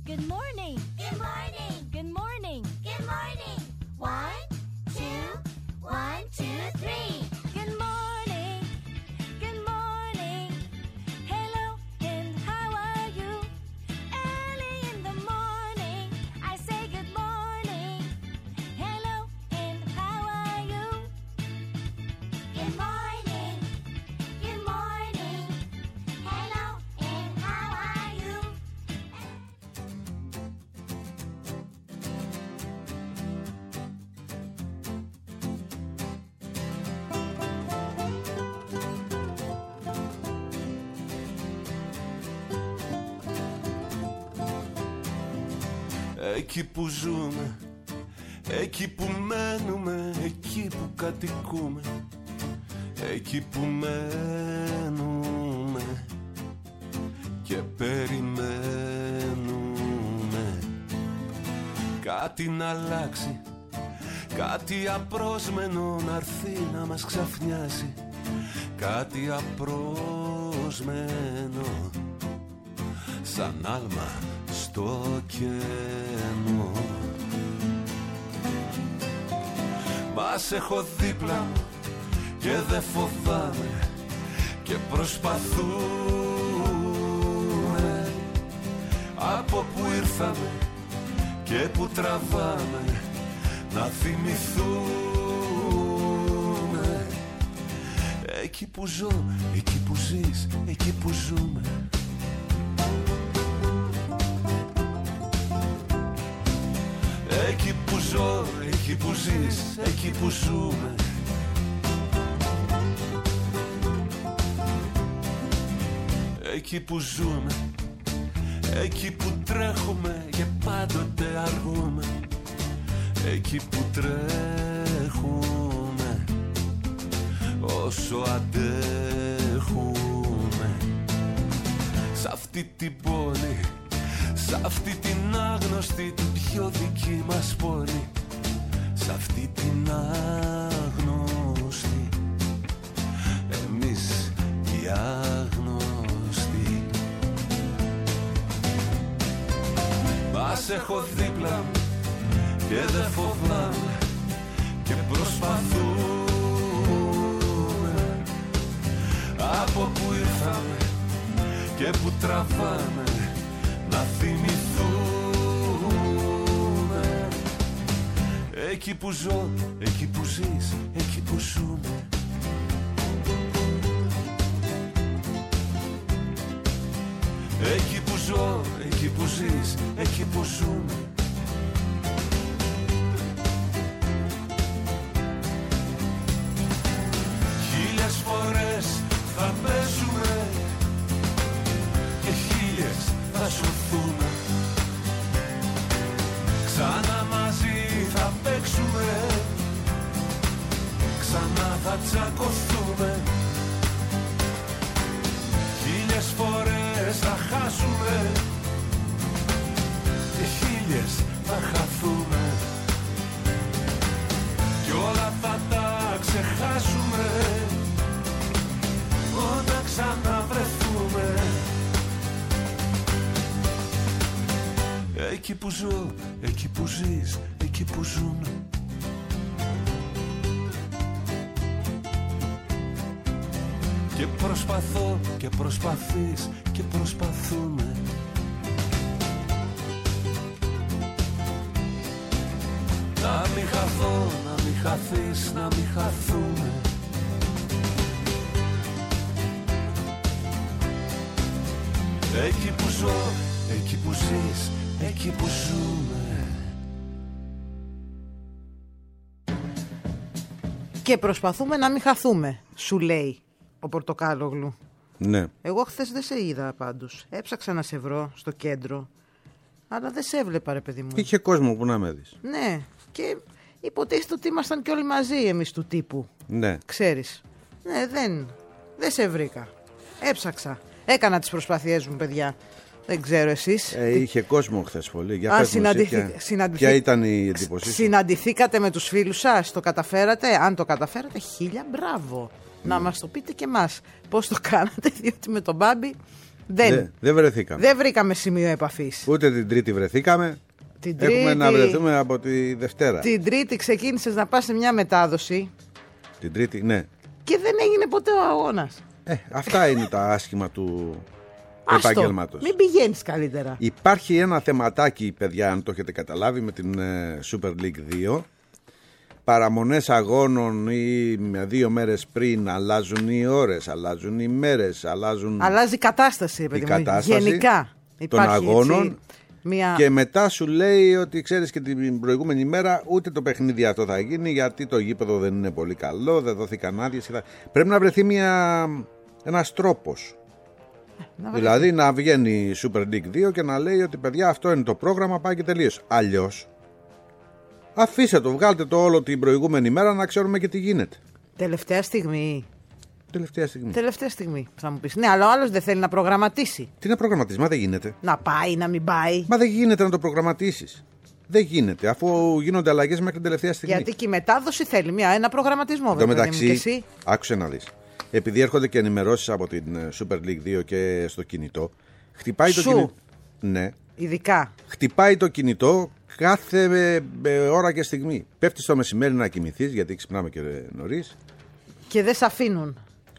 Good morning. Good morning. Good morning. Good morning. 1, 2, 1, 2, 3. Good morning. Good morning. Hello and how are you? Early in the morning, I say good morning. Hello and how are you? Good morning. Good morning. Hello and how are you? Εκεί που ζούμε, εκεί που μένουμε, εκεί που κατοικούμε, εκεί που μένουμε και περιμένουμε κάτι να αλλάξει, κάτι απρόσμενο να έρθει να μας ξαφνιάσει, κάτι απρόσμενο σαν άλμα στο κενό. Μας έχω δίπλα μου και δεν φοβάμαι και προσπαθούμε από που ήρθαμε και που τραβάμε να θυμηθούμε. Εκεί που ζω, εκεί που ζεις, εκεί που ζούμε. Εκεί που ζω, εκεί που ζεις, εκεί που ζούμε. Εκεί που ζούμε, εκεί που τρέχουμε και πάντοτε αργούμε. Εκεί που τρέχουμε όσο αντέχουμε. Σ' αυτή την πόλη, σ' αυτή την άγνωστη, την πιο δική μας πόλη, σ' αυτή την άγνωστη, εμείς οι άγνωστοι. Μας έχω δίπλα μου και δεν φοβάμαι και προσπαθούμε από που ήρθαμε και που τραβάμε να θυμηθούμε. Εκεί που ζω, εκεί που ζεις, εκεί που ζούμε. Εκεί που ζω, εκεί που ζεις, εκεί που ζούμε. Χίλιες φορές θα πέσουμε και χίλιες θα σωθούμε. Ξανά μαζί θα παίξουμε, ξανά θα τσακωθούμε. Χίλιες φορές θα χάσουμε και χίλιες θα χαθούμε. Κι όλα θα τα ξεχάσουμε όταν ξαναβρεθούμε. Εκεί που ζω, εκεί που ζεις, εκεί που ζούμε. Και προσπαθώ και προσπαθείς και προσπαθούμε. Να μην χαθώ, να μην χαθείς, να μην χαθούμε. Εκεί που ζω, εκεί που ζεις, εκεί που ζούμε. Και προσπαθούμε να μην χαθούμε, σου λέει ο Πορτοκάλογλου. Ναι. Εγώ χθες δεν σε είδα πάντως. Έψαξα να σε βρω στο κέντρο, αλλά δεν σε έβλεπα, ρε παιδί μου. Είχε κόσμο που να με δεις. Ναι, και υποτίθεται ότι ήμασταν κι όλοι μαζί εμείς του τύπου. Ναι. Ξέρεις. Ναι, δεν σε βρήκα. Έψαξα. Έκανα τις προσπάθειές μου, παιδιά. Δεν ξέρω εσείς. Είχε κόσμο χθες πολύ. Για πες μου εσύ, ποια ήταν η εντύπωσή σου? Συναντηθήκατε με τους φίλους σας, το καταφέρατε? Αν το καταφέρατε, 1000 μπράβο. Να μας το πείτε και εμάς πώς το κάνατε, διότι με τον Μπάμπη Δεν βρεθήκαμε. Δεν βρήκαμε σημείο επαφής. Ούτε την Τρίτη βρεθήκαμε. Έχουμε να βρεθούμε από τη Δευτέρα. Την Τρίτη ξεκίνησες να πας σε μια μετάδοση. Την Τρίτη, ναι. Και δεν έγινε ποτέ ο αγώνας. Αυτά είναι τα άσχημα του επαγγέλματος. Μην πηγαίνεις καλύτερα. Υπάρχει ένα θεματάκι, παιδιά, αν το έχετε καταλάβει, με την Super League 2. Παραμονές αγώνων ή 2 μέρες πριν αλλάζουν οι ώρες, αλλάζουν οι μέρες, αλλάζει η κατάσταση, γενικά των αγώνων. Και μετά σου λέει ότι ξέρεις και την προηγούμενη μέρα ούτε το παιχνίδι αυτό θα γίνει γιατί το γήπεδο δεν είναι πολύ καλό, δεν δόθηκαν άδειες. Πρέπει να βρεθεί ένας τρόπος. Δηλαδή να βγαίνει η Super League 2 και να λέει ότι παιδιά αυτό είναι το πρόγραμμα, πάει και τελείως. Αλλιώς αφήστε το, βγάλτε το όλο την προηγούμενη μέρα να ξέρουμε και τι γίνεται. Τελευταία στιγμή. Τελευταία στιγμή θα μου πεις. Ναι, αλλά ο άλλος δεν θέλει να προγραμματίσει. Τι να προγραμματίσει, μα δεν γίνεται. Να πάει, να μην πάει. Μα δεν γίνεται να το προγραμματίσεις. Δεν γίνεται, αφού γίνονται αλλαγές μέχρι την τελευταία στιγμή. Γιατί και η μετάδοση θέλει ένα προγραμματισμό. Εν τω μεταξύ, άκουσε να δεις. Επειδή έρχονται και ενημερώσεις από την Super League 2 και στο κινητό, χτυπάει το κινητό. Ναι. Ειδικά. Χτυπάει το κινητό κάθε ώρα και στιγμή. Πέφτεις το μεσημέρι να κοιμηθείς, γιατί ξυπνάμε και νωρίς. Και δεν σε αφήνουν.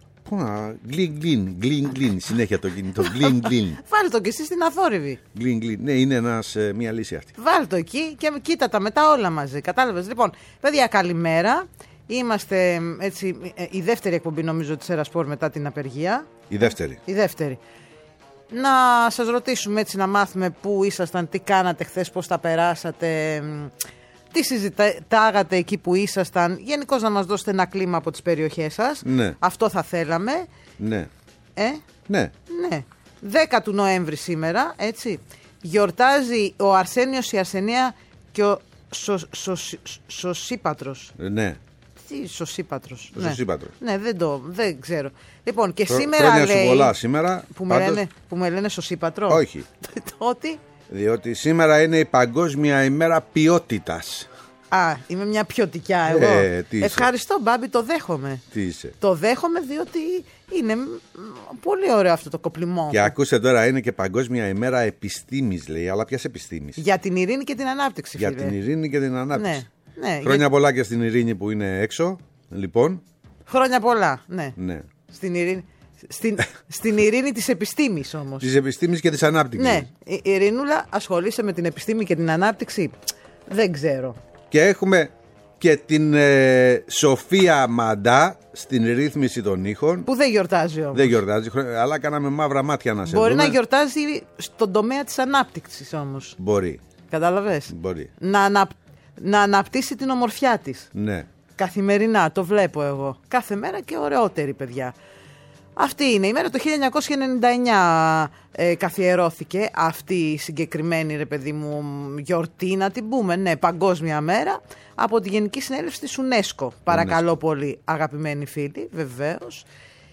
Γκλιν, συνέχεια το κινητό. Γκλιν. Βάλε το και εσύ στην αθόρυβη. Γκλιν. Ναι, είναι μια λύση αυτή. Βάλε το εκεί και κοίτα τα μετά όλα μαζί. Κατάλαβες. Λοιπόν, παιδιά, καλημέρα. Είμαστε έτσι, η δεύτερη εκπομπή νομίζω της Ερασπορ μετά την απεργία. Η δεύτερη. Να σας ρωτήσουμε έτσι, να μάθουμε πού ήσασταν, τι κάνατε χθες, πώς τα περάσατε, τι συζητάγατε εκεί που ήσασταν. Γενικώς να μας δώσετε ένα κλίμα από τις περιοχές σας. Ναι. Αυτό θα θέλαμε. Ναι. Ναι. 10 του Νοέμβρη σήμερα, έτσι. Γιορτάζει ο Αρσένιος, η Αρσενία και ο Σωσίπατρος. Ναι. Τι Σωσίπατρος. Ναι, δεν ξέρω. Λοιπόν, και σήμερα χρόνια λέει. Σου πολλά σήμερα. Που με λένε Σωσίπατρο. Όχι. Ότι. Διότι σήμερα είναι η Παγκόσμια ημέρα ποιότητας. Είμαι μια ποιοτικιά εγώ. Ευχαριστώ, Μπάμπη, το δέχομαι. Τι είσαι? Το δέχομαι διότι είναι πολύ ωραίο αυτό το κοπλιμό. Και ακούστε τώρα, είναι και Παγκόσμια ημέρα επιστήμης, λέει. Αλλά ποιας επιστήμης? Για την ειρήνη και την ανάπτυξη, φίλε. Για την ειρήνη και την ανάπτυξη. Ναι, χρόνια πολλά και στην ειρήνη που είναι έξω. Λοιπόν. Χρόνια πολλά, ναι. Στην ειρήνη. Στην ειρήνη της επιστήμης όμως. Της επιστήμης και της ανάπτυξης. Ναι, η Ειρηνούλα ασχολείσαι με την επιστήμη και την ανάπτυξη. Δεν ξέρω. Και έχουμε και την Σοφία Μαντά στην ρύθμιση των ήχων. Που δεν γιορτάζει όμως. Δεν γιορτάζει, αλλά κάναμε μαύρα μάτια να σε Μπορεί δούμε. να γιορτάζει στον τομέα της ανάπτυξης όμως. Μπορεί. Κατάλαβες. Μπορεί. Να αναπτύσσει την ομορφιά της. Ναι. Καθημερινά, το βλέπω εγώ. Κάθε μέρα και ωραιότερη, παιδιά. Αυτή είναι η μέρα. Το 1999 καθιερώθηκε αυτή η συγκεκριμένη, ρε παιδί μου, γιορτή, να την πούμε, ναι, παγκόσμια μέρα, από τη Γενική Συνέλευση της UNESCO. Παρακαλώ πολύ, αγαπημένοι φίλοι, βεβαίως.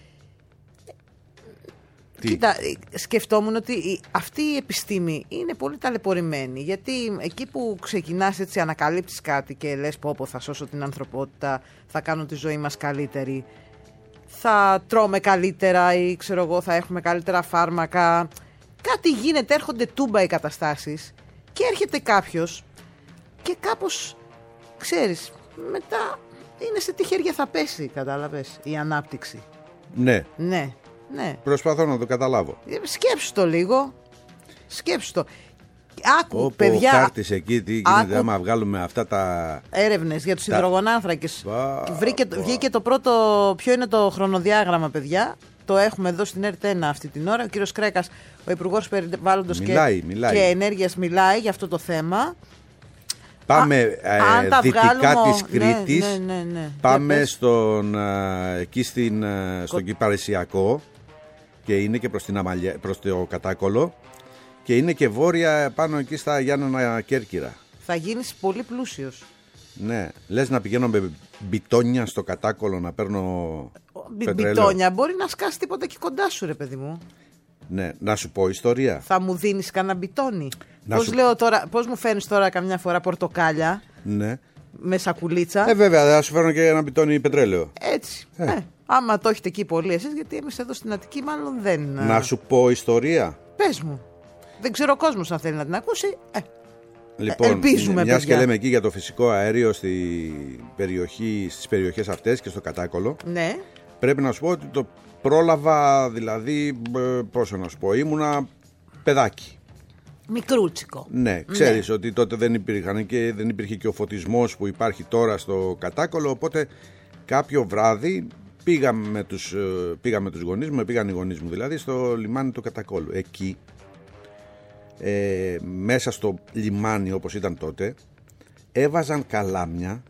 Κοίτα, σκεφτόμουν ότι αυτή η επιστήμη είναι πολύ ταλαιπωρημένη, γιατί εκεί που ξεκινάς έτσι, ανακαλύπτεις κάτι και λες πω θα σώσω την ανθρωπότητα, θα κάνω τη ζωή μας καλύτερη, θα τρώμε καλύτερα ή ξέρω εγώ θα έχουμε καλύτερα φάρμακα, κάτι γίνεται, έρχονται τούμπα οι καταστάσεις και έρχεται κάποιος και κάπως, ξέρεις, μετά είναι σε τι χέρια θα πέσει, κατάλαβες, η ανάπτυξη. Ναι. Προσπαθώ να το καταλάβω. Σκέψου το λίγο. Σκέψου το. Άκου, παιδιά. Ο χάρτης εκεί, τι γίνεται άμα βγάλουμε αυτά τα έρευνες για τους υδρογονάνθρακες. Βγήκε το πρώτο. Ποιο είναι το χρονοδιάγραμμα, παιδιά? Το έχουμε εδώ στην ΕΡΤ1 αυτή την ώρα. Ο κύριος Κρέκας, ο Υπουργός Περιβάλλοντος και Ενέργειας, μιλάει για αυτό το θέμα. Πάμε δυτικά της Κρήτης. Ναι. Πάμε εκεί στον Κυπαρισιακό και είναι και προς το Κατάκολο και είναι και βόρεια πάνω εκεί στα Γιάννενα Κέρκυρα. Θα γίνεις πολύ πλούσιος. Ναι, λες να πηγαίνω με μπιτόνια στο Κατάκολο να παίρνω πετρέλαιο. Μπιτόνια, μπορεί να σκάσει τίποτα και κοντά σου, ρε παιδί μου. Ναι, να σου πω ιστορία. Θα μου δίνεις κανένα μπιτόνι? Πώς μου φέρνεις τώρα καμιά φορά πορτοκάλια? Ναι. Με σακουλίτσα. Βέβαια, θα σου φέρνω και ένα μπιτόνι πετρέλαιο. Έτσι. Άμα το έχετε εκεί πολύ εσείς, γιατί εμείς εδώ στην Αττική μάλλον δεν. Να σου πω ιστορία. Πες μου. Δεν ξέρω ο κόσμος αν θέλει να την ακούσει. Λοιπόν, ελπίζουμε, μιας παιδιά. και λέμε εκεί για το φυσικό αέριο στις περιοχές αυτές και στο Κατάκολο. Ναι. Πρέπει να σου πω ότι το πρόλαβα, δηλαδή, πόσο να σου πω, ήμουνα παιδάκι. Μικρούτσικο. Ναι, ξέρεις ότι τότε δεν υπήρχε και ο φωτισμός που υπάρχει τώρα στο Κατάκολο, οπότε κάποιο βράδυ πήγαμε με τους γονείς μου, πήγαν οι γονείς μου δηλαδή, στο λιμάνι του Κατακόλου. Εκεί, μέσα στο λιμάνι όπως ήταν τότε, έβαζαν καλάμια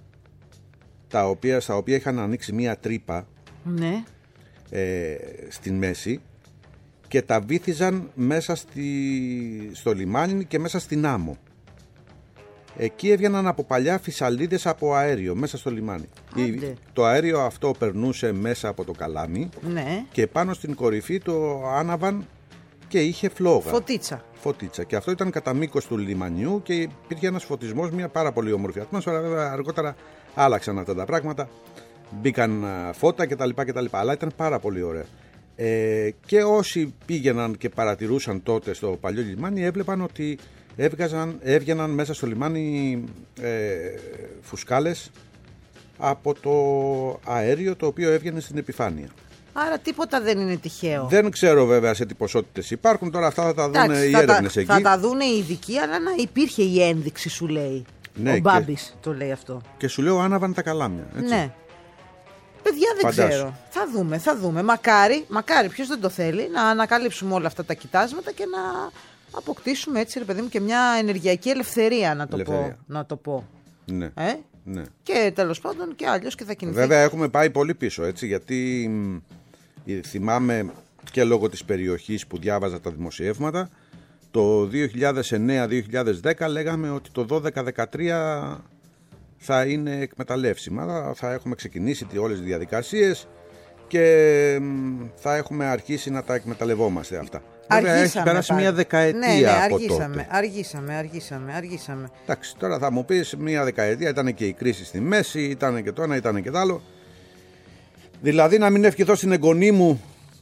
στα οποία είχαν ανοίξει μία τρύπα, Ναι. στην μέση, και τα βύθιζαν μέσα στο λιμάνι και μέσα στην άμμο. Εκεί έβγαιναν από παλιά φυσαλίδες από αέριο μέσα στο λιμάνι. Το αέριο αυτό περνούσε μέσα από το καλάμι, Ναι. και πάνω στην κορυφή το άναβαν και είχε φλόγα. Φωτίτσα. Και αυτό ήταν κατά μήκος του λιμανιού και υπήρχε ένας φωτισμός, μια πάρα πολύ όμορφη ατμόσφαιρα. Βέβαια αργότερα άλλαξαν αυτά τα πράγματα. Μπήκαν φώτα κτλ. Αλλά ήταν πάρα πολύ ωραία. Και όσοι πήγαιναν και παρατηρούσαν τότε στο παλιό λιμάνι, έβλεπαν ότι έβγαιναν μέσα στο λιμάνι φουσκάλες από το αέριο το οποίο έβγαινε στην επιφάνεια. Άρα τίποτα δεν είναι τυχαίο. Δεν ξέρω βέβαια σε τι ποσότητες υπάρχουν, τώρα αυτά θα τα δουν οι έρευνες εκεί. Θα τα δουν οι ειδικοί, αλλά να υπήρχε η ένδειξη, σου λέει. Ναι, ο Μπάμπης το λέει αυτό. Και σου λέω άναβαν τα καλάμια. Έτσι. Ναι. Παιδιά, δεν ξέρω. Θα δούμε. Μακάρι, ποιος δεν το θέλει, να ανακαλύψουμε όλα αυτά τα κοιτάσματα και να αποκτήσουμε έτσι, ρε παιδί μου, και μια ενεργειακή ελευθερία, να το πω. Ναι. Ναι. Και τέλος πάντων και αλλιώς και θα κινηθεί. Βέβαια έχουμε πάει πολύ πίσω, έτσι, γιατί θυμάμαι και λόγω της περιοχής που διάβαζα τα δημοσιεύματα, το 2009-2010 λέγαμε ότι το 12-13 θα είναι εκμεταλλεύσιμα, θα έχουμε ξεκινήσει όλες τις διαδικασίες και θα έχουμε αρχίσει να τα εκμεταλλευόμαστε αυτά. Βέβαια έχει περάσει μια δεκαετία από τότε. Αργήσαμε. Εντάξει, τώρα θα μου πεις μια δεκαετία, ήταν και η κρίση στη μέση, ήταν και το ένα, ήταν και το άλλο. Δηλαδή να μην ευχηθώ στην εγγονή μου.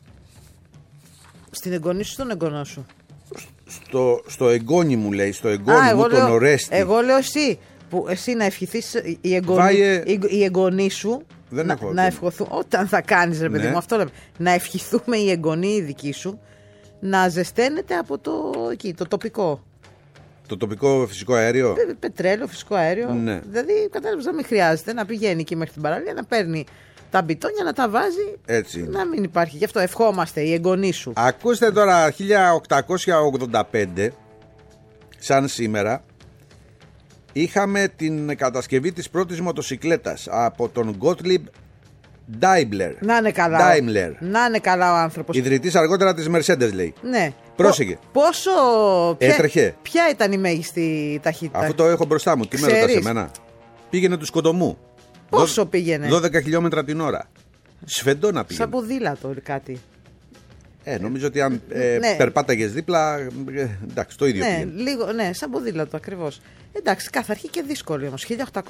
Στην εγγονή σου, στον εγγονό σου. Στο εγγόνι μου λέει, στο εγγόνι μου, τον Ορέστη. Εγώ λέω εσύ να ευχηθείς η εγγονή σου. Να ευχηθούν, όταν θα κάνεις, ρε παιδί μου, αυτό λέμε. Να ευχηθούμε η εγγονή η δική σου να ζεσταίνεται από το τοπικό. Το τοπικό φυσικό αέριο. Πετρέλαιο, φυσικό αέριο. Ναι. Δηλαδή, κατάλαβες, να μην χρειάζεται να πηγαίνει εκεί μέχρι την παραλία, να παίρνει τα μπιτόνια, να τα βάζει. Έτσι. Να μην υπάρχει. Γι' αυτό ευχόμαστε η εγγονή σου. Ακούστε τώρα, 1885, σαν σήμερα, είχαμε την κατασκευή της πρώτης μοτοσικλέτας από τον Gottlieb Daimler. Να είναι καλά. Daimler. Να είναι καλά ο άνθρωπος. Ιδρυτής αργότερα της Mercedes, λέει. Ναι. Πρόσεχε. Έτρεχε. Ποια ήταν η μέγιστη ταχύτητα? Αυτό το έχω μπροστά μου. Τι με ρωτάς εμένα? Πήγαινε του Σκοτωμού. Πόσο πήγαινε? 12 χιλιόμετρα την ώρα. Σφεντόνα πήγαινε. Σαν ποδήλατο ή κάτι. Νομίζω ότι αν περπάταγες δίπλα, εντάξει, το ίδιο πήγαινε. Λίγο, ναι, σαν ποδήλατο ακριβώς. Εντάξει, καθαρχή και δύσκολη όμως.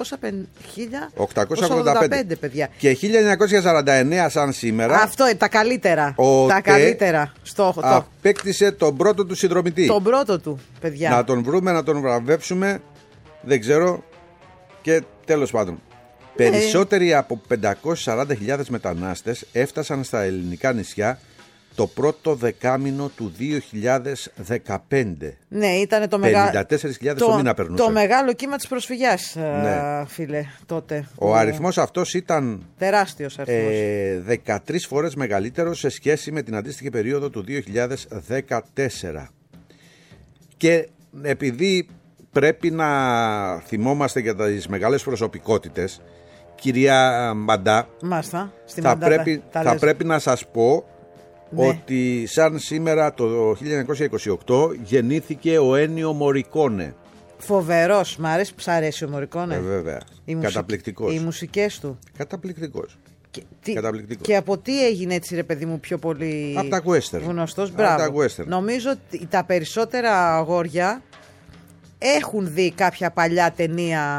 1885, παιδιά. Και 1949 σαν σήμερα. Αυτό είναι τα καλύτερα. Τα καλύτερα. Απέκτησε τον πρώτο του συνδρομητή. Τον πρώτο του, παιδιά. Να τον βρούμε, να τον βραβεύσουμε. Δεν ξέρω. Και τέλος πάντων. Περισσότεροι από 540.000 μετανάστες έφτασαν στα ελληνικά νησιά το πρώτο δεκάμηνο του 2015. Ναι, ήταν το 54.000 το μήνα περνούσε. Το μεγάλο κύμα της προσφυγιάς, φίλε, τότε. Ο αριθμός αυτός ήταν τεράστιος αριθμός. 13 φορές μεγαλύτερος σε σχέση με την αντίστοιχη περίοδο του 2014. Και επειδή πρέπει να θυμόμαστε για τις μεγάλες προσωπικότητες, κυρία Μαντά, θα πρέπει να σας πω, ναι, ότι σαν σήμερα το 1928 γεννήθηκε ο Ένιο Μορικόνε. Φοβερός, μ' αρέσει ο Μορικόνε. Βέβαια, καταπληκτικός. Οι μουσικές του. Καταπληκτικός. Και από τι έγινε έτσι, ρε παιδί μου, πιο πολύ από τα western. Γνωστός? Μπράβο. Νομίζω ότι τα περισσότερα αγόρια έχουν δει κάποια παλιά ταινία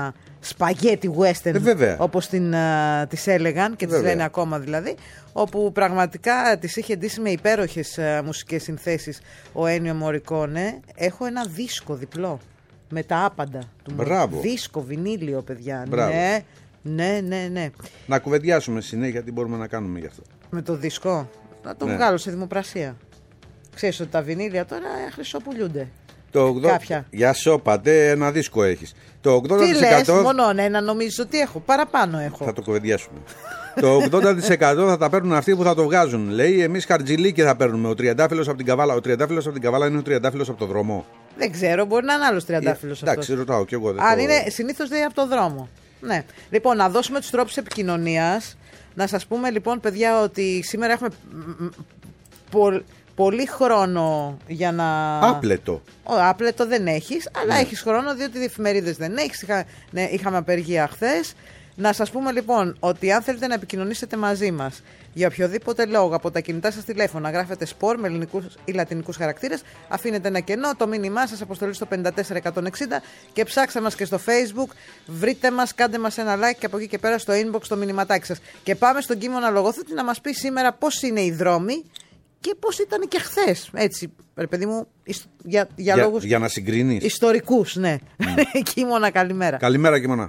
σπαγέτι western, όπως τις έλεγαν και τις λένε ακόμα δηλαδή, όπου πραγματικά τις είχε ντύσει με υπέροχες μουσικές συνθέσεις ο Ένιο Μωρικόνε. Έχω ένα δίσκο διπλό με τα άπαντα του. Μπράβο. Δίσκο, βινίλιο, παιδιά. Μπράβο. Ναι. Να κουβεντιάσουμε συνέχεια τι μπορούμε να κάνουμε γι' αυτό. Με το δίσκο να το βγάλω σε δημοπρασία. Ξέρεις ότι τα βινίλια τώρα χρυσοπουλιούνται. Κάποια. Για σώπατε, ένα δίσκο έχεις. Το 80%. Τι λες, μόνο ένα νομίζεις ότι έχω? Παραπάνω έχω. Θα το κουβεντιάσουμε. Το 80% θα τα παίρνουν αυτοί που θα το βγάζουν. Λέει, εμείς χαρτζηλίκι θα παίρνουμε. Ο τριαντάφυλλος από την Καβάλα. Ο τριαντάφυλλος από την Καβάλα είναι ο τριαντάφυλλος από το δρόμο. Δεν ξέρω, μπορεί να είναι άλλος τριαντάφυλλος αυτός. Εντάξει, ρωτάω κι εγώ. Αν είναι, συνήθως λέει από το δρόμο. Ναι. Λοιπόν, να δώσουμε τους τρόπους επικοινωνίας. Να σας πούμε λοιπόν, παιδιά, ότι σήμερα έχουμε πολύ χρόνο για να... Άπλετο. Άπλετο δεν έχεις, αλλά έχεις χρόνο διότι οι εφημερίδες δεν έχεις. Είχαμε απεργία χθες. Να σας πούμε λοιπόν ότι αν θέλετε να επικοινωνήσετε μαζί μας για οποιοδήποτε λόγο από τα κινητά σας τηλέφωνα, γράφετε σπορ με ελληνικούς ή λατινικούς χαρακτήρες, αφήνετε ένα κενό, το μήνυμά σας αποστολή στο 54160 και ψάξτε μας και στο Facebook, βρείτε μας, κάντε μας ένα like και από εκεί και πέρα στο inbox το μηνυματάκι σας. Και πάμε στον Κίμωνα Λογόθετη να μας πει σήμερα πώς είναι οι δρόμοι και πώς ήταν και χθες. Έτσι, ρε παιδί μου, για λόγους. Για να συγκρίνεις. Ιστορικούς, ναι. Κίμωνα, καλημέρα. Καλημέρα, Κίμωνα.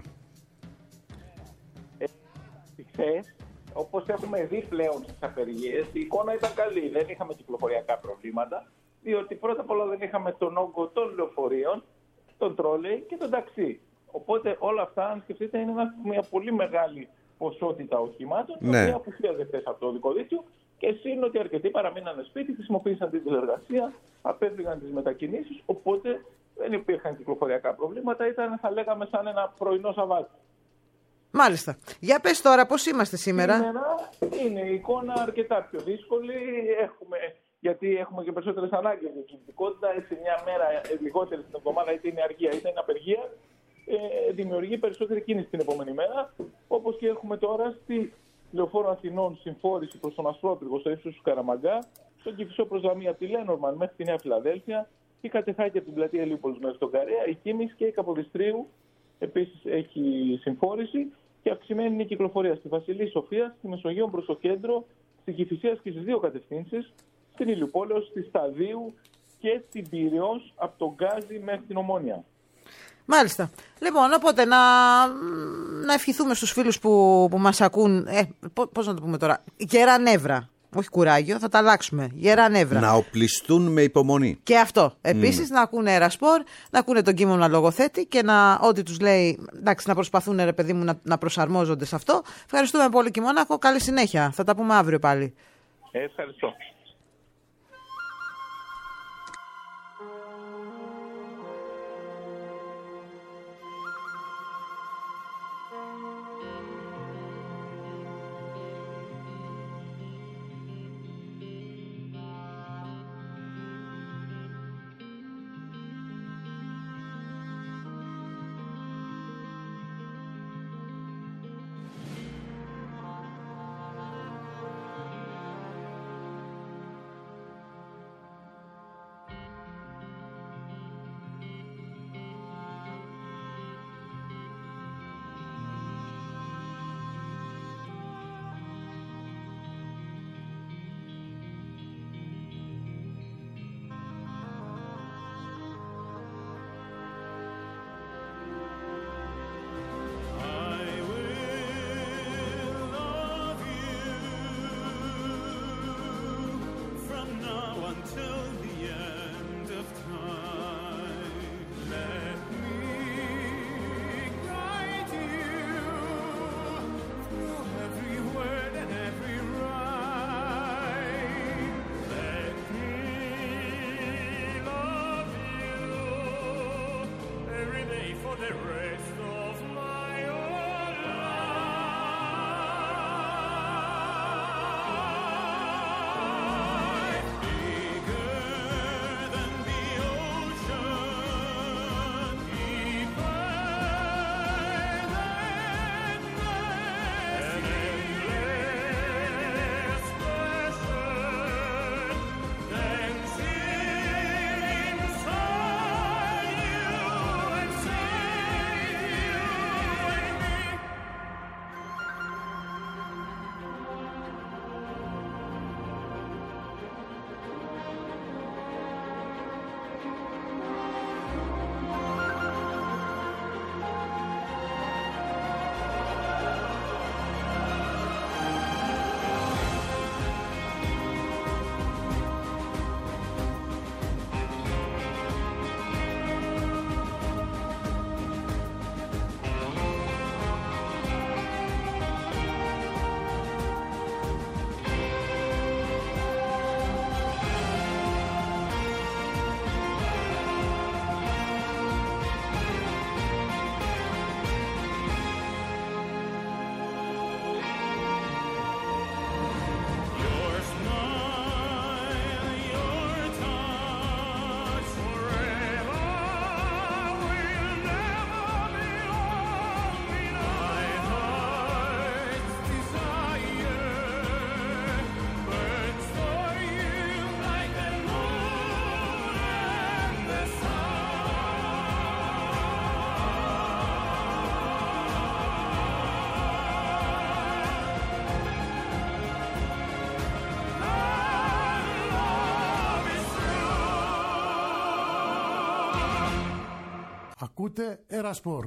Χθες, όπως έχουμε δει πλέον στις απεργίες, η εικόνα ήταν καλή. Δεν είχαμε κυκλοφοριακά προβλήματα, διότι πρώτα απ' όλα δεν είχαμε τον όγκο των λεωφορείων, τον τρόλεϊ και τον ταξί. Οπότε όλα αυτά, αν σκεφτείτε, είναι μια πολύ μεγάλη ποσότητα οχημάτων, τα οποία απουσίαζε χθες από το οδικό δίκτυο και σύν ότι αρκετοί παραμείνανε σπίτι, χρησιμοποίησαν την τηλεργασία, απέφυγαν τις μετακινήσεις, οπότε δεν υπήρχαν κυκλοφοριακά προβλήματα, ήταν, θα λέγαμε, σαν ένα πρωινό Σαββάτο. Μάλιστα. Για πες τώρα, πώς είμαστε σήμερα? Σήμερα είναι η εικόνα αρκετά πιο δύσκολη, γιατί έχουμε και περισσότερες ανάγκες για κινητικότητα. Έτσι, μια μέρα λιγότερη στην εβδομάδα, είτε είναι αργία είτε είναι απεργία, δημιουργεί περισσότερη κίνηση την επόμενη μέρα. Όπως και έχουμε τώρα στη Λεωφόρο Αθηνών συμφόρηση προς τον Ασπρόπυργο στο ύψος του Καραμαγκά, στον Κηφισό προς Λαμία από τη Λένορμαν μέχρι τη Νέα Φιλαδέλφια, η Κατεχάκη από την πλατεία Ηλιούπολης μέχρι τον Καρέα, η Κίμης και η Καποδιστρίου επίσης έχει συμφόρηση. Και αυξημένη είναι η κυκλοφορία στη Βασιλή Σοφία, στη Μεσογείο προς το κέντρο, στην Κηφισίας και στις δύο κατευθύνσεις, στην Ηλιουπόλεω, στη Σταδίου και στην Πειραιώς από τον Γκάζι μέχρι την Ομόνια. Μάλιστα. Λοιπόν, οπότε να ευχηθούμε στους φίλους που μας ακούν, πώς να το πούμε τώρα, γερά νεύρα. Όχι κουράγιο, θα τα αλλάξουμε. Γερά νεύρα. Να οπλιστούν με υπομονή. Και αυτό. Επίσης να ακούνε Ερασπορ, να ακούνε τον Κίμωνα Λογοθέτη και ό,τι τους λέει, εντάξει, να προσπαθούν, ρε παιδί μου, να προσαρμόζονται σε αυτό. Ευχαριστούμε πολύ, Κιμώνακο. Καλή συνέχεια. Θα τα πούμε αύριο πάλι. Ευχαριστώ. Ακούτε Ερασπορ.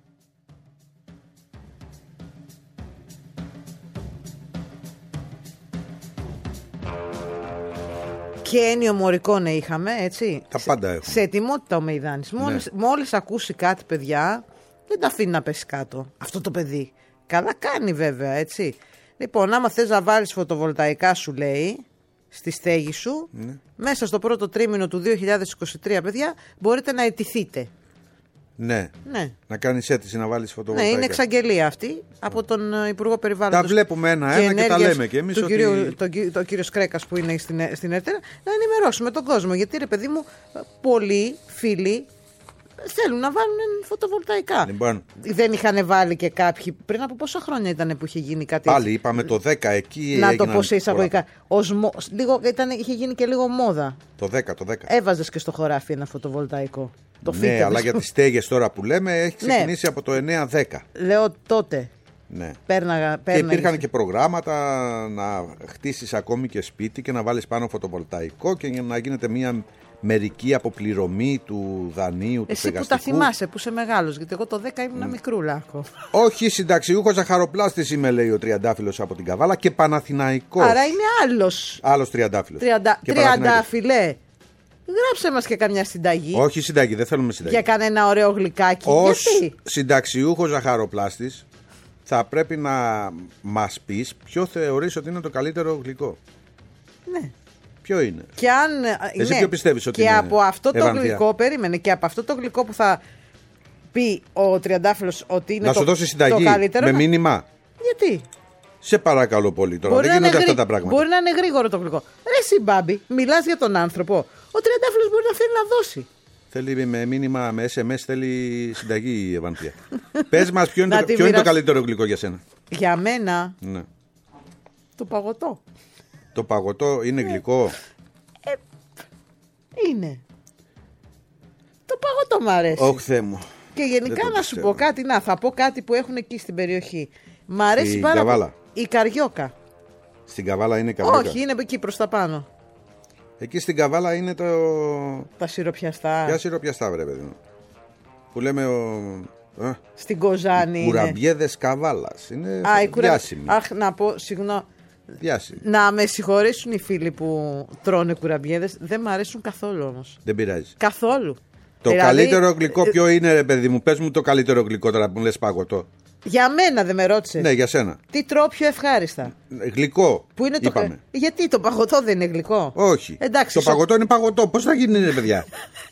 Και Ένιο Μωρικόνε είχαμε, έτσι. Τα πάντα έχουμε. Σε ετοιμότητα ο Μεϊδάνης. Μόλις ακούσει κάτι, παιδιά, δεν τα αφήνει να πέσει κάτω. Αυτό το παιδί. Καλά κάνει βέβαια, έτσι. Λοιπόν, άμα θες να βάλεις φωτοβολταϊκά, σου λέει, στη στέγη σου, μέσα στο πρώτο τρίμηνο του 2023, παιδιά, μπορείτε να αιτηθείτε. Ναι. Ναι. Να κάνεις αίτηση να βάλεις φωτοβολταϊκά. Ναι, είναι εξαγγελία αυτή από τον Υπουργό Περιβάλλοντος. Τα βλέπουμε ένα-ένα και τα λέμε και εμείς. Το κύριο Σκρέκας που είναι στην ΕΡΤΕΡΑ, να ενημερώσουμε τον κόσμο. Γιατί ρε παιδί μου, πολλοί φίλοι θέλουν να βάλουν φωτοβολταϊκά. Λοιπόν. Δεν είχαν βάλει και κάποιοι. Πριν από πόσα χρόνια ήταν που είχε γίνει κάτι πάλι έτσι. Είπαμε το 10 εκεί. Να το πω σε εισαγωγικά. Είχε γίνει και λίγο μόδα. Το 10. Έβαζες και στο χωράφι ένα φωτοβολταϊκό. Ναι, αλλά για τις στέγες τώρα που λέμε έχει ξεκινήσει από το 9-10. Λέω τότε. Ναι. Πέρναγα. Και υπήρχαν και προγράμματα να χτίσεις ακόμη και σπίτι και να βάλεις πάνω φωτοβολταϊκό και να γίνεται μια μερική αποπληρωμή του δανείου, του εσύ στεγαστικού. Που τα θυμάσαι, που είσαι μεγάλος, γιατί εγώ το 10 ήμουν μικρούλα. Όχι, συνταξιούχος ζαχαροπλάστης είμαι, λέει ο Τριαντάφυλλος από την Καβάλα, και Παναθηναϊκός. Άρα είναι άλλος. Άλλος Τριαντάφυλλος. Τριαντάφυλλε. Γράψε μας και καμιά συνταγή. Όχι συνταγή, δεν θέλουμε συνταγή. Για κανένα ωραίο γλυκάκι. Ως γιατί? συνταξιούχος ζαχαροπλάστης θα πρέπει να μας πεις ποιο θεωρείς ότι είναι το καλύτερο γλυκό. Ναι. Ποιο είναι? Και αν, εσύ ποιο πιστεύεις ότι και είναι? Από αυτό το Ευανθία. γλυκό, περίμενε, και από αυτό το γλυκό που θα πει ο Τριαντάφυλλος ότι είναι να σου δώσει συνταγή το καλύτερο. με μήνυμα. Γιατί? Σε παρακαλώ πολύ τώρα. Δεν γίνονται αυτά τα πράγματα. Μπορεί να είναι γρήγορο το γλυκό. Ρε εσύ Μπάμπη, μιλάς για τον άνθρωπο. Ο Τριαντάφυλλος μπορεί να θέλει να δώσει. Θέλει με μήνυμα, με SMS, θέλει συνταγή η Ευανθία. Πες μας ποιο είναι το καλύτερο γλυκό για σένα. Για μένα. Ναι. Το παγωτό. Το παγωτό είναι γλυκό. Είναι. Το παγωτό μ' αρέσει. Όχι, Θεέ μου. Και γενικά να σου πω κάτι, θα πω κάτι που έχουν εκεί στην περιοχή. Μ' αρέσει πάρα πολύ. Η καριόκα. Στην Καβάλα είναι καριόκα? Όχι, είναι εκεί προς τα πάνω. Εκεί στην Καβάλα είναι το... τα σιροπιαστά. Ποια σιροπιαστά, βρε παιδί μου? Που λέμε στην Κοζάνη. Οι κουραμπιέδες Καβάλας. Είναι διάσημοι. Αχ, να πω, συγγνώμη. Διάσημοι. Να με συγχωρήσουν οι φίλοι που τρώνε κουραμπιέδες. Δεν μ' αρέσουν καθόλου όμως. Δεν πειράζει. Καθόλου. Το καλύτερο γλυκό ποιο είναι, ρε παιδί μου? Πες μου το καλύτερο γλυκό τώρα που μου λες παγωτό. Για μένα δεν με ρώτησες. Ναι, για σένα. Τι τρώω πιο ευχάριστα? Γλυκό. Που είναι είπαμε. Γιατί το παγωτό δεν είναι γλυκό? Όχι. Εντάξει, το παγωτό είναι παγωτό. Πώς θα γίνει, ρε παιδιά?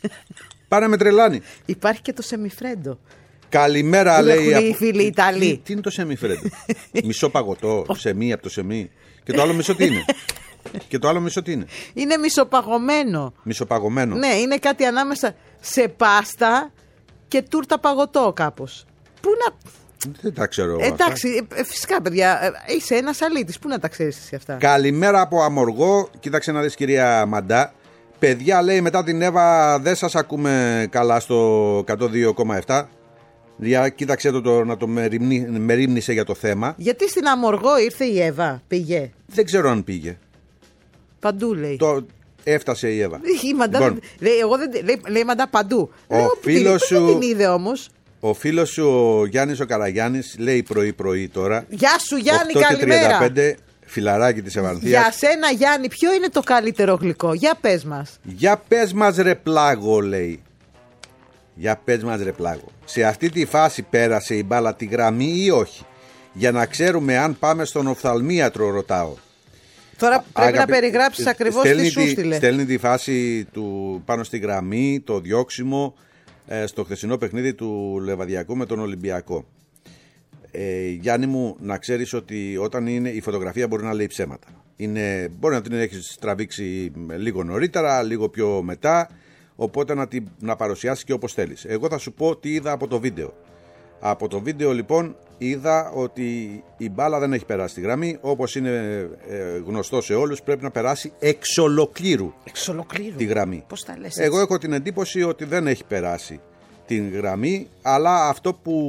Πάνε με τρελάνει. Υπάρχει και το σεμιφρέντο. Καλημέρα, λέει. Οι φίλοι Ιταλοί. Τι είναι το σεμιφρέντο? Μισό παγωτό, σεμί από το σεμί. Και το άλλο μισό τι είναι? Και το άλλο μισό τι είναι? Είναι μισοπαγωμένο. Μισοπαγωμένο. Ναι, είναι κάτι ανάμεσα σε πάστα και τούρτα παγωτό κάπως. Πού να... Δεν τα ξέρω. Εντάξει, φυσικά παιδιά, είσαι ένας αλήτης. Πού να τα ξέρεις εσύ αυτά? Καλημέρα από Αμοργό. Κοίταξε να δεις, κυρία Μαντά. Παιδιά, λέει, μετά την Εύα δεν σας ακούμε καλά στο 102,7. Κοίταξε το να το μερίμνησε για το θέμα. Γιατί στην Αμοργό ήρθε η Εύα? Πήγε? Δεν ξέρω αν πήγε. Παντού λέει. Έφτασε η Εύα. Η Μαντά, λοιπόν, λέει Μαντά παντού. Ο φίλος σου... Δεν την είδε όμως. Ο φίλος σου ο Γιάννης ο Καραγιάννης λέει πρωί τώρα. Γεια σου Γιάννη, καλημέρα. 8:35, φιλαράκι της Ευανθίας. Για σένα Γιάννη, ποιο είναι το καλύτερο γλυκό? Για πες μας. Για πες μας ρε πλάγο, λέει. Για πες μας ρε πλάγο. Σε αυτή τη φάση πέρασε η μπάλα τη γραμμή ή όχι? Για να ξέρουμε αν πάμε στον οφθαλμίατρο, ρωτάω. Τώρα πρέπει να περιγράψεις ακριβώς τι σου στείλε. Στέλνει τη φάση του πάνω στη γραμμή, το διώξιμο στο χθεσινό παιχνίδι του Λεβαδιακού με τον Ολυμπιακό. Γιάννη μου, να ξέρεις ότι όταν είναι η φωτογραφία μπορεί να λέει ψέματα. Μπορεί να την έχεις τραβήξει λίγο νωρίτερα, λίγο πιο μετά, οπότε να παρουσιάσεις και όπως θέλεις. Εγώ θα σου πω τι είδα από το βίντεο. Από το βίντεο λοιπόν είδα ότι η μπάλα δεν έχει περάσει τη γραμμή. Όπως είναι γνωστό σε όλους, πρέπει να περάσει εξ ολοκλήρου τη γραμμή. Πώς τα λες έτσι? Εγώ έχω την εντύπωση ότι δεν έχει περάσει την γραμμή, αλλά αυτό που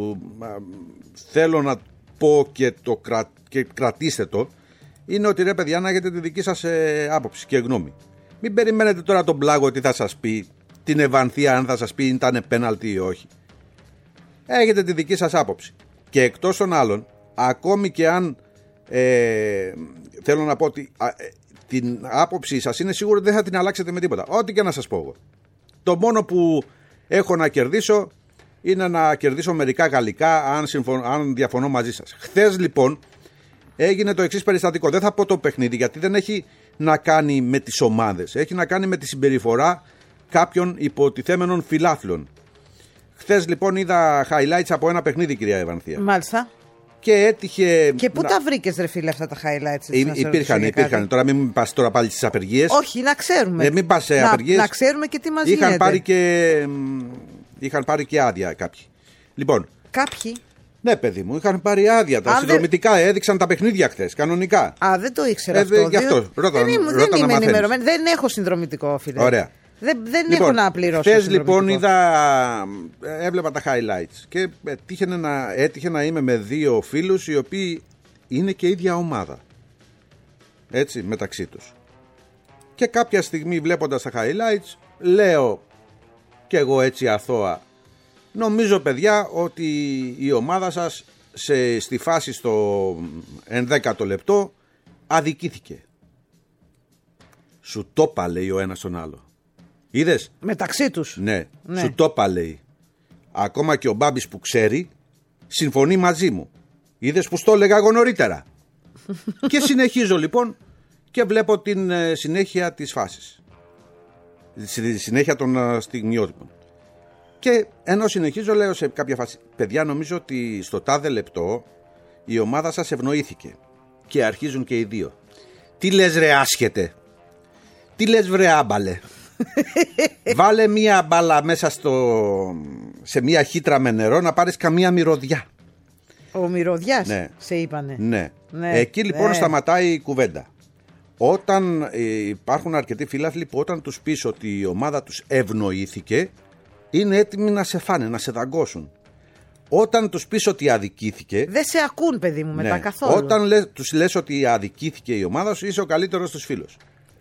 θέλω να πω και κρατήστε το, είναι ότι ρε παιδιά, να έχετε τη δική σας άποψη και γνώμη. Μην περιμένετε τώρα τον πλάγο τι θα σας πει, την Ευανθία αν θα σας πει ήταν πέναλτι ή όχι. Έχετε τη δική σας άποψη. Και εκτός των άλλων, ακόμη και αν θέλω να πω ότι την άποψή σας είναι σίγουρο ότι δεν θα την αλλάξετε με τίποτα. Ό,τι και να σας πω εγώ. Το μόνο που έχω να κερδίσω είναι να κερδίσω μερικά γαλλικά αν διαφωνώ μαζί σας. Χθες λοιπόν έγινε το εξής περιστατικό. Δεν θα πω το παιχνίδι γιατί δεν έχει να κάνει με τις ομάδες. Έχει να κάνει με τη συμπεριφορά κάποιων υποτιθέμενων φιλάθλων. Χθες λοιπόν είδα highlights από ένα παιχνίδι, κυρία Ευανθία. Μάλιστα. Και έτυχε. Και πού τα βρήκες, ρε φίλε, αυτά τα highlights? Υπήρχαν. Τώρα μην πας τώρα πάλι στις απεργίες. Όχι, να ξέρουμε. Μην πας σε απεργίες. Να ξέρουμε και τι μας γίνεται. Είχαν πάρει και άδεια κάποιοι. Λοιπόν. Κάποιοι. Ναι, παιδί μου, είχαν πάρει άδεια. Τα συνδρομητικά έδειξαν τα παιχνίδια χθες, κανονικά. Α, δεν το ήξερα αυτό. Γι' αυτό. Δεν είμαι ενημερωμένη. Δεν έχω συνδρομητικό, φίλε. Ωραία. Δεν έχω να πληρώσω. Χθες λοιπόν έβλεπα τα highlights και έτυχε να είμαι με δύο φίλους οι οποίοι είναι και ίδια ομάδα. Έτσι, μεταξύ τους. Και κάποια στιγμή βλέποντας τα highlights λέω και εγώ έτσι αθώα, νομίζω παιδιά ότι η ομάδα σας στη φάση στο 11ο λεπτό αδικήθηκε. Σου το είπα, λέει ο ένας τον άλλο. Είδες? Μεταξύ τους. Ναι. Σου το είπα, λέει. Ακόμα και ο Μπάμπης που ξέρει συμφωνεί μαζί μου. Είδες που στο έλεγα εγώ νωρίτερα. Και συνεχίζω λοιπόν και βλέπω την συνέχεια της φάσης. Στη συνέχεια των στιγμιότυπων. Και ενώ συνεχίζω λέω σε κάποια φάση, παιδιά, νομίζω ότι στο τάδε λεπτό η ομάδα σας ευνοήθηκε. Και αρχίζουν και οι δύο. Τι λες ρε άσχετε? Τι λες βρε άμπαλε? Βάλε μία μπάλα μέσα σε μία χύτρα με νερό να πάρεις καμία μυρωδιά. Ο μυρωδιάς σε είπανε. Ναι. Εκεί λοιπόν σταματάει η κουβέντα. Όταν υπάρχουν αρκετοί φίλαθλοι που όταν τους πεις ότι η ομάδα τους ευνοήθηκε, είναι έτοιμοι να σε φάνε, να σε δαγκώσουν. Όταν τους πεις ότι αδικήθηκε, δεν σε ακούν, παιδί μου, μετά καθόλου. Όταν τους λες ότι αδικήθηκε η ομάδα σου, είσαι ο καλύτερος τους φίλος.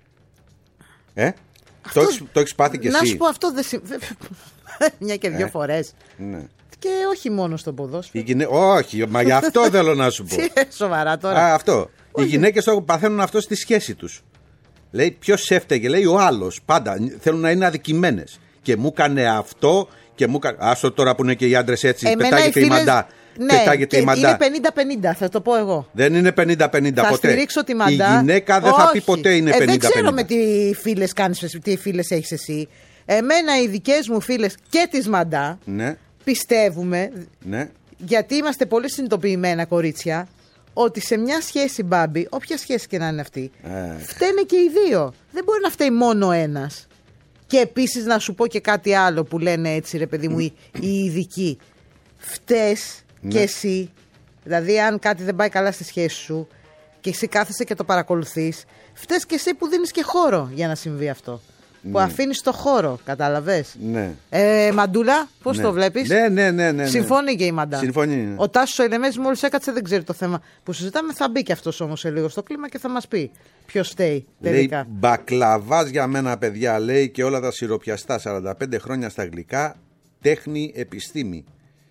Το έχεις πάθει και εσύ? Να σου πω, αυτό δεν μια και δύο φορές. Ναι. Και όχι μόνο στο ποδόσφαιρο. Όχι, μα γι' αυτό θέλω να σου πω. Σοβαρά τώρα. Αυτό. Οι γυναίκες το παθαίνουν αυτό στη σχέση τους. Λέει ποιος έφταιγε, λέει ο άλλος. Πάντα θέλουν να είναι αδικημένες. Και μου έκανε αυτό και μου έκανε. Άστο τώρα που είναι και οι άντρες έτσι. Πετάγεται η μαντά. Ναι, και είναι 50-50, θα το πω εγώ. Δεν είναι 50-50 θα ποτέ. Θα στηρίξω τη μαντά. Η γυναίκα δεν θα πει ποτέ είναι 50-50. Δεν ξέρω με τι φίλες κάνεις, τι φίλες έχεις εσύ. Εμένα οι δικές μου φίλες και της μαντά πιστεύουμε, γιατί είμαστε πολύ συνειδητοποιημένα κορίτσια, ότι σε μια σχέση, Μπάμπη, όποια σχέση και να είναι αυτή, φταίνε και οι δύο. Δεν μπορεί να φταίει μόνο ένας. Και επίσης να σου πω και κάτι άλλο που λένε έτσι, ρε παιδί μου, οι ειδικοί. Φταίς και εσύ, δηλαδή αν κάτι δεν πάει καλά στη σχέση σου και εσύ κάθεσαι και το παρακολουθείς, φταίς και εσύ που δίνεις και χώρο για να συμβεί αυτό. Που αφήνεις το χώρο, κατάλαβες. Μαντούλα, πώς το βλέπεις? Ναι. Συμφωνεί και η μαντά. Συμφωνεί. Ο Τάσος ο Ελεμέζης μόλις έκατσε, δεν ξέρει το θέμα που συζητάμε. Θα μπει και αυτός όμως σε λίγο στο κλίμα και θα μας πει ποιος φταίει τελικά. Λέει μπακλαβάς για μένα, παιδιά, λέει, και όλα τα σιροπιαστά 45 χρόνια στα γλυκά, τέχνη, επιστήμη.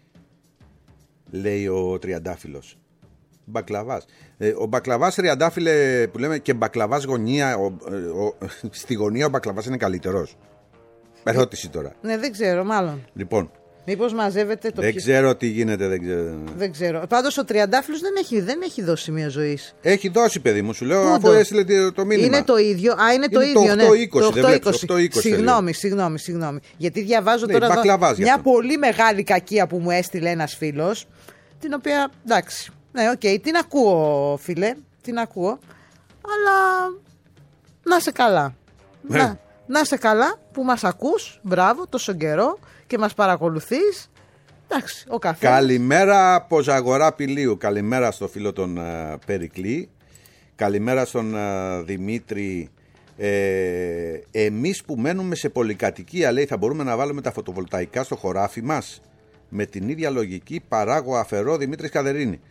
Λέει ο Τριαντάφυλλος. Μπακλαβάς. Ο μπακλαβάς, Τριαντάφυλλε, που λέμε, και μπακλαβάς γωνία. Στη γωνία ο μπακλαβάς είναι καλύτερος. Ερώτηση τώρα. Ναι, δεν ξέρω, μάλλον. Λοιπόν. Μήπως μαζεύεται το Δεν ξέρω τι γίνεται, δεν ξέρω. Πάντως ο Τριαντάφυλλος δεν έχει δώσει σημείο ζωής. Έχει δώσει, παιδί μου, σου λέω, αφού έστειλε το μήνυμα. Είναι το ίδιο. Είναι το ίδιο, ναι. Το 8-20. Συγγνώμη. Γιατί διαβάζω τώρα μια πολύ μεγάλη κακία που μου έστειλε ένας φίλος, την οποία, εντάξει, ναι, οκ, την ακούω, φίλε, την ακούω, αλλά να σε καλά. Να σε καλά που μας ακούς, μπράβο, τόσο καιρό και μας παρακολουθείς. Εντάξει, ο καθένας. Καλημέρα από Ζαγορά Πηλίου. Καλημέρα στο φίλο τον Περικλή. Καλημέρα στον Δημήτρη. Εμείς που μένουμε σε πολυκατοικία, λέει, θα μπορούμε να βάλουμε τα φωτοβολταϊκά στο χωράφι μας? Με την ίδια λογική παράγω αφαιρώ, Δημήτρης Καδερίνη.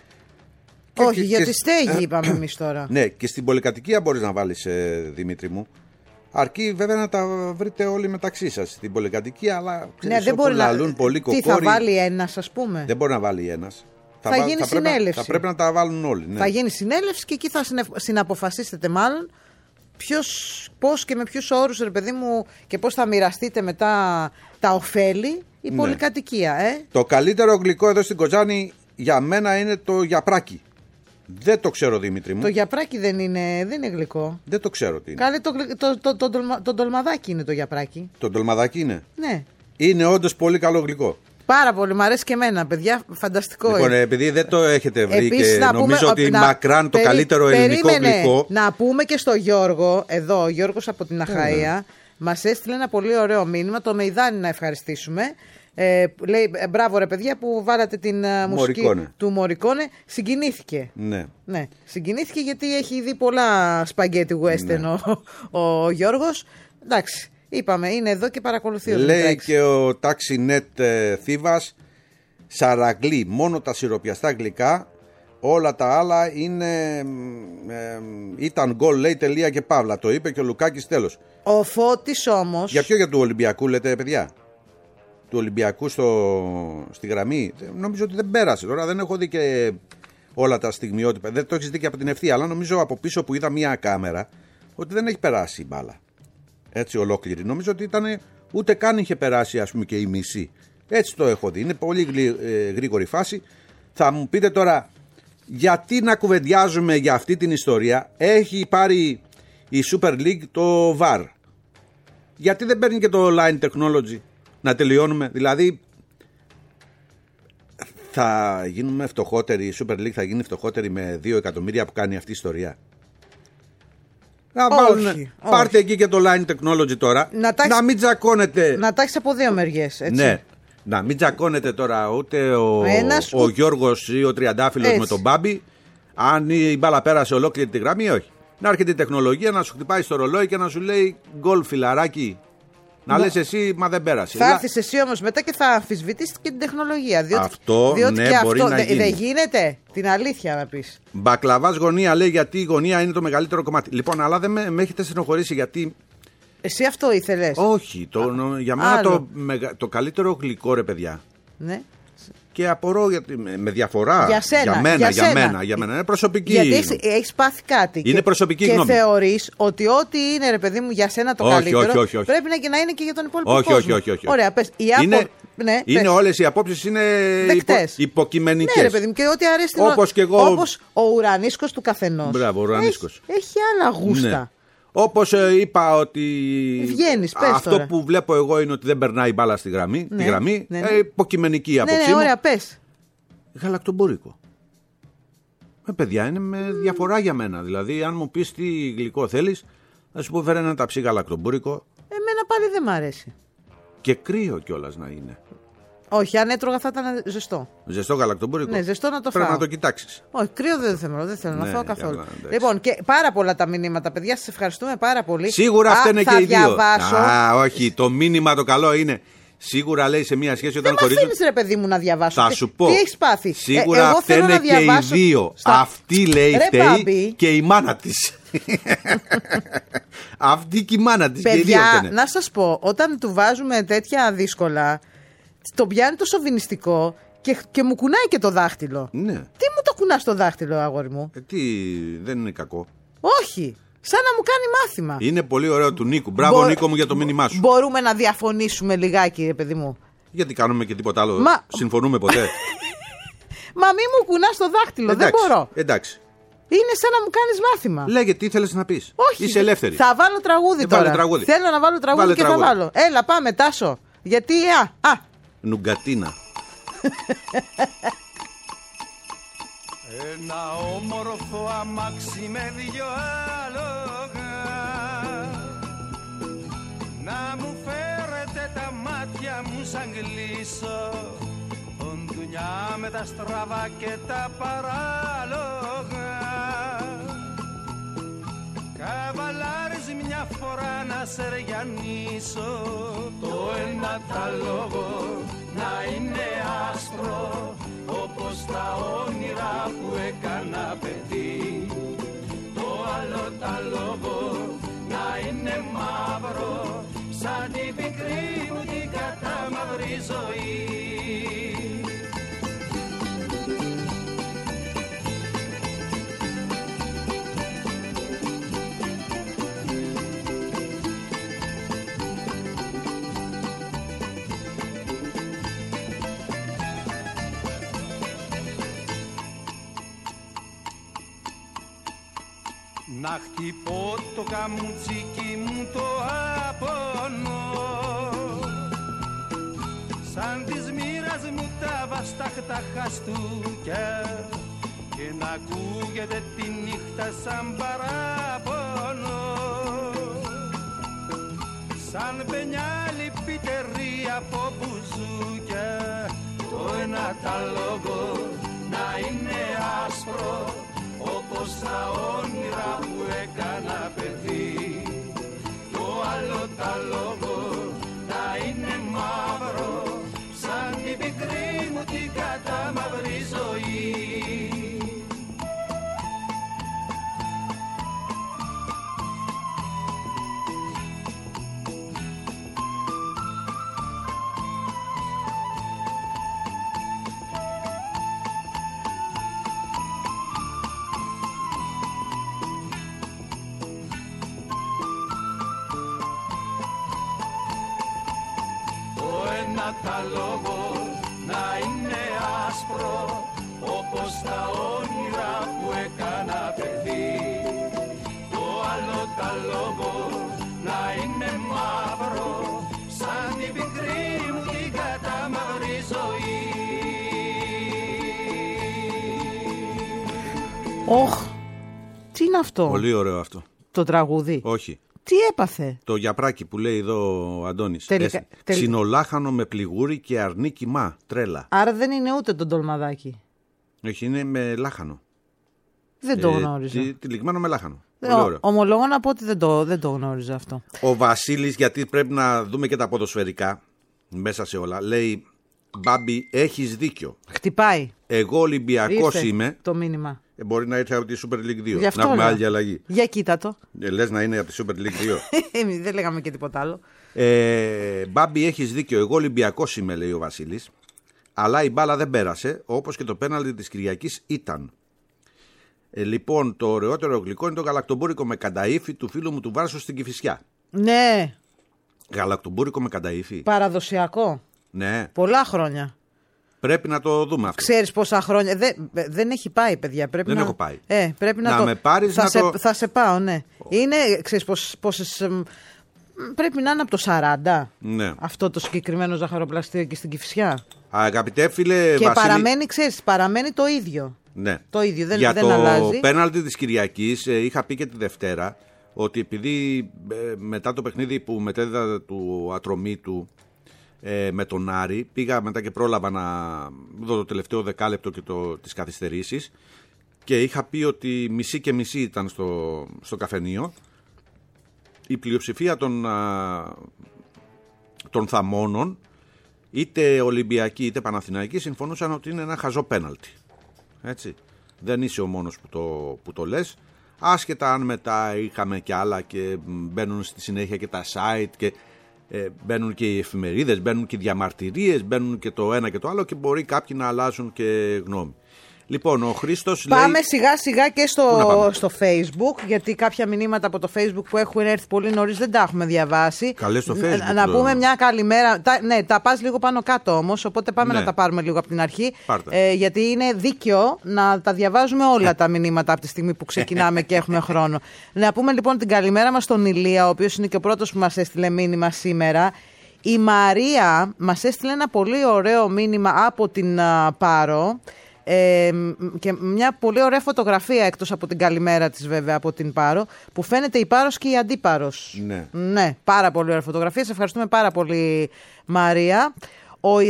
Όχι, για τη στέγη είπαμε εμείς τώρα. Ναι, και στην πολυκατοικία μπορείς να βάλεις, Δημήτρη μου. Αρκεί βέβαια να τα βρείτε όλοι μεταξύ σας στην πολυκατοικία, αλλά Ναι, δεν μπορεί λαλούν πολύ κοκόροι. Τι θα βάλει ένας, ας πούμε. Δεν μπορεί να βάλει ένας. Θα γίνει συνέλευση. Θα πρέπει να τα βάλουν όλοι. Ναι. Θα γίνει συνέλευση και εκεί θα συναποφασίσετε μάλλον πώς και με ποιους όρους, ρε παιδί μου, και πώς θα μοιραστείτε μετά τα ωφέλη η πολυκατοικία. Το καλύτερο γλυκό εδώ στην Κοζάνη για μένα είναι το γιαπράκι. Δεν το ξέρω, Δημήτρη μου. Το γιαπράκι δεν είναι γλυκό. Δεν το ξέρω τι είναι. Καλή, το ντολμαδάκι είναι το γιαπράκι. Το ντολμαδάκι είναι. Ναι. Είναι όντως πολύ καλό γλυκό. Πάρα πολύ, μου αρέσει και εμένα, παιδιά, φανταστικό. Λοιπόν, επειδή δεν το έχετε βρει επίσης, και νομίζω ότι μακράν το καλύτερο ελληνικό γλυκό. Να πούμε και στο Γιώργο, εδώ, ο Γιώργος από την Αχαΐα, μας έστειλε ένα πολύ ωραίο μήνυμα, το Μεϊδάνη να ευχαριστήσουμε. Λέει, μπράβο ρε παιδιά που βάλατε την μουσική του Μωρικόνε. Συγκινήθηκε. Ναι, συγκινήθηκε γιατί έχει δει πολλά σπαγκέτι western ο Γιώργος. Εντάξει, είπαμε, είναι εδώ και παρακολουθεί. Λέει και ο TaxiNet Θήβας, σαραγκλή, μόνο τα σιροπιαστά γλυκά, όλα τα άλλα είναι ήταν γκολ, λέει, τελεία και παύλα. Το είπε και ο Λουκάκης, τέλος. Ο Φώτης όμως. Για ποιο, για του Ολυμπιακού λέτε, παιδιά? Του Ολυμπιακού στη γραμμή. Νομίζω ότι δεν πέρασε. Τώρα δεν έχω δει και όλα τα στιγμιότυπα. Δεν το έχεις δει και από την ευθεία, αλλά νομίζω από πίσω που είδα μία κάμερα ότι δεν έχει περάσει η μπάλα. Έτσι ολόκληρη. Νομίζω ότι ήταν, ούτε καν είχε περάσει, ας πούμε, και η μισή. Έτσι το έχω δει. Είναι πολύ γρήγορη φάση. Θα μου πείτε τώρα, γιατί να κουβεντιάζουμε για αυτή την ιστορία? Έχει πάρει η Super League το VAR. Γιατί δεν παίρνει και το Line Technology? Να τελειώνουμε. Δηλαδή θα γίνουμε φτωχότεροι, η Super League θα γίνει φτωχότερη με 2 εκατομμύρια που κάνει αυτή η ιστορία? Πάρτε εκεί και το Line Technology τώρα. Να μην τζακώνετε. Να τα έχεις από δύο μεριές, έτσι. Ναι. Να μην τζακώνετε τώρα ούτε ο Γιώργος ή ο Τριαντάφυλλος με τον Μπάμπη, αν η μπάλα πέρασε ολόκληρη τη γραμμή ή όχι. Να έρχεται η τεχνολογία να σου χτυπάει στο ρολόι και να σου λέει γκολ, φιλαράκι. Να λες εσύ, μα δεν πέρασε. Θα έρθεις εσύ όμως μετά και θα αμφισβητήσεις και την τεχνολογία. Διότι ναι, και μπορεί αυτό να γίνει. Δεν γίνεται. Την αλήθεια να πεις. Μπακλαβάς γωνία, λέει, γιατί η γωνία είναι το μεγαλύτερο κομμάτι. Λοιπόν, αλλά δεν με έχετε στενοχωρήσει γιατί. Εσύ αυτό ήθελες? Όχι. Για μένα το καλύτερο γλυκό, ρε παιδιά. Ναι. Και απορώ γιατί, με διαφορά. Για σένα. Για μένα. Είναι προσωπική. Γιατί έχεις πάθει κάτι. Είναι προσωπική γνώμη. Και θεωρείς ότι ό,τι είναι, ρε παιδί μου, για σένα το καλύτερο. Όχι. Πρέπει να είναι και για τον υπόλοιπο κόσμο. Όχι. Ωραία, πες. Είναι όλες οι απόψεις είναι υποκειμενικές. Ναι, ρε παιδί μου, και ό,τι αρέσει. Όπως ο ουρανίσκος του καθενός. Μπράβο, ο ουρανίσκος. Έχει άλλα γούστα. Ναι. Όπως είπα ότι βγαίνεις, αυτό τώρα που βλέπω εγώ είναι ότι δεν περνάει μπάλα στη γραμμή. Ναι, τη γραμμή. Ναι. Υποκειμενική η άποψή μου. Ωραία, πες. Γαλακτομπόρικο. Παιδιά, είναι με διαφορά για μένα. Δηλαδή, αν μου πεις τι γλυκό θέλεις, θα σου πω φέρε ένα ταψί γαλακτομπόρικο. Εμένα πάλι δεν μ' αρέσει. Και κρύο κιόλας να είναι. Όχι, αν έτρωγα θα ήταν ζεστό. Ζεστό γαλακτομπόρικο. Ναι, ζεστό να το φάω. Πρέπει να το κοιτάξεις. Όχι, κρύο δεν θέλω να φάω καθόλου. Λοιπόν, και πάρα πολλά τα μηνύματα, παιδιά, σας ευχαριστούμε πάρα πολύ. Σίγουρα αυτά είναι και οι δύο. Διαβάσω. Όχι, το μήνυμα το καλό είναι. Σίγουρα, λέει, σε μια σχέση όταν χωρίζουν. Δεν με αφήνεις, ρε παιδί μου, να διαβάσω. Θα σου πω. Τι έχεις πάθει? Σίγουρα φταίνε και οι δύο. Αυτή, λέει, φταίει και η μάνα της. Αυτή και η μάνα της. Παιδιά, να σας πω, όταν του βάζουμε τέτοια δύσκολα, το πιάνει το σοβινιστικό και μου κουνάει και το δάχτυλο. Ναι. Τι μου το κουνάς το δάχτυλο, αγόρι μου? Τι, δεν είναι κακό. Όχι. Σαν να μου κάνει μάθημα. Είναι πολύ ωραίο του Νίκου. Μπράβο, Νίκο μου, για το μήνυμά σου. Μπορούμε να διαφωνήσουμε λιγάκι, ρε παιδί μου? Γιατί κάνουμε και τίποτα άλλο? Συμφωνούμε ποτέ? Μα μη μου κουνάς το δάχτυλο. Εντάξει, δεν μπορώ. Εντάξει. Είναι σαν να μου κάνεις μάθημα. Λέγε, τι ήθελες να πεις? Όχι. Είσαι ελεύθερη. Θα βάλω τραγούδι τώρα. Θέλω να βάλω τραγούδι και θα βάλω. Έλα, πάμε, Τάσο. Γιατί, Νουγκατίνα. Ένα όμορφο αμάξι με δυο άλογα, να μου φέρετε τα μάτια μου σαν γλύσω, οντουνιά με τα στραβά και τα παράλογα. Καβαλάρεις μια φορά να σεριανίσω, το ένα τα λόγο να είναι άσπρο, όπως τα όνειρα που έκανα παιδί. Το άλλο τα λόγο να είναι μαύρο, να χτυπώ το καμουτσίκι μου το απονό, σαν της μοίρας μου τα βαστάχτα χαστούκια, και να ακούγεται τη νύχτα σαν παράπονο, σαν πενιάλι πιτερή από μπουζούκια, το ένα τα λόγο να είναι άσπρο όπως τα όνειρα που έκανα παιδί, το άλλο τα λόγο να είναι μαύρο σαν την πικρή μου την κατάμαυρη ζωή. Τα λόγο να είναι άσπρο όπως τα όνειρα που έκανα παιδί, το άλλο τα λόγο να είναι μαύρο σαν την πικρή μου την κατάμαυρη ζωή. Όχ, τι είναι αυτό? Πολύ ωραίο αυτό. Το τραγούδι. Όχι. Τι έπαθε? Το γιαπράκι που λέει εδώ ο Αντώνης. Ξινολάχανο με πληγούρι και αρνί κοιμά. Τρέλα. Άρα δεν είναι ούτε το ντολμαδάκι. Όχι, είναι με λάχανο. Δεν το γνώριζα. Τυλιγμένο με λάχανο. Ομολόγω να πω ότι δεν το γνώριζα αυτό. Ο Βασίλης, γιατί πρέπει να δούμε και τα ποδοσφαιρικά μέσα σε όλα, λέει: Μπάμπη, έχεις δίκιο. Χτυπάει. Εγώ Ολυμπιακός είμαι. Το μήνυμα. Μπορεί να ήρθε από τη Super League 2. Να έχουμε άλλη αλλαγή. Για κοίτα το. Λες να είναι από τη Super League 2. Εμείς δεν λέγαμε και τίποτα άλλο. Μπάμπη, έχεις δίκιο. Εγώ Ολυμπιακός είμαι, λέει ο Βασίλης. Αλλά η μπάλα δεν πέρασε, όπως και το πέναλτι της Κυριακής ήταν. Λοιπόν, το ωραιότερο γλυκό είναι το γαλακτομπούρικο με κανταΐφι του φίλου μου του Βάρσου στην Κηφισιά. Ναι. Γαλακτομπούρικο με κανταΐφι. Παραδοσιακό. Ναι. Πολλά χρόνια. Πρέπει να το δούμε αυτό. Ξέρεις πόσα χρόνια. Δεν έχει πάει, παιδιά. Πρέπει δεν έχω πάει. Πρέπει να με πάρεις θα σε πάω, ναι. Είναι, ξέρεις πόσες. Πρέπει να είναι από το 40. Ναι. Αυτό το συγκεκριμένο ζαχαροπλαστείο εκεί στην Κηφισιά. Αγαπητέ φίλε και Βασίλη. παραμένει το ίδιο. Ναι. Το ίδιο, δεν αλλάζει. Για το πέναλτι της Κυριακής είχα πει και τη Δευτέρα ότι επειδή μετά το παιχνίδι που μετέδιδα του Ατρωμίτου με τον Άρη, πήγα μετά και πρόλαβα να δω το τελευταίο δεκάλεπτο και τις καθυστερήσεις και είχα πει ότι μισή και μισή ήταν στο καφενείο. Η πλειοψηφία των θαμώνων, είτε Ολυμπιακοί είτε Παναθηναϊκοί, συμφωνούσαν ότι είναι ένα χαζό πέναλτι. Έτσι. Δεν είσαι ο μόνος που το λες. Άσχετα αν μετά είχαμε και άλλα και μπαίνουν στη συνέχεια και τα site και μπαίνουν και οι εφημερίδες, μπαίνουν και οι διαμαρτυρίες, μπαίνουν και το ένα και το άλλο και μπορεί κάποιοι να αλλάζουν και γνώμη. Λοιπόν, ο Χρήστος λέει... Πάμε σιγά σιγά και στο Facebook, γιατί κάποια μηνύματα από το Facebook που έχουν έρθει πολύ νωρίς δεν τα έχουμε διαβάσει. Καλές στο Facebook. Να πούμε μια καλημέρα. Ναι, τα πας λίγο πάνω κάτω όμως, οπότε πάμε να τα πάρουμε λίγο από την αρχή. Γιατί είναι δίκαιο να τα διαβάζουμε όλα τα μηνύματα από τη στιγμή που ξεκινάμε και έχουμε χρόνο. Να πούμε λοιπόν την καλημέρα μας στον Ηλία, ο οποίος είναι και ο πρώτος που μας έστειλε μήνυμα σήμερα. Η Μαρία μας έστειλε ένα πολύ ωραίο μήνυμα από την Πάρο. Και μια πολύ ωραία φωτογραφία, εκτός από την καλημέρα της βέβαια από την Πάρο, που φαίνεται η Πάρος και η Αντίπαρος. Ναι, πάρα πολύ ωραία φωτογραφία. Σε ευχαριστούμε πάρα πολύ, Μαρία. Ο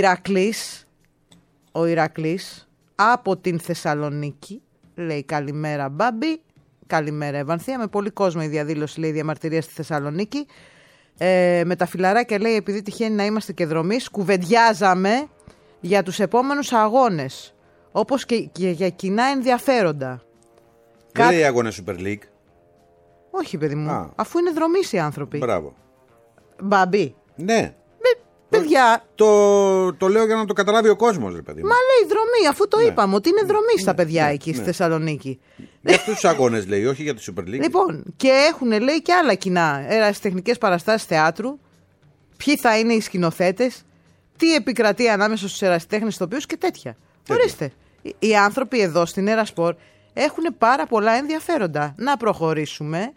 Ηρακλής από την Θεσσαλονίκη λέει καλημέρα Μπάμπη, καλημέρα Ευανθία. Με πολύ κόσμο η διαδήλωση, λέει, διαμαρτυρία στη Θεσσαλονίκη. Με τα φιλαράκια, λέει, επειδή τυχαίνει να είμαστε και δρομείς, κουβεντιάζαμε για τους επόμενους αγώνες, όπως και για κοινά ενδιαφέροντα. Δεν λέει αγώνες Super League. Όχι, παιδί μου. Αφού είναι δρομείς οι άνθρωποι. Μπράβο. Μπαμπή. Ναι. Παιδιά. Το λέω για να το καταλάβει ο κόσμος, ρε παιδί μου. Μα λέει δρομή, αφού το είπαμε ότι είναι δρομή στα παιδιά εκεί στη Θεσσαλονίκη. Για αυτούς τους αγώνες λέει, όχι για τη Super League. Λοιπόν, και έχουν, λέει, και άλλα κοινά. Ερασιτεχνικές παραστάσεις θεάτρου. Ποιοι θα είναι οι σκηνοθέτες. Τι επικρατεί ανάμεσα στους ερασιτέχνες ηθοποιούς και τέτοια. Ορίστε. Οι άνθρωποι εδώ στην Έρα Σπορ έχουν πάρα πολλά ενδιαφέροντα. Να προχωρήσουμε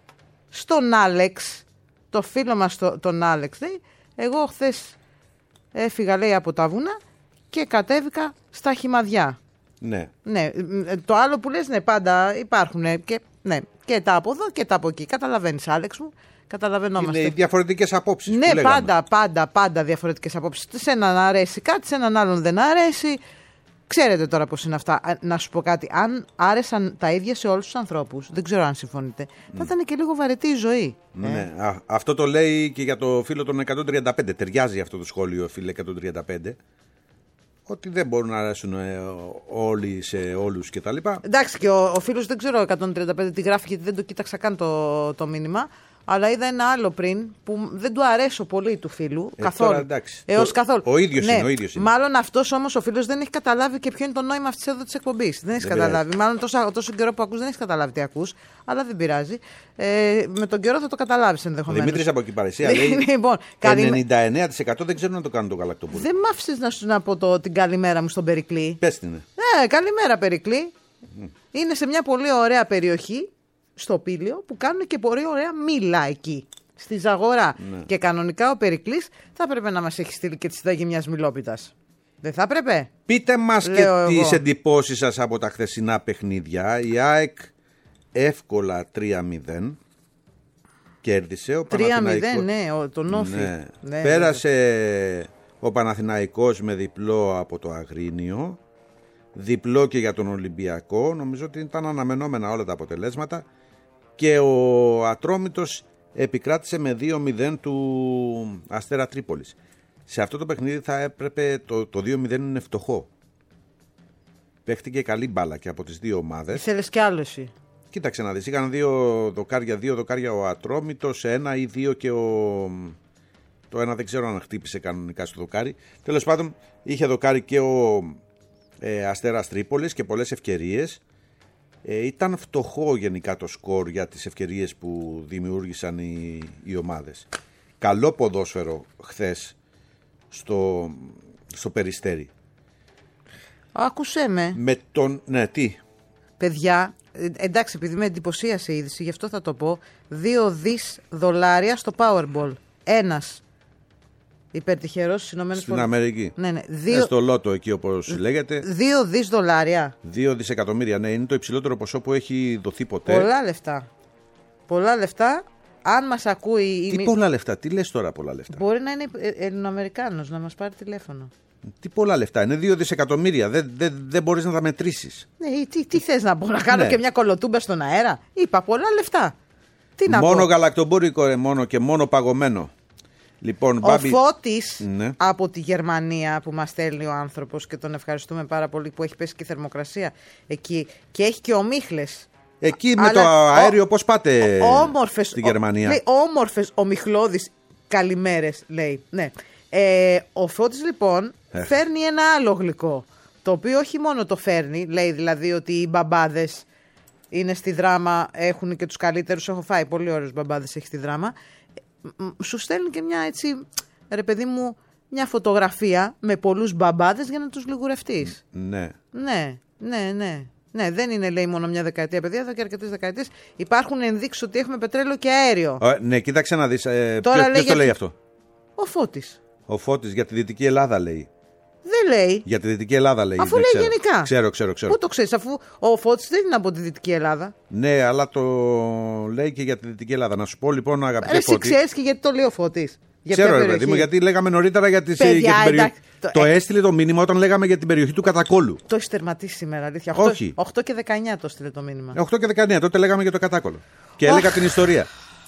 στον Άλεξ, το φίλο μας τον Άλεξ. Λέει, εγώ χθες έφυγα, λέει, από τα βουνά και κατέβηκα στα Χυμαδιά. Ναι. Ναι, το άλλο που λες, ναι, πάντα υπάρχουν και, ναι, και τα από εδώ και τα από εκεί. Καταλαβαίνεις, Άλεξ μου, καταλαβαίνόμαστε. Είναι διαφορετικές απόψεις. Ναι, πάντα διαφορετικές απόψεις. Σε έναν αρέσει κάτι, σε έναν άλλον δεν αρέσει. Ξέρετε τώρα πώς είναι αυτά. Να σου πω κάτι. Αν άρεσαν τα ίδια σε όλους τους ανθρώπους, δεν ξέρω αν συμφωνείτε, θα ήταν και λίγο βαρετή η ζωή. Ναι, αυτό το λέει και για το φίλο των 135. Ταιριάζει αυτό το σχόλιο, φίλε 135. Ότι δεν μπορούν να αρέσουν όλοι σε όλους κτλ. Εντάξει, και ο φίλος δεν ξέρω 135 τι γράφει, γιατί δεν το κοίταξα καν το μήνυμα. Αλλά είδα ένα άλλο πριν που δεν του αρέσω πολύ του φίλου. Καθόλου. Τώρα, εντάξει, καθόλου. Ο ίδιος ναι, είναι. Ο ίδιος είναι. Μάλλον αυτός όμως ο φίλος δεν έχει καταλάβει και ποιο είναι το νόημα αυτής εδώ της εκπομπής. Δεν έχει καταλάβει. Μάλλον τόσο καιρό που ακούς δεν έχει καταλάβει τι ακούς. Αλλά δεν πειράζει. Με τον καιρό θα το καταλάβεις Ο ενδεχομένως. Δημήτρης από Κυπαρισία λέει: λοιπόν, 99% δεν ξέρουν να το κάνουν το γαλακτοπούλι. Δεν μ' άφησες να πω την καλημέρα μου στον Περικλή. Πες την. Καλημέρα, Περικλή. Είναι σε μια πολύ ωραία περιοχή, στο Πήλιο, που κάνουν και πολύ ωραία μήλα εκεί, στη Ζαγορά. Ναι. Και κανονικά ο Περικλής θα έπρεπε να μας έχει στείλει και τη συνταγή μιας μιλόπιτας. Δεν θα έπρεπε? Πείτε μας και τις εντυπώσεις σας από τα χθεσινά παιχνίδια. Η ΑΕΚ εύκολα 3-0 κέρδισε. Ο 3-0, ναι, τον Όφη. Ναι. Πέρασε ο Παναθηναϊκός με διπλό από το Αγρίνιο. Διπλό και για τον Ολυμπιακό. Νομίζω ότι ήταν αναμενόμενα όλα τα αποτελέσματα. Και ο Ατρόμητος επικράτησε με 2-0 του Αστέρα Τρίπολης. Σε αυτό το παιχνίδι θα έπρεπε το 2-0 είναι φτωχό. Παίχτηκε καλή μπάλα και από τις δύο ομάδες. Ήθελες κι άλλο εσύ? Κοίταξε να δεις, είχαν δύο δοκάρια ο Ατρόμητος, ένα ή δύο και το ένα δεν ξέρω αν χτύπησε κανονικά στο δοκάρι. Τέλος πάντων είχε δοκάρι και ο Αστέρας Τρίπολης και πολλές ευκαιρίες. Ήταν φτωχό γενικά το σκορ για τις ευκαιρίες που δημιούργησαν οι ομάδες. Καλό ποδόσφαιρο χθες στο Περιστέρι. Άκουσέ με. Με τον... Ναι, τι? Παιδιά, εντάξει, επειδή με εντυπωσίασε η είδηση, γι' αυτό θα το πω. $2 δις στο Powerball. Ένας υπερτυχερός στις Ηνωμένες Στην Αμερική. Ναι. Στο Λότο εκεί όπως λέγεται. $2 δις. 2 δισεκατομμύρια, ναι. Είναι το υψηλότερο ποσό που έχει δοθεί ποτέ. Πολλά λεφτά. Αν μας ακούει... Τι πολλά λεφτά, τι λες τώρα πολλά λεφτά? Μπορεί να είναι Ελληνοαμερικάνος, να μας πάρει τηλέφωνο. Τι πολλά λεφτά, είναι 2 δισεκατομμύρια. Δεν μπορείς να τα μετρήσεις. Ναι, τι θες να πω, να κάνω και μια κολοτούμπα στον αέρα? Είπα πολλά λεφτά. Τι να μόνο πω? γαλακτομπούρικο μόνο και μόνο παγωμένο. Λοιπόν, ο Φώτης, ναι, από τη Γερμανία που μας στέλνει ο άνθρωπος και τον ευχαριστούμε πάρα πολύ, που έχει πέσει και η θερμοκρασία εκεί και έχει και ομίχλες. Εκεί με το αέριο πώς πάτε στη Γερμανία? Λέει, όμορφες ομιχλώδεις καλημέρες, λέει. Ναι. Ο Φώτης λοιπόν φέρνει ένα άλλο γλυκό, το οποίο όχι μόνο το φέρνει, λέει δηλαδή ότι οι μπαμπάδες είναι στη Δράμα, έχουν και τους καλύτερους, έχω φάει πολύ ωραίους μπαμπάδες, έχει στη Δράμα. Σου στέλνει και μια έτσι, ρε παιδί μου, μια φωτογραφία με πολλούς μπαμπάδες για να τους λιγουρευτείς. Ναι, δεν είναι, λέει, μόνο μια δεκαετία, παιδιά, εδώ και αρκετές δεκαετίες. Υπάρχουν ενδείξεις ότι έχουμε πετρέλαιο και αέριο. Ναι, κοίταξε να δεις. Ποιος το λέει αυτό? Ο Φώτης. Ο Φώτης για τη Δυτική Ελλάδα λέει. Δεν λέει. Για τη Δυτική Ελλάδα λέει. Αφού λέει γενικά. Ξέρω. Πού το ξέρεις, αφού ο Φώτης δεν είναι από τη Δυτική Ελλάδα? Ναι, αλλά το λέει και για τη Δυτική Ελλάδα. Να σου πω λοιπόν, αγαπητέ Φώτη. Εσύ ξέρεις και γιατί το λέει ο Φώτης? Ξέρω, ρε παιδί μου, γιατί λέγαμε νωρίτερα για την περιοχή. Το έστειλε το μήνυμα όταν λέγαμε για την περιοχή του Κατακόλου. Το έχει τερματίσει σήμερα, αλήθεια. Όχι. 8 και 19 το έστειλε το μήνυμα. 8 και 19, τότε λέγαμε για το Κατάκολο. Και έλεγα την ιστορία.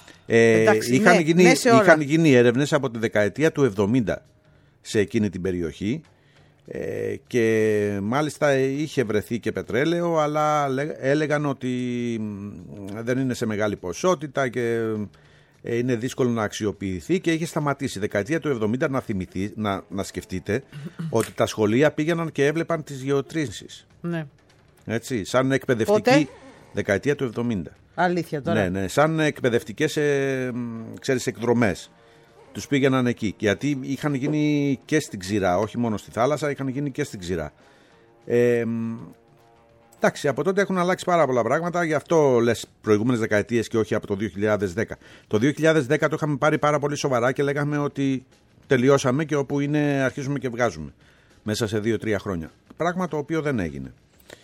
Είχαν γίνει έρευνες από τη δεκαετία του 70 σε εκείνη την περιοχή. Και μάλιστα είχε βρεθεί και πετρέλαιο, αλλά έλεγαν ότι δεν είναι σε μεγάλη ποσότητα και είναι δύσκολο να αξιοποιηθεί και είχε σταματήσει. Δεκαετία του 70 να σκεφτείτε ότι τα σχολεία πήγαιναν και έβλεπαν τις γεωτρήσεις. Ναι. Έτσι, σαν εκπαιδευτική. Πότε? Δεκαετία του 70. Αλήθεια τώρα? Ναι, σαν εκπαιδευτικές εκδρομές. Τους πήγαιναν εκεί, γιατί είχαν γίνει και στην ξηρά, όχι μόνο στη θάλασσα, είχαν γίνει και στην ξηρά. Εντάξει, από τότε έχουν αλλάξει πάρα πολλά πράγματα, γι' αυτό λες προηγούμενες δεκαετίες και όχι από το 2010. Το 2010 το είχαμε πάρει πάρα πολύ σοβαρά και λέγαμε ότι τελειώσαμε και όπου είναι αρχίζουμε και βγάζουμε. Μέσα σε 2-3 χρόνια. Πράγμα το οποίο δεν έγινε.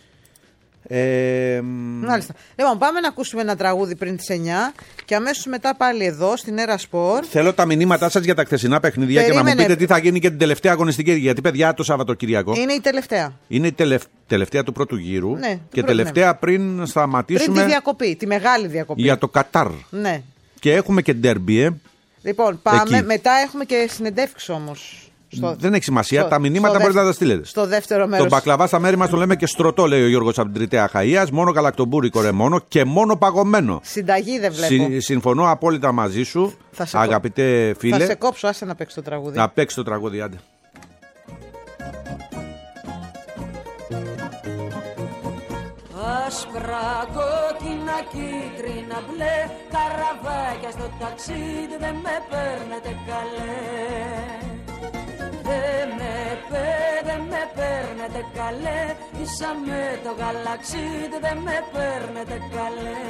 Μάλιστα. Λοιπόν, πάμε να ακούσουμε ένα τραγούδι πριν τις 9 και αμέσως μετά πάλι εδώ στην Έρα Σπορ. Θέλω τα μηνύματά σας για τα χθεσινά παιχνίδια και να μου πείτε τι θα γίνει και την τελευταία αγωνιστική. Γιατί, παιδιά, το Σαββατοκυριακό. Είναι η τελευταία. Είναι η τελευταία του πρώτου γύρου. Ναι, και τελευταία πριν σταματήσουμε. Πριν τη διακοπή, τη μεγάλη διακοπή. Για το Κατάρ. Ναι. Και έχουμε και ντέρμπι, Λοιπόν, πάμε. Εκεί. Μετά έχουμε και συνεντεύξεις όμως. Δεν έχει σημασία. Τα μηνύματα μπορείτε να τα στείλετε. Στο δεύτερο μέρος. Τον μπακλαβά στα μέρη μας το λέμε και στρωτό, λέει ο Γιώργος από την Τριτέα Χαΐας. Μόνο γαλακτομπούρικο ρε μόνο και μόνο παγωμένο. Συνταγή δεν βλέπω. Συμφωνώ απόλυτα μαζί σου, αγαπητέ φίλε. Θα σε κόψω, άσε να παίξει το τραγούδι. Να παίξει το τραγούδι, άντε. Άσπρα, κόκκινα, κίτρινα, μπλε, καραβάκια στο ταξίδι δεν με παίρνετε καλέ. Δεν με παίρνετε καλέ, ίσα με το γαλαξίδι δεν με παίρνετε καλέ.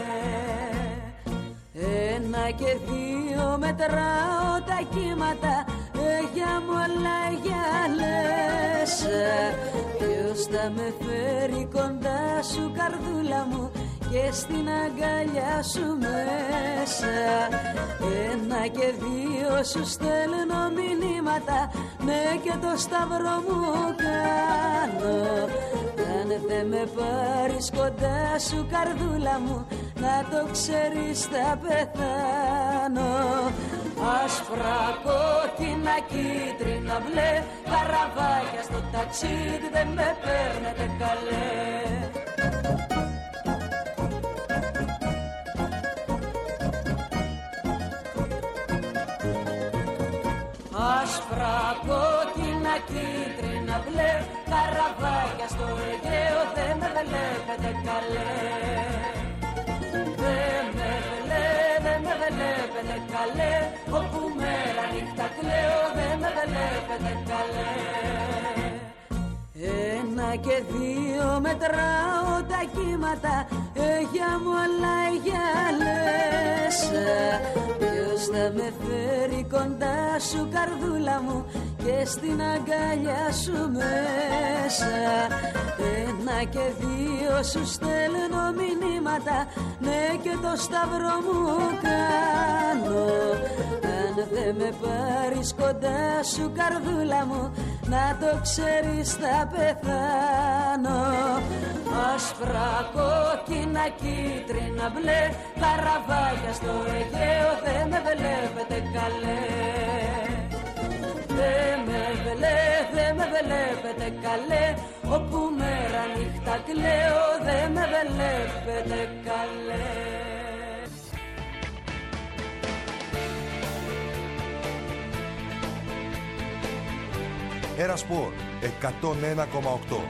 1 και 2 μετράω τα κύματα, για μου όλα για λες. Ποιος θα με φέρει κοντά σου καρδούλα μου και στην αγκαλιά σου μέσα. 1 και 2 σου στέλνω μηνύματα, ναι και το σταυρό μου κάνω. Αν δεν με πάρεις κοντά σου καρδούλα μου, να το ξέρεις θα πεθάνω. Άσπρα, κόκκινα, κίτρινα, μπλε, καραβάκια στο ταξίδι δεν με παίρνετε καλέ. Άσπρα, κόκκινα, κίτρινα, μπλε, καραβάκια στο Αιγαίο δεν με βλέπετε καλέ. Δεν με βλέπετε καλέ, όπου μέρα νύχτα κλαίω δεν με βλέπετε καλέ. 1 και 2 μετράω τα κύματα, για μου όλα για λες. Ποιος θα με φέρει κοντά σου καρδούλα μου και στην αγκαλιά σου μέσα. 1 και 2 σου στέλνω μηνύματα, ναι και το σταυρό μου κάνω. Αν δεν με πάρεις κοντά σου καρδούλα μου, να το ξέρεις θα πεθάνω. Άσπρα, κόκκινα, κίτρινα, μπλε, καραβάκια στο Αιγαίο δεν με βλέπετε καλέ. Δεν με βλέπετε καλέ, όπου μέρα νύχτα κλαίω δεν με βλέπετε καλέ. Έρα Σπορ 101,8.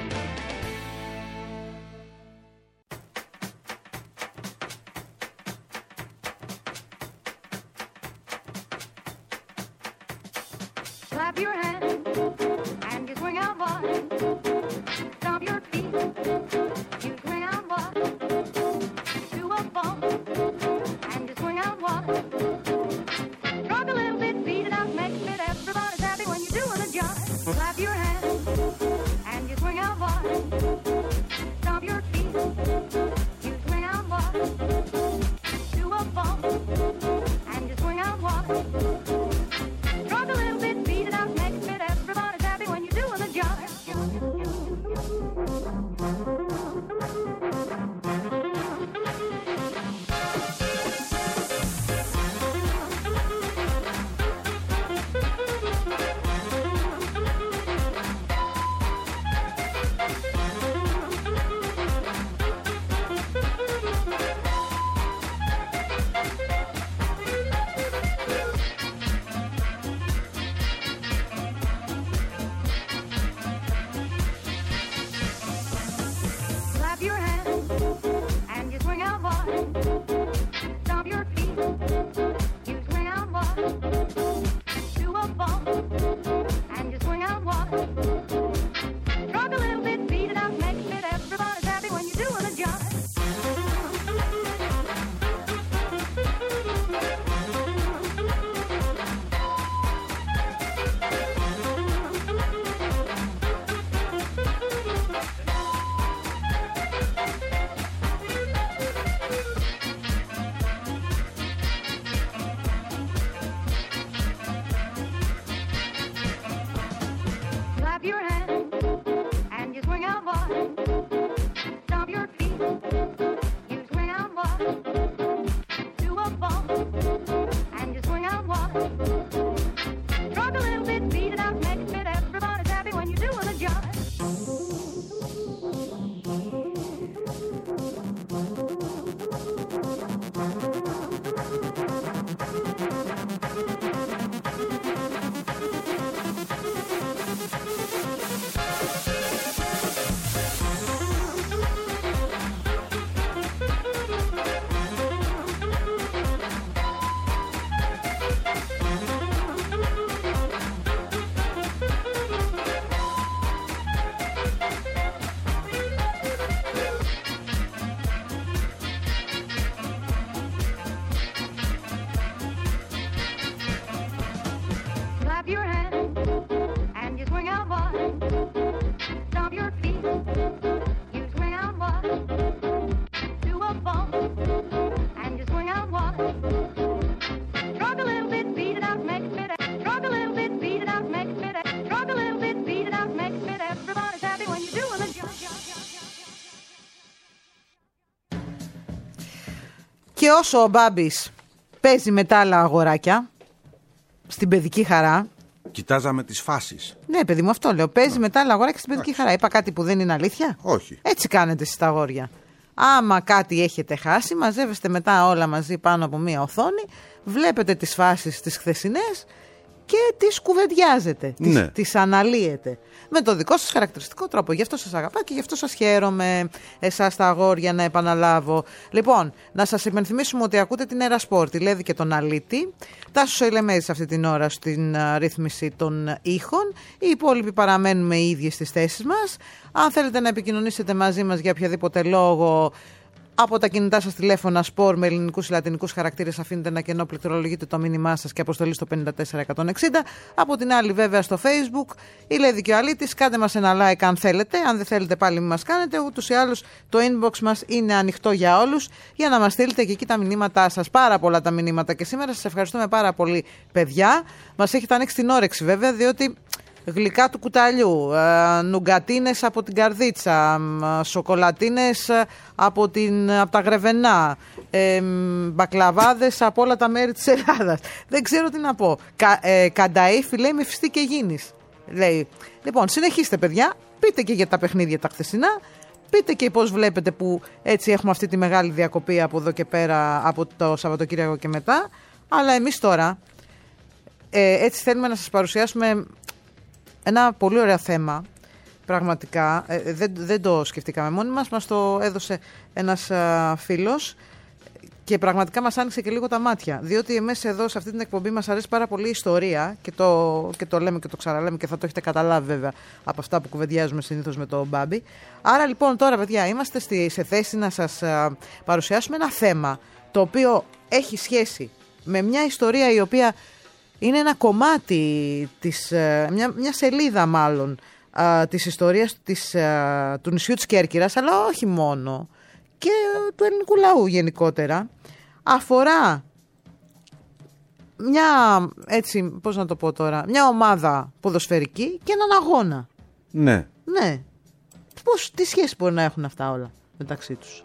Clap your hands and you swing out wide. Stomp your feet, you swing out wide. Do a bump and you swing out wide. Rock a little bit, beat it out, make it. Everybody's happy when you're doing a jive. Clap your hands and you swing out wide. Stomp your feet, you swing out wide. Do a bump and you swing out wide. Rock a little bit, beat it out, make it fit. Και όσο ο Μπάμπης παίζει με τα άλλα αγοράκια στην παιδική χαρά. Κοιτάζαμε τις φάσεις. Ναι, παιδί μου, αυτό λέω. Παίζει με τα άλλα αγοράκια στην παιδική χαρά. Είπα κάτι που δεν είναι αλήθεια? Όχι. Έτσι κάνετε εσείς τα αγόρια. Άμα κάτι έχετε χάσει, μαζεύεστε μετά όλα μαζί πάνω από μία οθόνη, βλέπετε τις φάσεις τις χθεσινές και τις κουβεντιάζετε, τις αναλύετε με το δικό σας χαρακτηριστικό τρόπο. Γι' αυτό σας αγαπάω και γι' αυτό σας χαίρομαι, εσάς τα αγόρια, να επαναλάβω. Λοιπόν, να σας υπενθυμίσουμε ότι ακούτε την Έρα Σπορ, τη Λέδη και τον Αλίτη. Τάσος Ελεμέδης αυτή την ώρα στην ρύθμιση των ήχων. Οι υπόλοιποι παραμένουμε οι ίδιοι στις θέσεις μας. Αν θέλετε να επικοινωνήσετε μαζί μας για οποιαδήποτε λόγο, από τα κινητά σας τηλέφωνα Σπορ με ελληνικούς ή λατινικούς χαρακτήρες, αφήνετε ένα κενό, πληκτρολογείτε το μήνυμά σας και αποστολή στο 54160. Από την άλλη, βέβαια, στο Facebook, η Λέδη και ο Αλίτης. Κάντε μας ένα like αν θέλετε. Αν δεν θέλετε, πάλι μην μας κάνετε. Ούτως ή άλλως, το inbox μας είναι ανοιχτό για όλους για να μας στείλετε και εκεί τα μηνύματά σας. Πάρα πολλά τα μηνύματα και σήμερα. Σας ευχαριστούμε πάρα πολύ, παιδιά. Μας έχετε ανοίξει την όρεξη, βέβαια, διότι. Γλυκά του κουταλιού, νουγκατίνες από την Καρδίτσα, σοκολατίνες από τα Γρεβενά, μπακλαβάδες από όλα τα μέρη της Ελλάδας. Δεν ξέρω τι να πω. Κανταΐφι λέει με φιστί και γίνεις. Λέει. Λοιπόν, συνεχίστε παιδιά, πείτε και για τα παιχνίδια τα χθεσινά, πείτε και πώς βλέπετε που έτσι έχουμε αυτή τη μεγάλη διακοπή από εδώ και πέρα, από το Σαββατοκύριακο και μετά. Αλλά εμείς τώρα έτσι θέλουμε να σας παρουσιάσουμε ένα πολύ ωραίο θέμα, πραγματικά, δεν το σκεφτήκαμε μόνοι μας το έδωσε ένας φίλος και πραγματικά μας άνοιξε και λίγο τα μάτια, διότι εμείς εδώ σε αυτή την εκπομπή μας αρέσει πάρα πολύ η ιστορία και το λέμε και το ξαναλέμε και θα το έχετε καταλάβει βέβαια από αυτά που κουβεντιάζουμε συνήθως με τον Μπάμπη. Άρα λοιπόν τώρα, παιδιά, είμαστε σε θέση να σας παρουσιάσουμε ένα θέμα το οποίο έχει σχέση με μια ιστορία η οποία είναι ένα κομμάτι μια σελίδα μάλλον της ιστορίας του νησιού της Κέρκυρας, αλλά όχι μόνο, και του ελληνικού λαού γενικότερα. Αφορά μια, έτσι, πώς να το πω τώρα, μια ομάδα ποδοσφαιρική και έναν αγώνα. Ναι. Ναι. Τι σχέση μπορεί να έχουν αυτά όλα μεταξύ τους?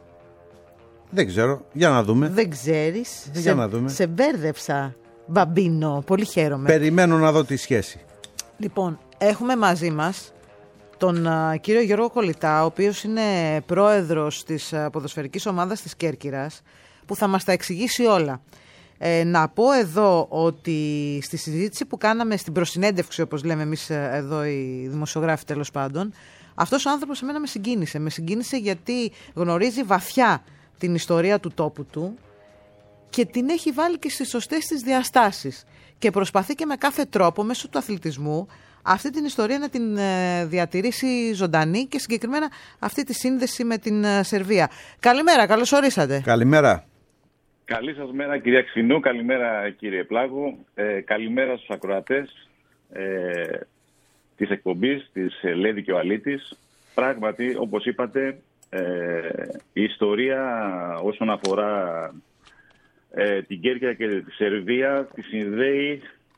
Δεν ξέρω. Για να δούμε. Δεν ξέρεις. Για να δούμε. Σε μπέρδεψα. Μπαμπίνο, πολύ χαίρομαι. Περιμένω να δω τη σχέση. Λοιπόν, έχουμε μαζί μας τον κύριο Γιώργο Κολιτά, ο οποίος είναι πρόεδρος της ποδοσφαιρικής ομάδας της Κέρκυρας, που θα μας τα εξηγήσει όλα. Να πω εδώ ότι στη συζήτηση που κάναμε στην προσυνέντευξη, όπως λέμε εμείς εδώ οι δημοσιογράφοι τέλος πάντων, αυτός ο άνθρωπος εμένα με συγκίνησε. Με συγκίνησε γιατί γνωρίζει βαθιά την ιστορία του τόπου του και την έχει βάλει και στις σωστές της διαστάσεις και προσπαθεί και με κάθε τρόπο μέσω του αθλητισμού αυτή την ιστορία να την διατηρήσει ζωντανή και συγκεκριμένα αυτή τη σύνδεση με την Σερβία. Καλημέρα, καλώς ορίσατε. Καλημέρα. Καλή σας μέρα κυρία Ξινού, καλημέρα κύριε Πλάγου, καλημέρα στους ακροατές της εκπομπής της Λέδη και ο Αλίτης. Πράγματι, όπως είπατε, η ιστορία όσον αφορά την Κέρκυρα και τη Σερβία τη συνδέει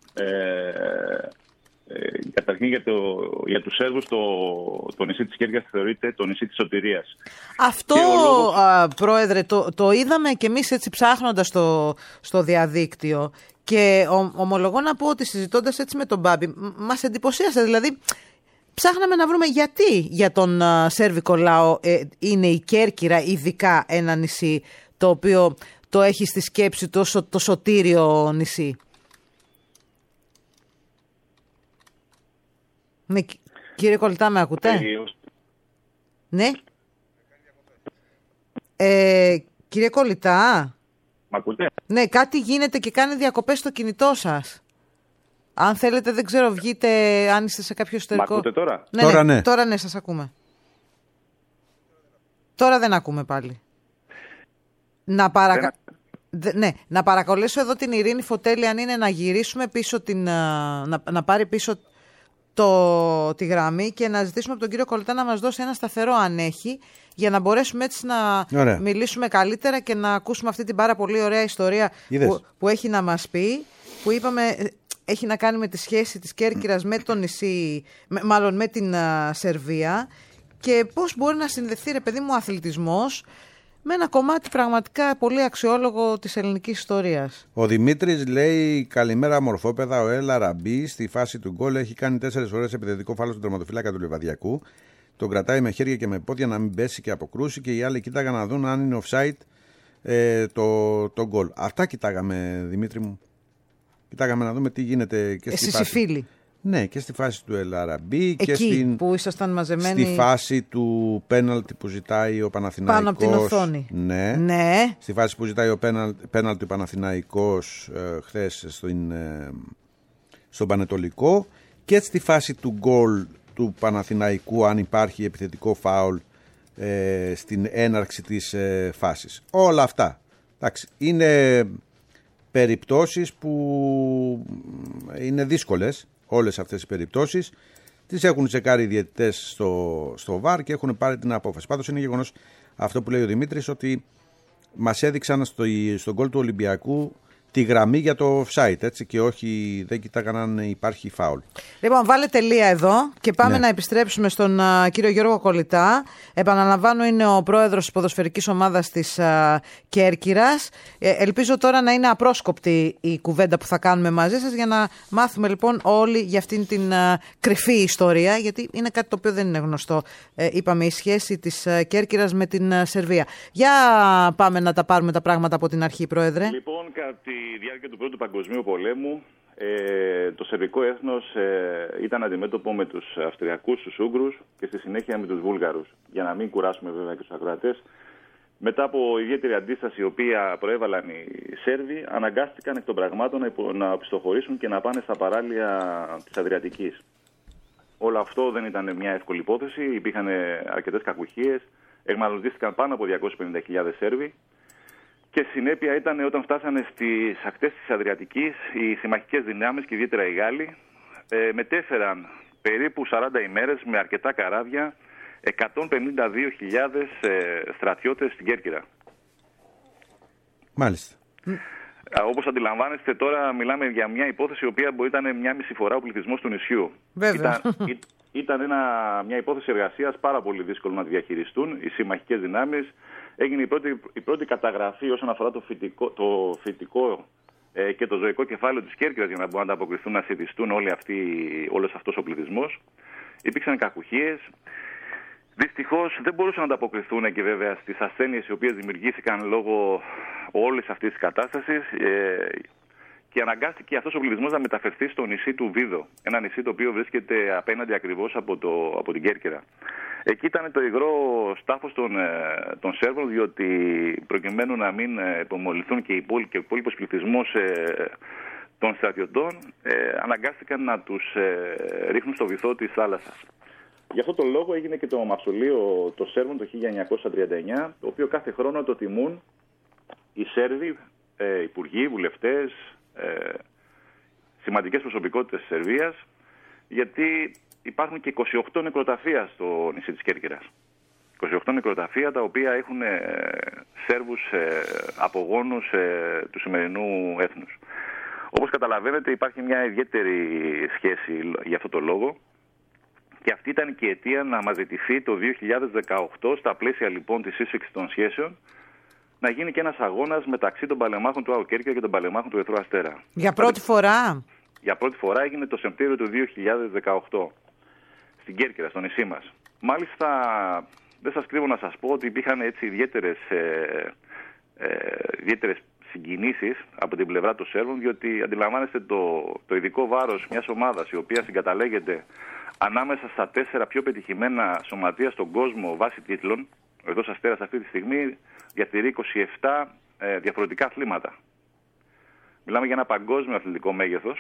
καταρχήν για τους Σέρβους το νησί της Κέρκυρας θεωρείται το νησί της σωτηρίας. Αυτό, Πρόεδρε, το είδαμε και εμείς έτσι ψάχνοντας στο διαδίκτυο και ομολογώ να πω ότι συζητώντας έτσι με τον Μπάμπη μας εντυπωσίασε, δηλαδή ψάχναμε να βρούμε γιατί για τον σέρβικο λαό είναι η Κέρκυρα ειδικά ένα νησί το οποίο το έχει στη σκέψη το σωτήριο νησί. Ναι, κύριε Κολιτά, με ακούτε? Ναι. Κύριε Κολιτά. Μ' ακούτε? Ναι, κάτι γίνεται και κάνει διακοπές στο κινητό σας. Αν θέλετε, δεν ξέρω, βγείτε, αν είστε σε κάποιο εσωτερικό. Μ' ακούτε τώρα? Ναι, τώρα ναι. Τώρα ναι, σας ακούμε. Τώρα δεν ακούμε πάλι. Να παρακολουθήσω εδώ την Ειρήνη Φωτέλη, αν είναι να γυρίσουμε πίσω να πάρει πίσω τη γραμμή και να ζητήσουμε από τον κύριο Κολιτά να μας δώσει ένα σταθερό αν έχει, για να μπορέσουμε έτσι να μιλήσουμε καλύτερα και να ακούσουμε αυτή την πάρα πολύ ωραία ιστορία που έχει να μας πει, που είπαμε έχει να κάνει με τη σχέση της Κέρκυρας με το νησί, μάλλον με την Σερβία, και πώς μπορεί να συνδεθεί, ρε παιδί μου, ο αθλητισμός με ένα κομμάτι πραγματικά πολύ αξιόλογο της ελληνικής ιστορίας. Ο Δημήτρης λέει: καλημέρα, μορφόπεδα. Ο Έλα Ραμπή στη φάση του γκολ έχει κάνει 4 φορές επιθετικό φάουλ στον τερματοφύλακα του Λιβαδιακού. Τον κρατάει με χέρια και με πόδια να μην πέσει και αποκρούσει και οι άλλοι κοίταγαν να δουν αν είναι offside το γκολ. Αυτά κοιτάγαμε, Δημήτρη μου. Κοιτάγαμε να δούμε τι γίνεται και στη φάση. Οι φίλοι. Ναι, και στη φάση του Ελαραμπή και που ήσασταν μαζεμένοι. Στη φάση του πέναλτι που ζητάει ο Παναθηναϊκός. Πάνω από την οθόνη. Ναι. Στη φάση που ζητάει ο πέναλτι ο Παναθηναϊκός χθες στον Πανετολικό. Και στη φάση του γκολ του Παναθηναϊκού, αν υπάρχει επιθετικό φάουλ στην έναρξη της φάσης. Όλα αυτά. Εντάξει, είναι περιπτώσεις που είναι δύσκολες. Όλες αυτές οι περιπτώσεις τις έχουν τσεκάρει οι διαιτητές στο VAR και έχουν πάρει την απόφαση. Πάντως είναι γεγονός αυτό που λέει ο Δημήτρης, ότι μας έδειξαν στον γκολ του Ολυμπιακού τη γραμμή για το offside, έτσι, και όχι, δεν κοιτάγαν αν υπάρχει φάουλ. Λοιπόν, βάλε τελεία εδώ και πάμε να επιστρέψουμε στον κύριο Γιώργο Κολυτά. Επαναλαμβάνω, είναι ο πρόεδρος της ποδοσφαιρικής ομάδας της Κέρκυρας. Ελπίζω τώρα να είναι απρόσκοπτη η κουβέντα που θα κάνουμε μαζί σας, για να μάθουμε λοιπόν όλοι για αυτήν την κρυφή ιστορία, γιατί είναι κάτι το οποίο δεν είναι γνωστό. Είπαμε, η σχέση της Κέρκυρας με την Σερβία. Για πάμε να τα πάρουμε τα πράγματα από την αρχή, πρόεδρε. Λοιπόν, κατά τη διάρκεια του Πρώτου Παγκοσμίου Πολέμου, το σερβικό έθνος ήταν αντιμέτωπο με τους Αυστριακούς, τους Ούγγρους και στη συνέχεια με τους Βούλγαρους. Για να μην κουράσουμε βέβαια και τους ακροατές, μετά από ιδιαίτερη αντίσταση η οποία προέβαλαν οι Σέρβοι, αναγκάστηκαν εκ των πραγμάτων να οπισθοχωρήσουν και να πάνε στα παράλια της Αδριατικής. Όλο αυτό δεν ήταν μια εύκολη υπόθεση, υπήρχαν αρκετές κακουχίες, εγμαλωτίστηκαν πάνω από 250.000 Σέρβοι. Και συνέπεια ήταν όταν φτάσανε στις ακτές της Αδριατικής, οι συμμαχικές δυνάμεις και ιδιαίτερα οι Γάλλοι μετέφεραν περίπου 40 ημέρες με αρκετά καράβια 152.000 στρατιώτες στην Κέρκυρα. Μάλιστα. Όπως αντιλαμβάνεστε, τώρα μιλάμε για μια υπόθεση η οποία μπορεί να ήταν μια μισή φορά ο πληθυσμός του νησιού. Βέβαια. Ήταν μια υπόθεση εργασίας πάρα πολύ δύσκολο να τη διαχειριστούν οι συμμαχικές δυνάμεις. Έγινε η πρώτη καταγραφή όσον αφορά το φυτικό και το ζωικό κεφάλαιο της Κέρκυρας για να μπορούν να ανταποκριθούν, να σιτιστούν όλος αυτός ο πληθυσμός. Υπήρξαν κακουχίες. Δυστυχώς δεν μπορούσαν να ανταποκριθούν και βέβαια στις ασθένειες οι οποίες δημιουργήθηκαν λόγω όλης αυτής της κατάστασης και αναγκάστηκε αυτός ο πληθυσμός να μεταφερθεί στο νησί του Βίδο, ένα νησί το οποίο βρίσκεται απέναντι ακριβώς από την Κέρκυρα. Εκεί ήταν το υγρό στάφος των Σέρβων, διότι προκειμένου να μην υπομολυθούν και ο υπόλοιπος πληθυσμός των στρατιωτών, αναγκάστηκαν να τους ρίχνουν στο βυθό της θάλασσας. Γι' αυτό τον λόγο έγινε και το μαυσολείο των Σέρβων το 1939, το οποίο κάθε χρόνο το τιμούν οι Σέρβοι, υπουργοί, βουλευτές, σημαντικές προσωπικότητες της Σερβίας, γιατί υπάρχουν και 28 νεκροταφεία στο νησί της Κέρκυρας. 28 νεκροταφεία τα οποία έχουν Σέρβους απογόνους του σημερινού έθνους. Όπως καταλαβαίνετε, υπάρχει μια ιδιαίτερη σχέση για αυτό το λόγο. Και αυτή ήταν και η αιτία να αναζητηθεί το 2018, στα πλαίσια λοιπόν της σύσφυξης των σχέσεων, να γίνει και ένας αγώνας μεταξύ των παλεμάχων του Άου Κέρκυρα και των παλεμάχων του Ερυθρού Αστέρα. Για πρώτη φορά. Για πρώτη φορά έγινε το Σεπτέμβριο του 2018, στην Κέρκυρα, στο νησί μας. Μάλιστα, δεν σας κρύβω να σας πω ότι υπήρχαν έτσι ιδιαίτερες συγκινήσεις από την πλευρά των Σέρβων, διότι αντιλαμβάνεστε το ειδικό βάρος μιας ομάδας η οποία συγκαταλέγεται ανάμεσα στα 4 πιο πετυχημένα σωματεία στον κόσμο βάσει τίτλων. Ο Ερυθρός Αστέρας αυτή τη στιγμή διατηρεί 27 διαφορετικά αθλήματα. Μιλάμε για ένα παγκόσμιο αθλητικό μέγεθος.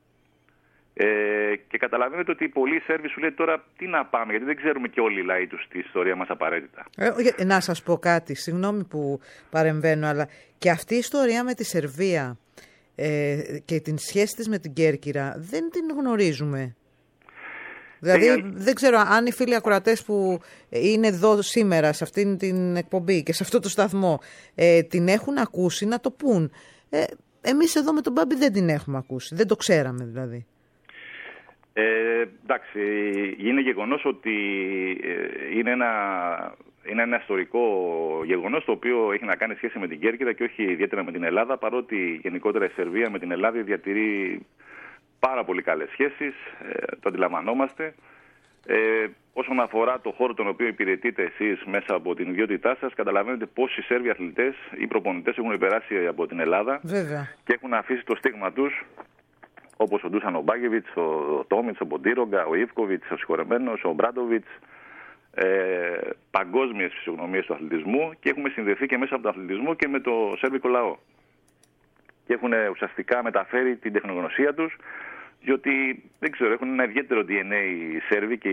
Και καταλαβαίνετε ότι πολλοί Σέρβοι σου λέει τώρα τι να πάμε, γιατί δεν ξέρουμε και όλοι οι λαοί τους τη ιστορία μας απαραίτητα. Να σας πω κάτι, συγγνώμη που παρεμβαίνω, αλλά και αυτή η ιστορία με τη Σερβία και την σχέση της με την Κέρκυρα δεν την γνωρίζουμε. Δηλαδή δεν ξέρω αν οι φίλοι ακροατές που είναι εδώ σήμερα σε αυτήν την εκπομπή και σε αυτό το σταθμό την έχουν ακούσει να το πούν. Εμείς εδώ με τον Μπάμπη δεν την έχουμε ακούσει, δεν το ξέραμε δηλαδή. Εντάξει, είναι γεγονός ότι είναι ένα είναι ένα ιστορικό γεγονός το οποίο έχει να κάνει σχέση με την Κέρκυρα και όχι ιδιαίτερα με την Ελλάδα, παρότι γενικότερα η Σερβία με την Ελλάδα διατηρεί πάρα πολύ καλές σχέσεις, το αντιλαμβανόμαστε. Όσον αφορά το χώρο τον οποίο υπηρετείτε εσείς μέσα από την ιδιότητά σας, καταλαβαίνετε πόσοι Σέρβοι αθλητές ή προπονητές έχουν περάσει από την Ελλάδα. Βέβαια. Και έχουν αφήσει το στίγμα τους, όπως ο Ντούσαν ο Μπάγεβιτς, ο Τόμιτς, ο Μποντίρογκα, ο Ιβκοβιτς, ο συγχωρεμένος, ο Μπράντοβιτς, παγκόσμιες φυσιογνωμίες του αθλητισμού, και έχουμε συνδεθεί και μέσα από τον αθλητισμό και με το σέρβικο λαό. Και έχουν ουσιαστικά μεταφέρει την τεχνογνωσία τους, διότι δεν ξέρω, έχουν ένα ιδιαίτερο DNA οι Σέρβοι και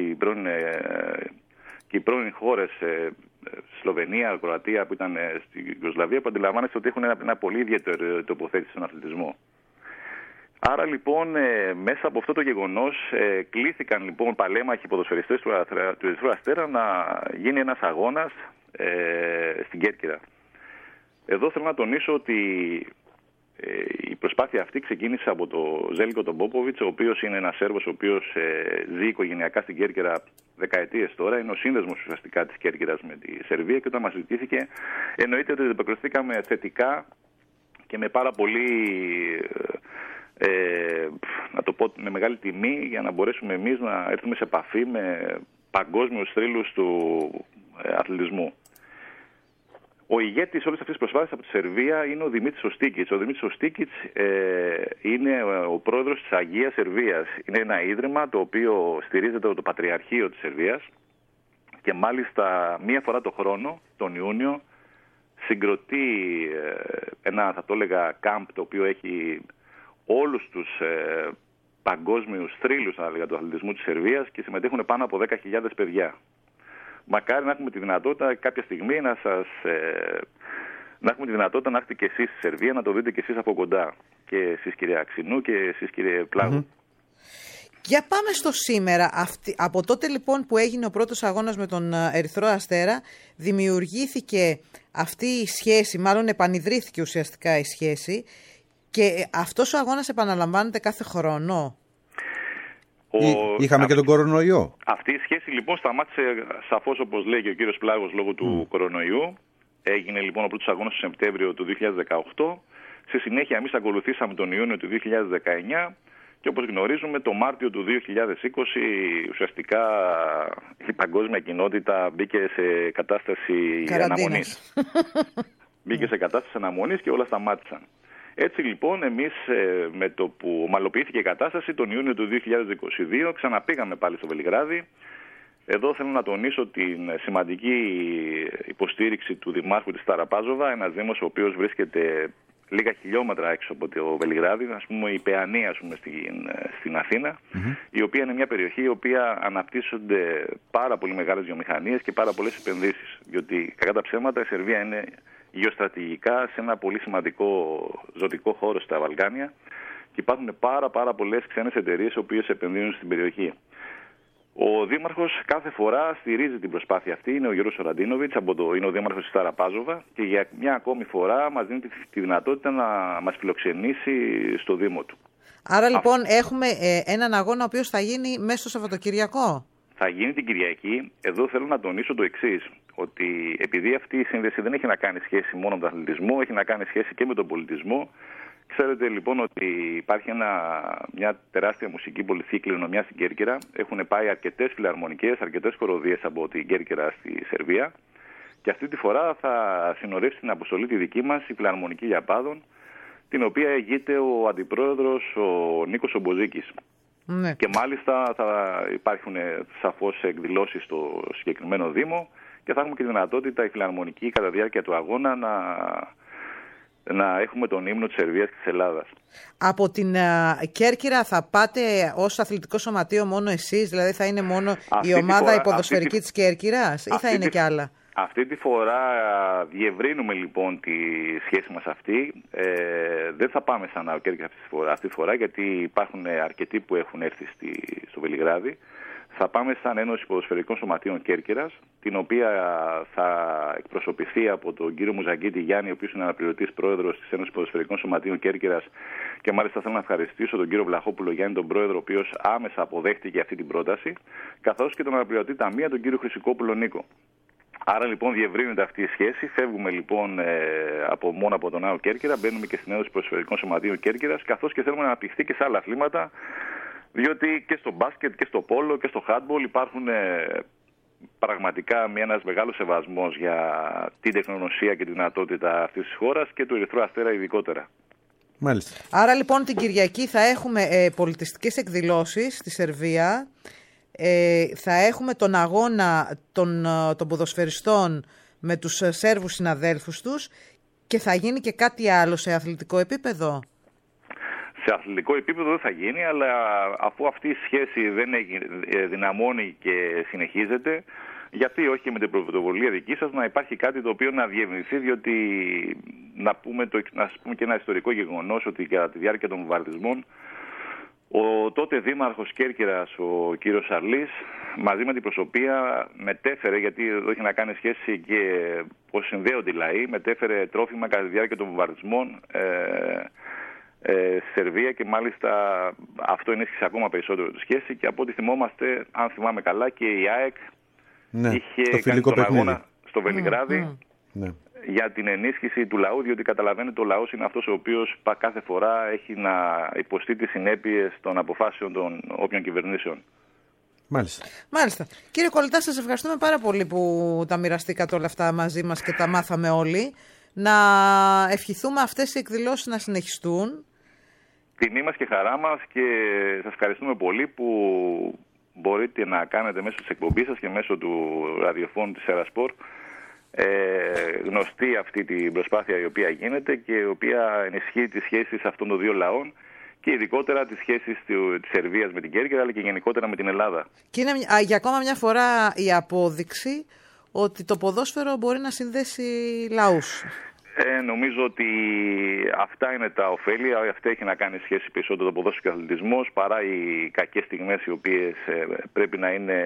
οι πρώην χώρες, Σλοβενία, Κροατία που ήταν στην Ιουγκοσλαβία, που αντιλαμβάνεστε ότι έχουν ένα πολύ ιδιαίτερο τοποθέτηση στον αθλητισμό. Άρα λοιπόν μέσα από αυτό το γεγονός κλήθηκαν λοιπόν παλέμαχοι ποδοσφαιριστές του Ερυθρού Αστέρα να γίνει ένας αγώνας στην Κέρκυρα. Εδώ θέλω να τονίσω ότι η προσπάθεια αυτή ξεκίνησε από τον Ζέλικο τον Πόποβιτς, ο οποίος είναι ένας Σέρβος ο οποίος ζει οικογενειακά στην Κέρκυρα δεκαετίες τώρα. Είναι ο σύνδεσμος ουσιαστικά της Κέρκυρας με τη Σερβία, και όταν μας ζητήθηκε εννοείται ότι ανταποκριθήκαμε θετικά και με πάρα πολύ, να το πω, με μεγάλη τιμή, για να μπορέσουμε εμείς να έρθουμε σε επαφή με παγκόσμιους θρύλους του αθλητισμού. Ο ηγέτης όλης αυτής της προσπάθειας από τη Σερβία είναι ο Δημήτρης Οστίκιτς. Ο Δημήτρης Οστίκιτς είναι ο πρόεδρος της Αγίας Σερβίας. Είναι ένα ίδρυμα το οποίο στηρίζεται από το Πατριαρχείο της Σερβίας και μάλιστα μία φορά το χρόνο, τον Ιούνιο, συγκροτεί ένα, θα το έλεγα, κάμπ το οποίο έχει όλους τους παγκόσμιους θρύλους, θα έλεγα, του αθλητισμού της Σερβίας, και συμμετέχουν πάνω από 10.000 παιδιά. Μακάρι να έχουμε τη δυνατότητα κάποια στιγμή να έχουμε τη δυνατότητα να έρθετε και εσείς στη Σερβία, να το δείτε και εσείς από κοντά. Και εσείς κυρία Αξινού και εσείς κύριε Πλάγου. Για πάμε στο σήμερα. Από τότε λοιπόν που έγινε ο πρώτος αγώνας με τον Ερυθρό Αστέρα, δημιουργήθηκε αυτή η σχέση, μάλλον επανιδρύθηκε ουσιαστικά η σχέση, και αυτός ο αγώνας επαναλαμβάνεται κάθε χρόνο. Είχαμε και τον κορονοϊό. Αυτή η σχέση λοιπόν σταμάτησε σαφώς, όπως λέει και ο κύριος Πλάγος, λόγω του κορονοϊού. Έγινε λοιπόν ο πρώτος αγώνας το Σεπτέμβριο του 2018. Στη συνέχεια εμείς ακολουθήσαμε τον Ιούνιο του 2019 και όπως γνωρίζουμε το Μάρτιο του 2020 ουσιαστικά η παγκόσμια κοινότητα μπήκε σε κατάσταση αναμονής. Μπήκε σε κατάσταση αναμονής και όλα σταμάτησαν. Έτσι λοιπόν εμείς με το που ομαλοποιήθηκε η κατάσταση τον Ιούνιο του 2022 ξαναπήγαμε πάλι στο Βελιγράδι. Εδώ θέλω να τονίσω την σημαντική υποστήριξη του Δημάρχου της Ταραπάζοβα, ένας δήμος ο οποίος βρίσκεται λίγα χιλιόμετρα έξω από το Βελιγράδι, ας πούμε η Παιανία στην Αθήνα, η οποία είναι μια περιοχή η οποία αναπτύσσονται πάρα πολύ μεγάλες βιομηχανίες και πάρα πολλές επενδύσεις. Διότι κατά τα ψέματα η Σερβία είναι γεωστρατηγικά σε ένα πολύ σημαντικό ζωτικό χώρο στα Βαλκάνια και υπάρχουν πάρα πολλές ξένες εταιρείες οι οποίες επενδύουν στην περιοχή. Ο Δήμαρχος κάθε φορά στηρίζει την προσπάθεια αυτή, είναι ο Γιώργος Ραντίνοβιτς, είναι ο Δήμαρχος της Ταραπάζοβα, και για μια ακόμη φορά μας δίνει τη δυνατότητα να μας φιλοξενήσει στο Δήμο του. Άρα λοιπόν έχουμε έναν αγώνα ο οποίος θα γίνει μέσα στο Σαββατοκυριακό. Θα γίνει την Κυριακή. Εδώ θέλω να τονίσω το εξής, ότι επειδή αυτή η σύνδεση δεν έχει να κάνει σχέση μόνο με τον αθλητισμό, έχει να κάνει σχέση και με τον πολιτισμό. Ξέρετε λοιπόν ότι υπάρχει μια τεράστια μουσική πολυθήκη κληρονομιά στην Κέρκυρα. Έχουν πάει αρκετές φιλαρμονικές, αρκετές χοροδίες από την Κέρκυρα στη Σερβία. Και αυτή τη φορά θα συνορεύσει την αποστολή τη δική μας, η Φιλαρμονική Γιαπάδων, την οποία ηγείται ο αντιπρόεδρος ο Νίκος Ομποζίκης. Ναι. Και μάλιστα θα υπάρχουν σαφώς εκδηλώσεις στο συγκεκριμένο Δήμο και θα έχουμε και τη δυνατότητα η Φιλαρμονική κατά τη διάρκεια του αγώνα να έχουμε τον ύμνο της Σερβίας και της Ελλάδας. Από την Κέρκυρα θα πάτε ως αθλητικό σωματείο μόνο εσείς, δηλαδή θα είναι μόνο η ομάδα υποδοσφαιρική της Κέρκυρας ή θα είναι κι άλλα? Αυτή τη φορά διευρύνουμε λοιπόν τη σχέση μας αυτή. Δεν θα πάμε σαν Κέρκυρα αυτή τη φορά, γιατί υπάρχουν αρκετοί που έχουν έρθει στο Βελιγράδι. Θα πάμε σαν Ένωση Ποδοσφαιρικών Σωματείων Κέρκυρας, την οποία θα εκπροσωπηθεί από τον κύριο Μουζαγκίτη Γιάννη, ο οποίος είναι αναπληρωτής πρόεδρος της Ένωσης Ποδοσφαιρικών Σωματείων Κέρκυρας. Και μάλιστα θέλω να ευχαριστήσω τον κύριο Βλαχόπουλο Γιάννη, τον πρόεδρο, ο οποίος άμεσα αποδέχτηκε αυτή την πρόταση, καθώς και τον αναπληρωτή ταμεία, τον κύριο Χρυσικόπουλο Νίκο. Άρα λοιπόν διευρύνεται αυτή η σχέση. Φεύγουμε λοιπόν μόνο από τον Ναό Κέρκυρα, μπαίνουμε και στην Ένωση Ποδοσφαιρικών Σωματείων Κέρκυρας, καθώς και θέλουμε να αναπτυχθεί και σε άλλα αθλήματα, διότι και στο μπάσκετ και στο πόλο και στο χάντμπολ υπάρχουν πραγματικά ένας μεγάλος σεβασμός για την τεχνογνωσία και τη δυνατότητα αυτής της χώρας και του Ερυθρού Αστέρα ειδικότερα. Μάλιστα. Άρα λοιπόν την Κυριακή θα έχουμε πολιτιστικές εκδηλώσεις στη Σερβία. Θα έχουμε τον αγώνα των ποδοσφαιριστών με τους Σέρβους συναδέλφους τους και θα γίνει και κάτι άλλο σε αθλητικό επίπεδο. Σε αθλητικό επίπεδο δεν θα γίνει, αλλά αφού αυτή η σχέση δεν δυναμώνει και συνεχίζεται, γιατί όχι και με την πρωτοβουλία δική σας να υπάρχει κάτι το οποίο να διευρυνθεί, διότι να πούμε και ένα ιστορικό γεγονός ότι κατά τη διάρκεια των βομβαρδισμών ο τότε δήμαρχος Κέρκυρας, ο κύριος Σαρλής, μαζί με την προσωπία μετέφερε, γιατί εδώ έχει να κάνει σχέση και πώς συνδέονται οι λαοί, μετέφερε τρόφιμα κατά τη διάρκεια των βομβαρδισμών στη Σερβία και μάλιστα αυτό ενίσχυσε ακόμα περισσότερο τη σχέση και από ό,τι θυμόμαστε, αν θυμάμαι καλά, και η ΑΕΚ είχε κάνει τον αγώνα στο Βελιγράδι για την ενίσχυση του λαού, διότι καταλαβαίνετε ο λαός είναι αυτός ο οποίος κάθε φορά έχει να υποστεί τις συνέπειες των αποφάσεων των όποιων κυβερνήσεων. Μάλιστα. Κύριε Κολυτά, σας ευχαριστούμε πάρα πολύ που τα μοιραστήκατε όλα αυτά μαζί μας και τα μάθαμε όλοι. Να ευχηθούμε αυτές οι εκδηλώσεις να συνεχιστούν. Τιμή μας και χαρά μας και σας ευχαριστούμε πολύ που μπορείτε να κάνετε μέσω της εκπομπής σας και μέσω του ραδιοφώνου της Ερασπορ γνωστή αυτή την προσπάθεια η οποία γίνεται και η οποία ενισχύει τις σχέσεις αυτών των δύο λαών και ειδικότερα τις σχέσεις της Σερβίας με την Κέρκυρα αλλά και γενικότερα με την Ελλάδα. Και είναι για ακόμα μια φορά η απόδειξη ότι το ποδόσφαιρο μπορεί να συνδέσει λαούς. Νομίζω ότι αυτά είναι τα ωφέλη, αυτά έχει να κάνει σχέση περισσότερο το ποδόσφαιρο και ο αθλητισμός παρά οι κακές στιγμές οι οποίες πρέπει να είναι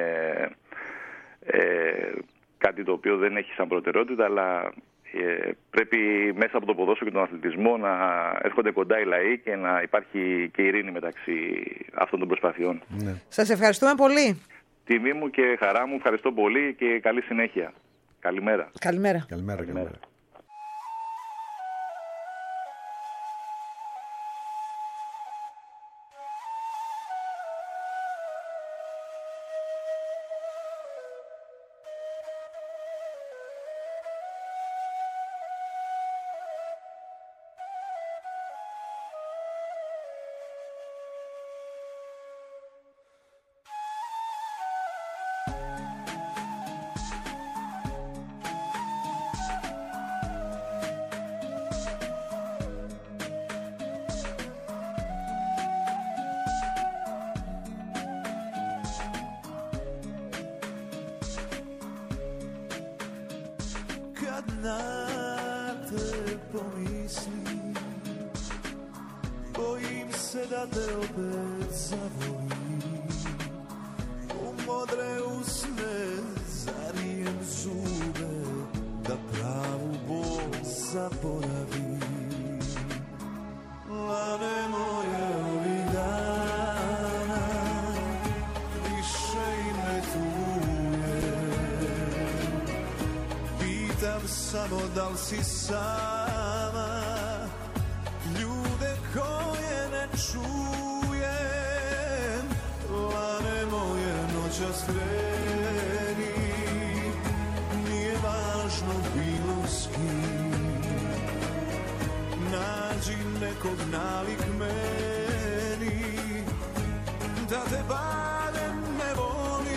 κάτι το οποίο δεν έχει σαν προτεραιότητα, αλλά πρέπει μέσα από το ποδόσφαιρο και τον αθλητισμό να έρχονται κοντά οι λαοί και να υπάρχει και ειρήνη μεταξύ αυτών των προσπαθειών. Ναι. Σας ευχαριστούμε πολύ. Τιμή μου και χαρά μου, ευχαριστώ πολύ και καλή συνέχεια. Καλημέρα. Καλημέρα. Καλημέρα. Na te pomislim, bojim se da te opet zavolim. U modre usne zarijem zube, da pravu bol zaboravim. Lane moje ovih dana više i ne tuje. Pitam samo da li si sama, ljude koje ne čujem. Lane moje noćas kreni, nije važno bilo s kim. Nađi nekog nalik meni, da te barem ne volim.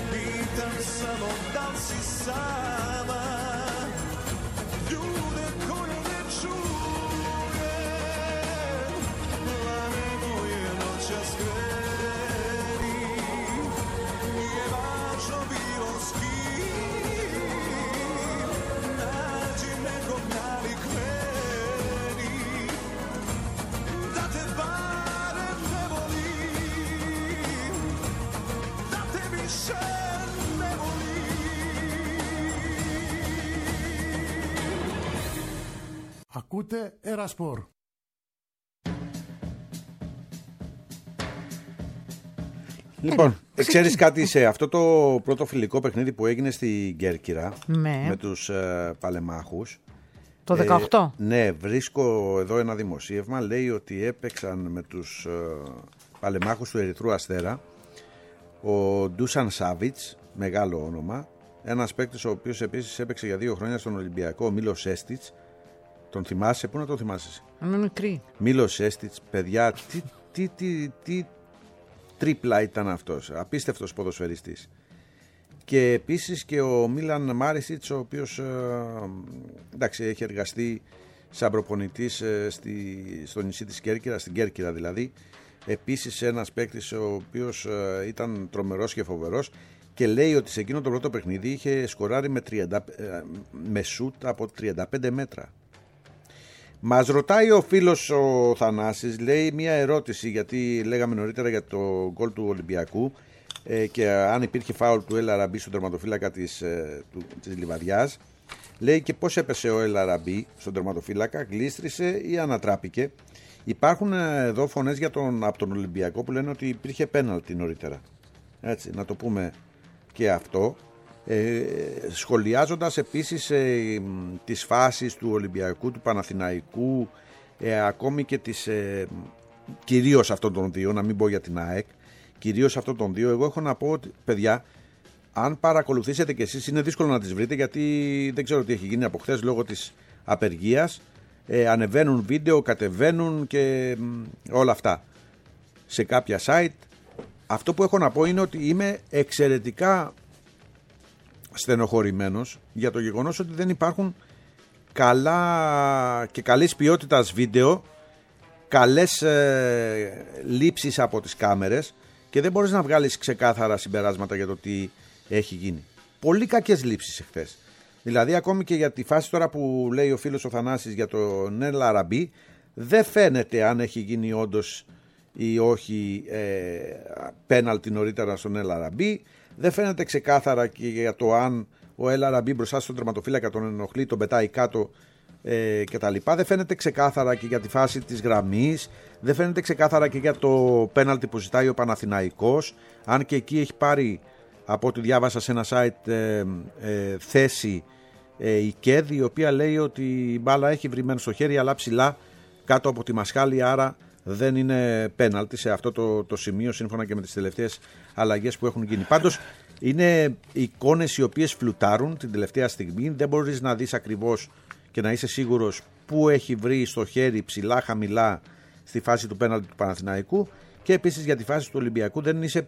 Samo da li si sama, ljude ούτε Ερασπορ. Λοιπόν, ξέρεις κάτι, σε αυτό το πρώτο φιλικό παιχνίδι που έγινε στην Κέρκυρα με τους Παλεμάχους. Το 18. Ναι, βρίσκω εδώ ένα δημοσίευμα. Λέει ότι έπαιξαν με τους Παλεμάχους του Ερυθρού Αστέρα ο Ντούσαν Σάβιτς, μεγάλο όνομα. Ένας παίκτης ο οποίος επίσης έπαιξε για 2 χρόνια στον Ολυμπιακό, ο Μίλος Σέστιτς. Τον θυμάσαι, πού να τον θυμάσαι? Είναι μικρή. Μίλος Σέστιτς, παιδιά, τι τρίπλα ήταν αυτός, απίστευτος ποδοσφαιριστής. Και επίσης και ο Μίλαν Μάρισιτς, ο οποίος εντάξει, έχει εργαστεί σαν προπονητής στο νησί της Κέρκυρα, στην Κέρκυρα δηλαδή. Επίσης ένας παίκτης ο οποίος ήταν τρομερός και φοβερός, και λέει ότι σε εκείνο το πρώτο παιχνίδι είχε σκοράρει με σούτ από 35 μέτρα. Μας ρωτάει ο φίλος ο Θανάσης, λέει μια ερώτηση, γιατί λέγαμε νωρίτερα για το γκολ του Ολυμπιακού και αν υπήρχε φάουλ του Ελ Αραμπί στον τερματοφύλακα της Λιβαδιάς. Λέει και πώς έπεσε ο Ελ Αραμπί στον τερματοφύλακα, γλίστρισε ή ανατράπηκε? Υπάρχουν εδώ φωνές από τον Ολυμπιακό που λένε ότι υπήρχε πέναλτι νωρίτερα. Έτσι, να το πούμε και αυτό. Σχολιάζοντας επίσης τις φάσεις του Ολυμπιακού, του Παναθηναϊκού, ακόμη και κυρίως αυτών των δύο, να μην πω για την ΑΕΚ, κυρίως αυτών των δύο, εγώ έχω να πω ότι, παιδιά, αν παρακολουθήσετε κι εσείς, είναι δύσκολο να τις βρείτε, γιατί δεν ξέρω τι έχει γίνει από χθες λόγω της απεργίας. Ανεβαίνουν βίντεο, κατεβαίνουν και όλα αυτά σε κάποια site. Αυτό που έχω να πω είναι ότι είμαι εξαιρετικά στενοχωρημένος για το γεγονός ότι δεν υπάρχουν καλά και καλής ποιότητας βίντεο, καλές λήψεις από τις κάμερες, και δεν μπορείς να βγάλεις ξεκάθαρα συμπεράσματα για το τι έχει γίνει. Πολύ κακές λήψεις εχθές. Δηλαδή ακόμη και για τη φάση τώρα που λέει ο φίλος ο Θανάσης για τον Ελ Αραμπί, δεν φαίνεται αν έχει γίνει όντως ή όχι πέναλτι νωρίτερα στον Ελ Αραμπί. Δεν φαίνεται ξεκάθαρα και για το αν ο Ελ Αραμπί μπροστά στον τερματοφύλακα τον ενοχλεί, τον πετάει κάτω κτλ. Δεν φαίνεται ξεκάθαρα και για τη φάση της γραμμής. Δεν φαίνεται ξεκάθαρα και για το πέναλτι που ζητάει ο Παναθηναϊκός. Αν και εκεί έχει πάρει, από ό,τι διάβασα σε ένα site, θέση η ΚΕΔ, η οποία λέει ότι η μπάλα έχει βρημένο στο χέρι αλλά ψηλά κάτω από τη μασχάλη, άρα δεν είναι πέναλτι σε αυτό το σημείο, σύμφωνα και με τις τελευταίες αλλαγές που έχουν γίνει. Πάντως είναι εικόνες οι οποίες φλουτάρουν την τελευταία στιγμή. Δεν μπορείς να δεις ακριβώς και να είσαι σίγουρος πού έχει βρει στο χέρι, ψηλά, χαμηλά, στη φάση του πέναλτι του Παναθηναϊκού, και επίσης για τη φάση του Ολυμπιακού δεν είσαι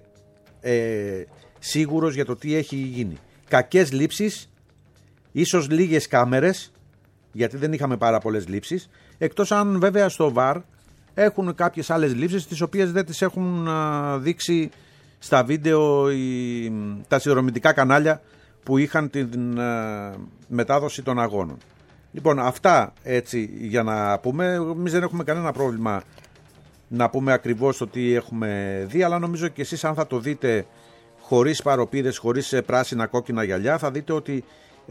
σίγουρος για το τι έχει γίνει. Κακές λήψεις, ίσως λίγες κάμερες, γιατί δεν είχαμε πάρα πολλές λήψεις, εκτός αν βέβαια στο VAR έχουν κάποιες άλλες λήψεις τις οποίες δεν τις έχουν δείξει στα βίντεο τα συνδρομητικά κανάλια που είχαν την μετάδοση των αγώνων. Λοιπόν, αυτά έτσι για να πούμε. Εμείς δεν έχουμε κανένα πρόβλημα να πούμε ακριβώς το τι έχουμε δει, αλλά νομίζω και εσείς, αν θα το δείτε χωρίς παροπίδες, χωρίς πράσινα κόκκινα γυαλιά, θα δείτε ότι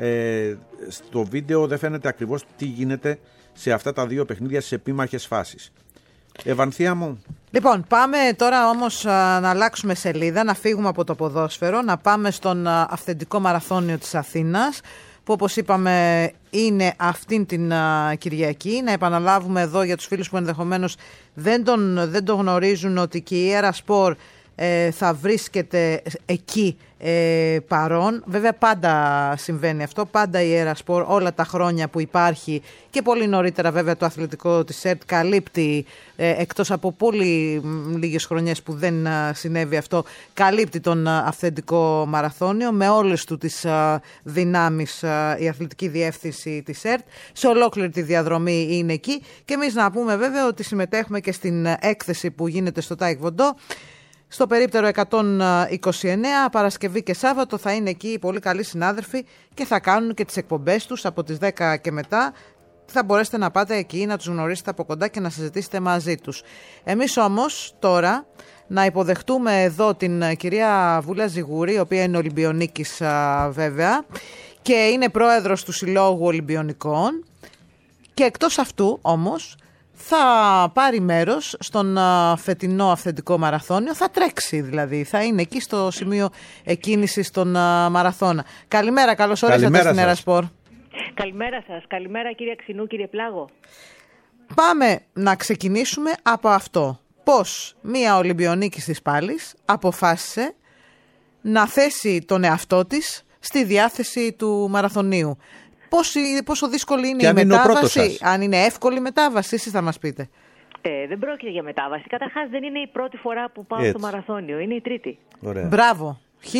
στο βίντεο δεν φαίνεται ακριβώς τι γίνεται σε αυτά τα δύο παιχνίδια στις επίμαχες φάσεις. Ευανθία μου. Λοιπόν, πάμε τώρα όμως να αλλάξουμε σελίδα, να φύγουμε από το ποδόσφαιρο, να πάμε στον αυθεντικό μαραθώνιο της Αθήνας, που όπως είπαμε είναι αυτήν την Κυριακή. Να επαναλάβουμε εδώ για τους φίλους που ενδεχομένως δεν το γνωρίζουν, ότι και η Ερασπορ θα βρίσκεται εκεί παρόν. Βέβαια πάντα συμβαίνει αυτό, πάντα η Ερασπορ όλα τα χρόνια που υπάρχει, και πολύ νωρίτερα βέβαια το αθλητικό της ΕΡΤ καλύπτει, εκτός από πολύ λίγες χρονιές που δεν συνέβη αυτό, καλύπτει τον αυθεντικό μαραθώνιο με όλες του τις δυνάμεις η αθλητική διεύθυνση της ΕΡΤ. Σε ολόκληρη τη διαδρομή είναι εκεί, και εμείς να πούμε βέβαια ότι συμμετέχουμε και στην έκθεση που γίνεται στο Τάικβοντό. Στο περίπτερο 129, Παρασκευή και Σάββατο θα είναι εκεί οι πολύ καλοί συνάδελφοι και θα κάνουν και τις εκπομπές τους από τις 10 και μετά. Θα μπορέσετε να πάτε εκεί, να τους γνωρίσετε από κοντά και να συζητήσετε μαζί τους. Εμείς όμως τώρα να υποδεχτούμε εδώ την κυρία Βούλα Ζιγούρη, η οποία είναι Ολυμπιονίκης βέβαια και είναι πρόεδρος του Συλλόγου Ολυμπιονικών. Και εκτός αυτού όμως θα πάρει μέρος στον φετινό αυθεντικό μαραθώνιο, θα τρέξει δηλαδή, θα είναι εκεί στο σημείο εκκίνησης των μαραθώνα. Καλημέρα, καλώς ορίσατε στην Ερασπορ. Καλημέρα σας, καλημέρα κύριε Ξινού, κύριε Πλάγο. Πάμε να ξεκινήσουμε από αυτό. Πώς μία Ολυμπιονίκης της Πάλης αποφάσισε να θέσει τον εαυτό της στη διάθεση του μαραθωνίου. Πόσο δύσκολη είναι η μετάβαση, αν είναι εύκολη η μετάβαση, εσείς θα μας πείτε. Δεν πρόκειται για μετάβαση. Καταρχάς δεν είναι η πρώτη φορά που πάω στο μαραθώνιο, είναι η τρίτη. Ωραία. Μπράβο.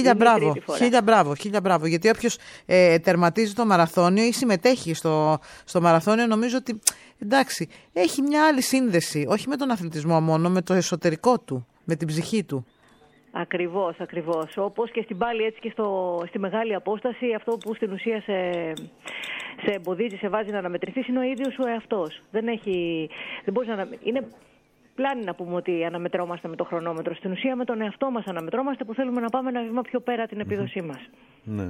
Χίλια μπράβο. Γιατί όποιος τερματίζει το μαραθώνιο ή συμμετέχει στο μαραθώνιο, νομίζω ότι εντάξει, έχει μια άλλη σύνδεση, όχι με τον αθλητισμό μόνο, με το εσωτερικό του, με την ψυχή του. Ακριβώς. Όπως και στην πάλη, έτσι και στη μεγάλη απόσταση, αυτό που στην ουσία σε εμποδίζει, σε βάζει να αναμετρηθείς, είναι ο ίδιος ο εαυτός. Δεν μπορείς είναι πλάνη να πούμε ότι αναμετρώμαστε με το χρονόμετρο. Στην ουσία με τον εαυτό μας αναμετρώμαστε που θέλουμε να πάμε ένα βήμα πιο πέρα την επίδοσή μας. Ναι.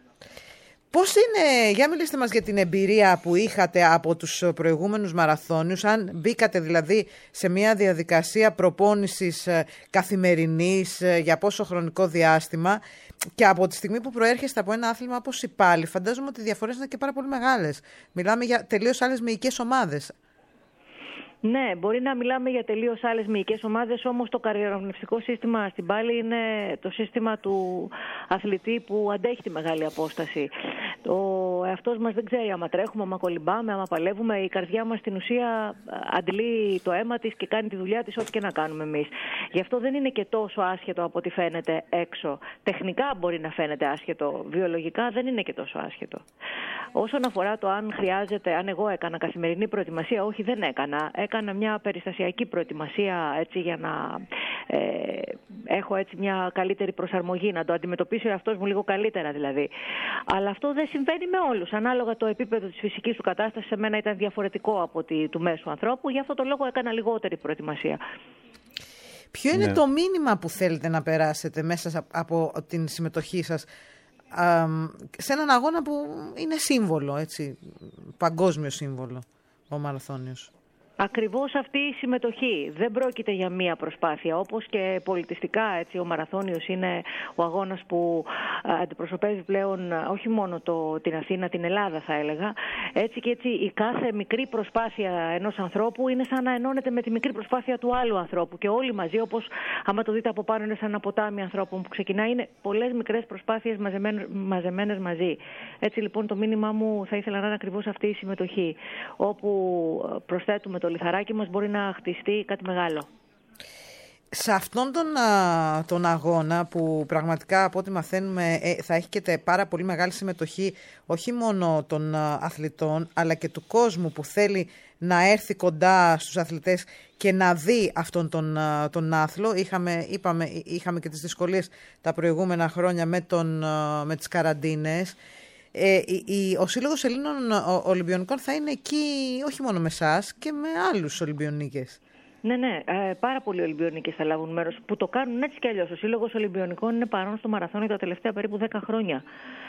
Πώς είναι, για μιλήστε μας για την εμπειρία που είχατε από τους προηγούμενους μαραθώνιους, αν μπήκατε δηλαδή σε μια διαδικασία προπόνησης καθημερινής, για πόσο χρονικό διάστημα, και από τη στιγμή που προέρχεστε από ένα άθλημα όπως η Πάλη, φαντάζομαι ότι οι διαφορές είναι και πάρα πολύ μεγάλες. Μιλάμε για τελείως άλλες μυϊκές ομάδες. Ναι, μπορεί να μιλάμε για τελείως άλλες μυϊκές ομάδες, όμως το καρδιογνωστικό σύστημα στην πάλη είναι το σύστημα του αθλητή που αντέχει τη μεγάλη απόσταση. Ο εαυτός μας δεν ξέρει άμα τρέχουμε, άμα κολυμπάμε, άμα παλεύουμε. Η καρδιά μας στην ουσία αντλεί το αίμα της και κάνει τη δουλειά της, ό,τι και να κάνουμε εμείς. Γι' αυτό δεν είναι και τόσο άσχετο από ό,τι φαίνεται έξω. Τεχνικά μπορεί να φαίνεται άσχετο, βιολογικά δεν είναι και τόσο άσχετο. Όσον αφορά το αν χρειάζεται, αν εγώ έκανα καθημερινή προετοιμασία, όχι, δεν έκανα. Έκανα μια περιστασιακή προετοιμασία έτσι, για να έχω έτσι μια καλύτερη προσαρμογή, να το αντιμετωπίσει ο εαυτός μου λίγο καλύτερα δηλαδή. Αλλά αυτό δεν συμβαίνει με όλους. Ανάλογα το επίπεδο της φυσικής του κατάστασης, σε μένα ήταν διαφορετικό από του μέσου ανθρώπου, γι' αυτό το λόγο έκανα λιγότερη προετοιμασία. Ποιο είναι το μήνυμα που θέλετε να περάσετε μέσα από την συμμετοχή σας σε έναν αγώνα που είναι σύμβολο, έτσι, παγκόσμιο σύμβολο, ο μαραθώνιος? Ακριβώς αυτή η συμμετοχή. Δεν πρόκειται για μία προσπάθεια. Όπως και πολιτιστικά, έτσι, ο μαραθώνιος είναι ο αγώνας που αντιπροσωπεύει πλέον όχι μόνο την Αθήνα, την Ελλάδα θα έλεγα. Έτσι και έτσι η κάθε μικρή προσπάθεια ενός ανθρώπου είναι σαν να ενώνεται με τη μικρή προσπάθεια του άλλου ανθρώπου. Και όλοι μαζί, όπως άμα το δείτε από πάνω, είναι σαν ένα ποτάμι ανθρώπων που ξεκινάει. Είναι πολλές μικρές προσπάθειες μαζεμένες μαζί. Έτσι λοιπόν το μήνυμά μου θα ήθελα να είναι ακριβώς αυτή η συμμετοχή. Όπου προσθέτουμε το λιθαράκι μας, μπορεί να χτιστεί κάτι μεγάλο. Σε αυτόν τον αγώνα που πραγματικά από ό,τι μαθαίνουμε θα έχει και πάρα πολύ μεγάλη συμμετοχή όχι μόνο των αθλητών αλλά και του κόσμου που θέλει να έρθει κοντά στους αθλητές και να δει αυτόν τον άθλο. Είχαμε και τις δυσκολίες τα προηγούμενα χρόνια με τις καραντίνες. Ο Σύλλογος Ελλήνων Ολυμπιονικών θα είναι εκεί όχι μόνο με εσάς και με άλλους Ολυμπιονίκες. Ναι, πάρα πολλοί Ολυμπιονίκες θα λάβουν μέρος που το κάνουν έτσι κι αλλιώς. Ο Σύλλογος Ολυμπιονικών είναι παρόν στο μαραθώνιο τα τελευταία περίπου 10 χρόνια.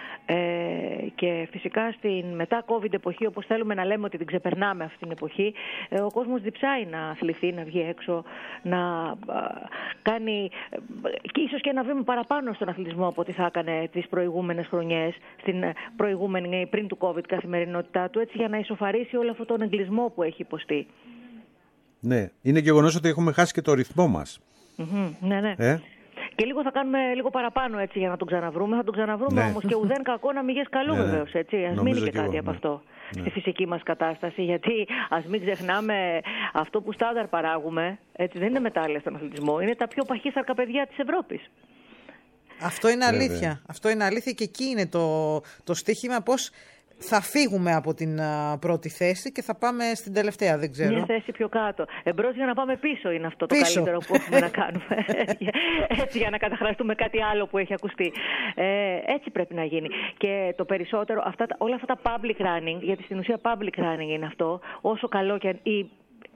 Και φυσικά στην μετά COVID εποχή, όπως θέλουμε να λέμε ότι την ξεπερνάμε αυτή την εποχή, ο κόσμος διψάει να αθληθεί, να βγει έξω, να κάνει και ίσως και ένα βήμα παραπάνω στον αθλητισμό από ό,τι θα έκανε τις προηγούμενες χρονιές, στην προηγούμενη πριν του COVID καθημερινότητά του, έτσι για να ισοφαρίσει όλο αυτόν τον εγκλισμό που έχει υποστεί. Ναι, είναι γεγονός ότι έχουμε χάσει και το ρυθμό μας. Ναι. Και λίγο θα κάνουμε λίγο παραπάνω έτσι για να τον ξαναβρούμε. Θα τον ξαναβρούμε όμως και ουδέν κακό να μηγές καλού βεβαίως. Ας μείνει και κάτι από αυτό στη φυσική μας κατάσταση. Γιατί ας μην ξεχνάμε αυτό που στάνταρ παράγουμε, έτσι, δεν είναι μετάλλια στον αθλητισμό. Είναι τα πιο παχύσαρκα παιδιά της Ευρώπης. Αυτό είναι αλήθεια. Αυτό είναι αλήθεια και εκεί είναι το στοίχημα πώς θα φύγουμε από την πρώτη θέση και θα πάμε στην τελευταία, δεν ξέρω. Μια θέση πιο κάτω. Εμπρός για να πάμε πίσω είναι αυτό το καλύτερο που έχουμε να κάνουμε. Έτσι για να καταχραστούμε κάτι άλλο που έχει ακουστεί. Έτσι πρέπει να γίνει. Και το περισσότερο, όλα αυτά τα public running, γιατί στην ουσία public running είναι αυτό, όσο καλό και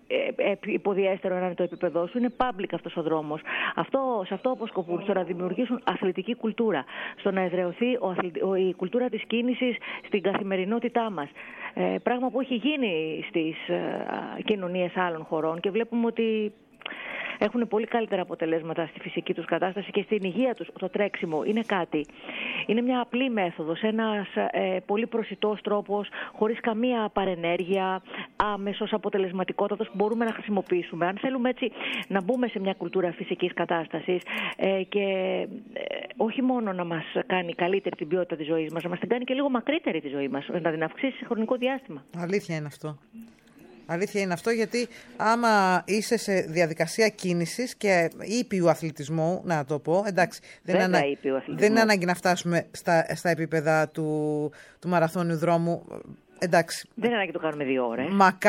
υποδιέστερο να είναι το επίπεδό σου. Είναι public αυτός ο δρόμος. Σε αυτό αποσκοπούν, στο να δημιουργήσουν αθλητική κουλτούρα, στο να εδραιωθεί η κουλτούρα της κίνησης στην καθημερινότητά μας. Πράγμα που έχει γίνει στις κοινωνίες άλλων χωρών και βλέπουμε ότι έχουν πολύ καλύτερα αποτελέσματα στη φυσική τους κατάσταση και στην υγεία τους. Το τρέξιμο είναι κάτι. Είναι μια απλή μέθοδος, ένας πολύ προσιτός τρόπος, χωρίς καμία παρενέργεια, άμεσος, αποτελεσματικότατος που μπορούμε να χρησιμοποιήσουμε. Αν θέλουμε έτσι να μπούμε σε μια κουλτούρα φυσικής κατάστασης και όχι μόνο να μας κάνει καλύτερη την ποιότητα της ζωής μας, να μας την κάνει και λίγο μακρύτερη τη ζωή μας, να την αυξήσει σε χρονικό διάστημα. Αλήθεια είναι αυτό. Αλήθεια είναι αυτό, γιατί άμα είσαι σε διαδικασία κίνησης και ήπιου αθλητισμού, να το πω, εντάξει, δεν είναι ανάγκη να φτάσουμε στα επίπεδα του μαραθώνιου δρόμου. Εντάξει. Δεν είναι ανάγκη να το κάνουμε 2 ώρες.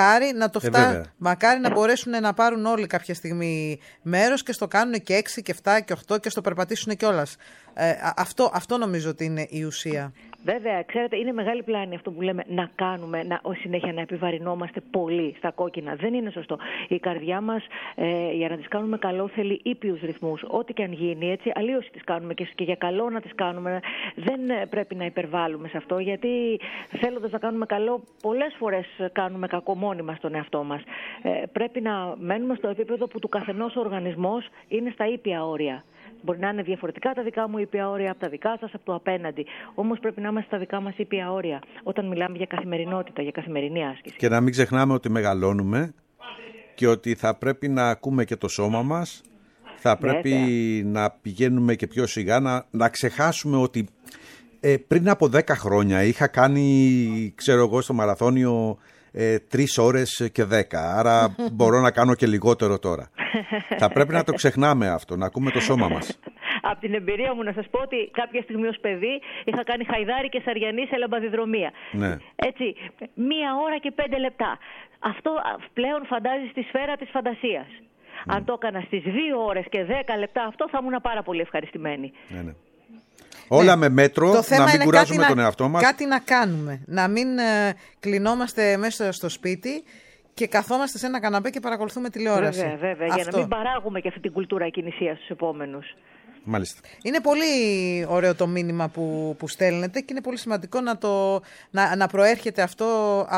Μακάρι να μπορέσουν να πάρουν όλοι κάποια στιγμή μέρος και στο κάνουν και 6 και 7 και 8 και στο περπατήσουν κιόλας. Αυτό νομίζω ότι είναι η ουσία. Βέβαια, ξέρετε, είναι μεγάλη πλάνη αυτό που λέμε να κάνουμε, συνέχεια να επιβαρυνόμαστε πολύ στα κόκκινα. Δεν είναι σωστό. Η καρδιά μας, για να τις κάνουμε καλό, θέλει ήπιους ρυθμούς. Ό,τι και αν γίνει, έτσι, αλλίως τις κάνουμε και για καλό να τις κάνουμε. Δεν πρέπει να υπερβάλλουμε σε αυτό, γιατί θέλοντας να κάνουμε καλό, πολλές φορές κάνουμε κακό μόνοι μας στον εαυτό μας. Πρέπει να μένουμε στο επίπεδο που του καθενός ο οργανισμός είναι στα ήπια όρια. Μπορεί να είναι διαφορετικά τα δικά μου ήπια όρια από τα δικά σας, από το απέναντι. Όμως πρέπει να είμαστε στα δικά μας ήπια όρια όταν μιλάμε για καθημερινότητα, για καθημερινή άσκηση. Και να μην ξεχνάμε ότι μεγαλώνουμε και ότι θα πρέπει να ακούμε και το σώμα μας. Θα πρέπει να πηγαίνουμε και πιο σιγά, να ξεχάσουμε ότι πριν από 10 χρόνια είχα κάνει, ξέρω εγώ, στο μαραθώνιο 3 ώρες και 10. Άρα μπορώ να κάνω και λιγότερο τώρα. Θα πρέπει να το ξεχνάμε αυτό, να ακούμε το σώμα μας. Από την εμπειρία μου να σας πω ότι κάποια στιγμή ως παιδί είχα κάνει χαϊδάρι και σαριανή σε λαμπαδιδρομία. Ναι. Έτσι, 1 ώρα και 5 λεπτά. Αυτό πλέον φαντάζει στη σφαίρα της φαντασίας. Αν το έκανα στις 2 ώρες και 10 λεπτά, αυτό θα ήμουν πάρα πολύ ευχαριστημένη. Ναι. Όλα με μέτρο, να μην κουράζουμε τον εαυτό μας. Κάτι να κάνουμε, να μην κλεινόμαστε μέσα στο σπίτι και καθόμαστε σε ένα καναπέ και παρακολουθούμε τηλεόραση. Βέβαια, για να μην παράγουμε και αυτή την κουλτούρα κινησίας στους επόμενους. Μάλιστα. Είναι πολύ ωραίο το μήνυμα που στέλνετε και είναι πολύ σημαντικό να προέρχεται αυτό